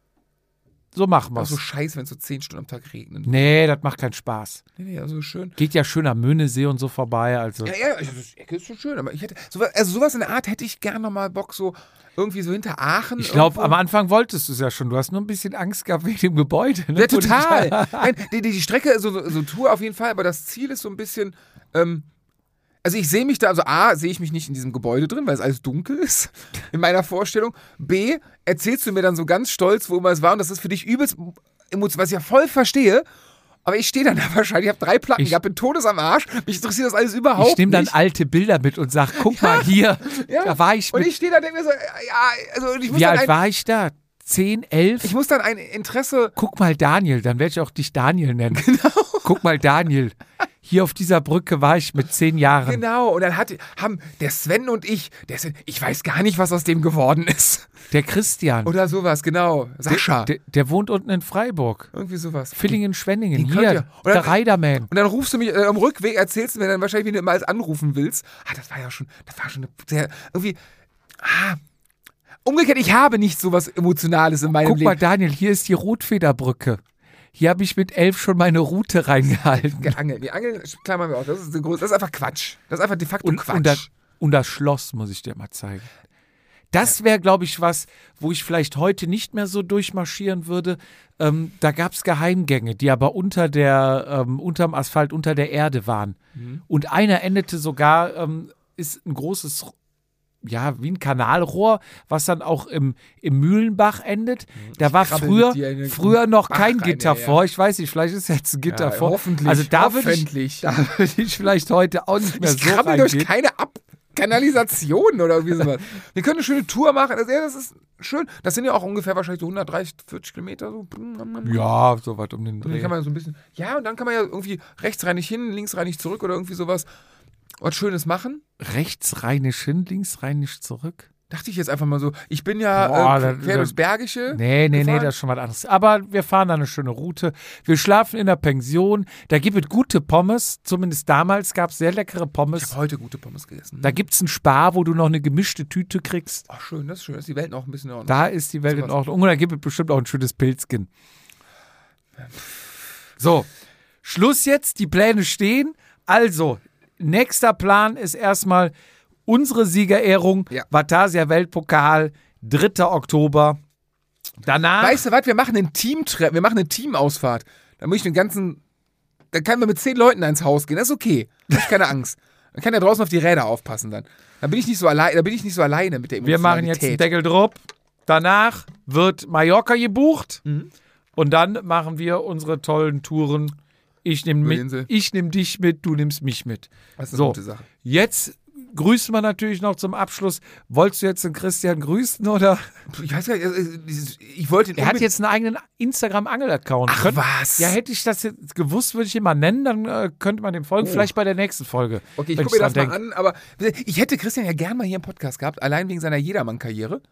so machen wir Auch es. so scheiße, wenn es so zehn Stunden am Tag regnet. Nee, das macht keinen Spaß. Nee, nee, also schön. Geht ja schön am Möhnesee und so vorbei. Also. Ja, ja, also das Ecke ist schon schön, aber ich hätte, sowas, also sowas in der Art hätte ich gerne nochmal Bock, so irgendwie so hinter Aachen. Ich glaube, irgendwo. am Anfang wolltest du es ja schon. Du hast nur ein bisschen Angst gehabt wegen dem Gebäude. Ne? Ja, total. Nein, die, die, die Strecke, so, so, so Tour auf jeden Fall, aber das Ziel ist so ein bisschen, ähm, also ich sehe mich da, also A, sehe ich mich nicht in diesem Gebäude drin, weil es alles dunkel ist, in meiner Vorstellung. B, erzählst du mir dann so ganz stolz, wo immer es war und das ist für dich übelst emotional, was ich ja voll verstehe. Aber ich stehe dann da wahrscheinlich, ich habe drei Platten Ich- gehabt, bin todes am Arsch, mich interessiert das alles überhaupt Ich nehme dann nicht. alte Bilder mit und sag, guck mal hier, Ja. da war ich Und mit. ich stehe da und denke mir so, ja, also ich muss, Wie dann alt ein, war ich da? Zehn, elf? ich muss dann ein Interesse, Guck mal Daniel, dann werde ich auch dich Daniel nennen. Genau. Guck mal Daniel, hier auf dieser Brücke war ich mit zehn Jahren. genau, und dann hat, haben der Sven und ich, der Sven, ich weiß gar nicht, was aus dem geworden ist. Der Christian, Oder sowas, genau. Sascha. der, der wohnt unten in Freiburg. Irgendwie sowas. Villingen-Schwenningen, Den könnt hier, ihr- und der dann- Riderman. Und dann rufst du mich äh, am Rückweg, erzählst du mir dann wahrscheinlich, wie du immer alles anrufen willst. Ah, das war ja schon, das war schon eine sehr, irgendwie, ah. Umgekehrt, ich habe nicht so was Emotionales in meinem Guck Leben. mal Daniel, hier ist die Rotfederbrücke. Hier habe ich mit elf schon meine Route reingehalten. Angeln. Die Angeln klammern wir auch. Das ist, eine große- das ist einfach Quatsch. Das ist einfach de facto Und, Quatsch. und, das, und das Schloss muss ich dir mal zeigen. Das wäre, glaube ich, was, wo ich vielleicht heute nicht mehr so durchmarschieren würde. Ähm, da gab es Geheimgänge, die aber unter der, ähm, unterm Asphalt, unter der Erde waren. Mhm. Und einer endete sogar, ähm, ist ein großes, ja, wie ein Kanalrohr, was dann auch im, im Mühlenbach endet. Da war krabbel früher, mit dir in den früher noch Bach kein rein, Gitter ja, ja. vor. Ich weiß nicht, vielleicht ist jetzt ein Gitter Ja, vor. hoffentlich, Also da würde ich, hoffentlich. da würde ich vielleicht heute auch nicht mehr ich so krabbel durch reingehen. keine Ab Kanalisation oder irgendwie sowas. Wir können eine schöne Tour machen. Also, ja, das ist, schön. Das sind ja auch ungefähr wahrscheinlich so hundertdreißig, vierzig Kilometer. So. Ja, so weit um den Und dann Dreh. kann man so ein bisschen, ja, und dann kann man ja irgendwie rechts rein nicht hin, links rein nicht zurück oder irgendwie sowas. Was Schönes machen. Rechts rheinisch hin, links rheinisch zurück. Dachte ich jetzt einfach mal so. Ich bin ja Boah, äh, da- quer da- durchs Bergische. Nee, nee, nee, gefahren. das ist schon was anderes. Aber wir fahren da eine schöne Route. Wir schlafen in der Pension. Da gibt es gute Pommes. Zumindest damals gab es sehr leckere Ich Pommes. habe heute gute Pommes gegessen. Da gibt es einen Spar, wo du noch eine gemischte Tüte kriegst. Ach, schön, das ist schön. Das ist die Welt noch ein bisschen in Ordnung. Da ist die Welt in Sowas. Ordnung. Und da gibt es bestimmt auch ein schönes Pilzkin. So, Schluss jetzt. Die Pläne stehen. Also, nächster Plan ist erstmal unsere Siegerehrung. Ja. Vatasia Weltpokal, dritter Oktober. Danach. Weißt du was? Wir machen einen Teamtreffen, wir machen eine Teamausfahrt. Da muss ich den ganzen. Da kann man mit zehn Leuten ins Haus gehen. Das ist okay. Da hab ich keine Angst. Dann kann er draußen auf die Räder aufpassen dann. Da bin ich nicht so allein, da bin ich nicht so alleine mit der Wir Emotionalität. machen jetzt einen Deckel drauf. Danach wird Mallorca gebucht. Mhm. Und dann machen wir unsere tollen Touren. Ich nehme Über die mit, Insel. ich nehm dich mit, du nimmst mich mit. Das ist eine So, gute Sache. jetzt grüßen wir natürlich noch zum Abschluss. Wolltest du jetzt den Christian grüßen oder? Ich weiß gar nicht, also, dieses- ich wollte ihn Er hat unbedingt- jetzt einen eigenen Instagram-Angel-Account. Ach Könnt- was? Ja, hätte ich das jetzt gewusst, würde ich ihn mal nennen, dann äh, könnte man dem folgen. Oh. Vielleicht bei der nächsten Folge. Okay, ich wenn gucke mir das dran mal denk. an, aber ich hätte Christian ja gern mal hier im Podcast gehabt, allein wegen seiner Jedermann-Karriere.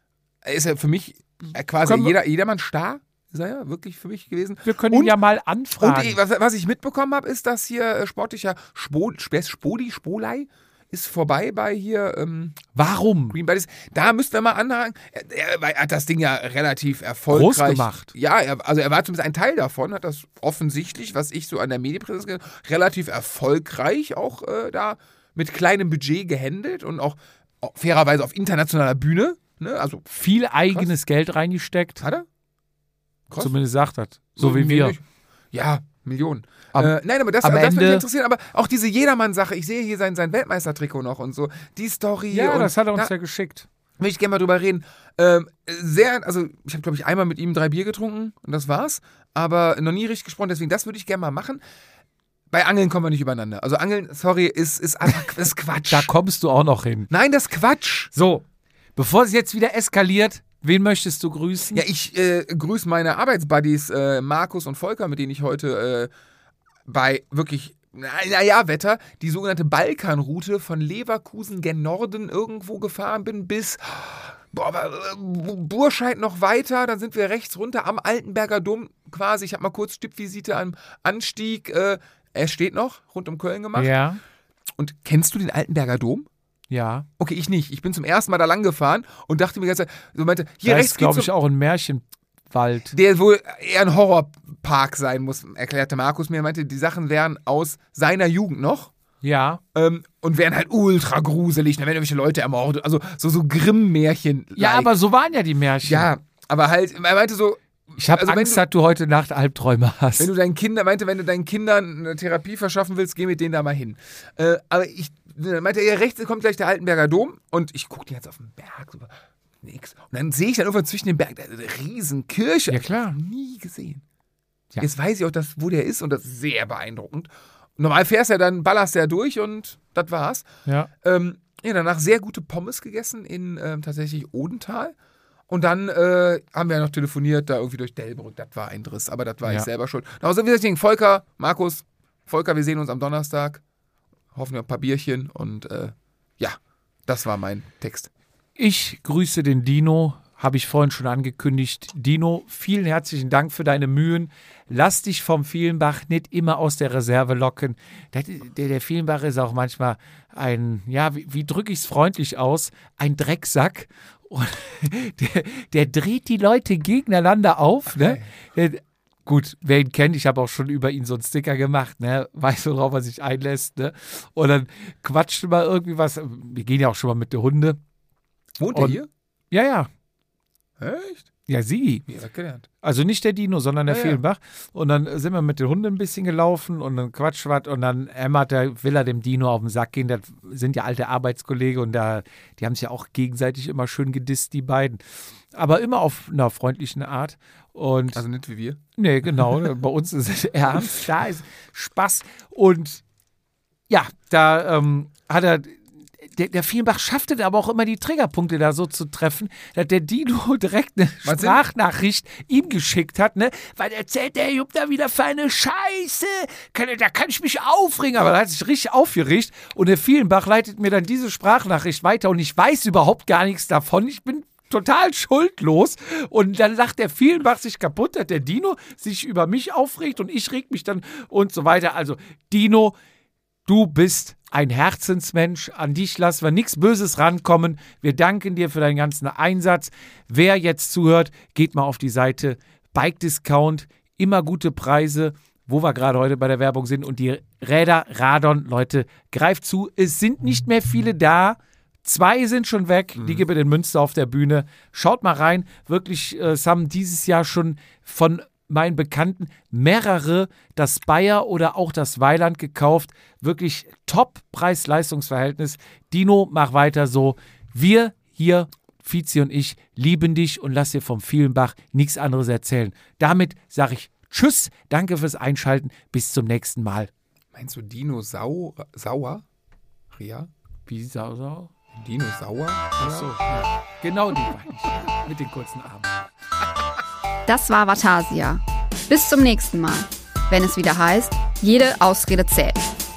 Er ist ja für mich äh, quasi Können wir- jeder, Jedermann-Star, ist er ja wirklich für mich gewesen. Wir können Und- ihn ja mal Und anfragen. ich, was, was ich mitbekommen habe, ist, dass hier äh, sportlicher Spo, Sp- Spodi, Spolei ist vorbei bei hier ähm, Warum? Green Buddies. Da müssten wir mal anhaken. Er, er, er hat das Ding ja relativ erfolgreich Groß gemacht. Ja, er, also er war zumindest ein Teil davon, hat das offensichtlich, was ich so an der Medienpräsenz gesehen habe, relativ erfolgreich auch äh, da mit kleinem Budget gehandelt und auch, auch fairerweise auf internationaler Bühne. Ne? Also Viel eigenes Geld reingesteckt. hat er? Krass. Zumindest sagt das. So Nee, wie wir. nicht. Ja, Millionen. Am- äh, nein, aber das, am das würde mich Ende- interessieren. Aber auch diese Jedermann-Sache, ich sehe hier sein, sein Weltmeistertrikot noch und so. Die Story. Ja, und das hat er uns da ja geschickt. will ich gerne mal drüber reden. Ähm, sehr, also ich habe, glaube ich, einmal mit ihm drei Bier getrunken und das war's. Aber noch nie richtig gesprochen, deswegen das würde ich gerne mal machen. Bei Angeln kommen wir nicht übereinander. Also Angeln, sorry, ist, ist einfach das ist Quatsch. Da kommst du auch noch hin. Nein, das ist Quatsch. So, bevor es jetzt wieder eskaliert, wen möchtest du grüßen? Ja, ich äh, grüße meine Arbeitsbuddies äh, Markus und Volker, mit denen ich heute äh, bei wirklich, naja, na Wetter, die sogenannte Balkanroute von Leverkusen gen Norden irgendwo gefahren bin bis boah, aber, äh, Burscheid noch weiter, dann sind wir rechts runter am Altenberger Dom quasi. Ich habe mal kurz Stippvisite am Anstieg, äh, er steht noch, rund um Köln gemacht. Ja, Und kennst du den Altenberger Dom? ja. Okay, ich nicht. Ich bin zum ersten Mal da lang gefahren und dachte mir die ganze Zeit, so meinte, hier Da rechts ist, glaube geht's ich, auch ein Märchenwald. der wohl eher ein Horrorpark sein muss, erklärte Markus mir. Er meinte, die Sachen wären aus seiner Jugend noch Ja. ähm, und wären halt ultra gruselig. Da werden irgendwelche Leute ermordet. Also so, so Grimm-Märchen. Ja, aber so waren ja die Märchen. Ja, aber halt, er meinte so, Ich habe also wenn Angst, du- dass du heute Nacht Albträume hast. wenn du deinen Kindern, meinte, wenn du deinen Kindern eine Therapie verschaffen willst, geh mit denen da mal hin. Äh, aber ich meinte, er rechts kommt gleich der Altenberger Dom und ich gucke jetzt auf den Berg. So, nix. Und dann sehe ich dann irgendwann zwischen den Bergen eine Riesenkirche. Ja, klar. Hab ich nie gesehen. Ja. Jetzt weiß ich auch, dass, wo der ist und das ist sehr beeindruckend. Normal fährst du ja dann, ballerst du ja durch und das war's. ja. Ähm, ja, danach sehr gute Pommes gegessen in ähm, tatsächlich Odenthal. Und dann äh, haben wir ja noch telefoniert, da irgendwie durch Delbrück. Das war ein Driss, aber das war Ja. ich selber schuld. Also, wie gesagt, gegen Volker, Markus, Volker, wir sehen uns am Donnerstag. Hoffen wir ein paar Bierchen und äh, ja, das war mein Text. Ich grüße den Dino, habe ich vorhin schon angekündigt. Dino, vielen herzlichen Dank für deine Mühen. Lass dich vom Vielenbach nicht immer aus der Reserve locken. Der, der, der Vielenbach ist auch manchmal ein, ja, wie, wie drücke ich es freundlich aus, ein Drecksack. Und der, der dreht die Leute gegeneinander auf. Ne? Der, gut, wer ihn kennt, ich habe auch schon über ihn so einen Sticker gemacht, ne? Weiß, worauf er sich einlässt. Ne? Und dann quatscht mal irgendwie was. Wir gehen ja auch schon mal mit der Hunde. Wohnt der Und- hier? Ja, ja. Echt? Ja, Sigi. Wie, hat gelernt. Also nicht der Dino, sondern der Ja, ja. Fehlenbach. Und dann sind wir mit den Hunden ein bisschen gelaufen und dann quatscht was und dann hämmert der, will er dem Dino auf den Sack gehen. Das sind ja alte Arbeitskollegen und da, die haben sich ja auch gegenseitig immer schön gedisst, die beiden. Aber immer auf einer freundlichen Art. Und Also nicht wie wir. nee, genau, bei uns ist es ernst, da ist Spaß. Und ja, da ähm, hat er, der, der Vielenbach schaffte aber auch immer die Triggerpunkte da so zu treffen, dass der Dino direkt eine Was Sprachnachricht ihm geschickt hat, ne? Weil erzählt der Jupp da wieder für eine Scheiße. Kann, da kann ich mich aufregen. Aber da hat sich richtig aufgeregt. Und der Vielenbach leitet mir dann diese Sprachnachricht weiter und ich weiß überhaupt gar nichts davon. Ich bin total schuldlos. Und dann lacht der Vielenbach sich kaputt, dass der Dino sich über mich aufregt und ich reg mich dann und so weiter. Also Dino, du bist ein Herzensmensch. An dich lassen wir nichts Böses rankommen. Wir danken dir für deinen ganzen Einsatz. Wer jetzt zuhört, geht mal auf die Seite Bike Discount. Immer gute Preise, wo wir gerade heute bei der Werbung sind. Und die Räder Radon, Leute, greift zu. Es sind nicht mehr viele da. Zwei sind schon weg. Die gibt es in Münster auf der Bühne. Schaut mal rein. Wirklich, äh, es haben dieses Jahr schon von meinen Bekannten mehrere das Bayer oder auch das Weiland gekauft. Wirklich top Preis-Leistungs-Verhältnis. Dino, mach weiter so. Wir hier, Fizi und ich, lieben dich und lass dir vom Vielenbach nichts anderes erzählen. Damit sage ich Tschüss, danke fürs Einschalten, bis zum nächsten Mal. Meinst du Dino Sau sauer? Ria? Wie sau, sau? Dino sauer? Ach so, ja. Genau die meine ich. Mit den kurzen Armen. Das war Vatasia. Bis zum nächsten Mal, wenn es wieder heißt, jede Ausrede zählt.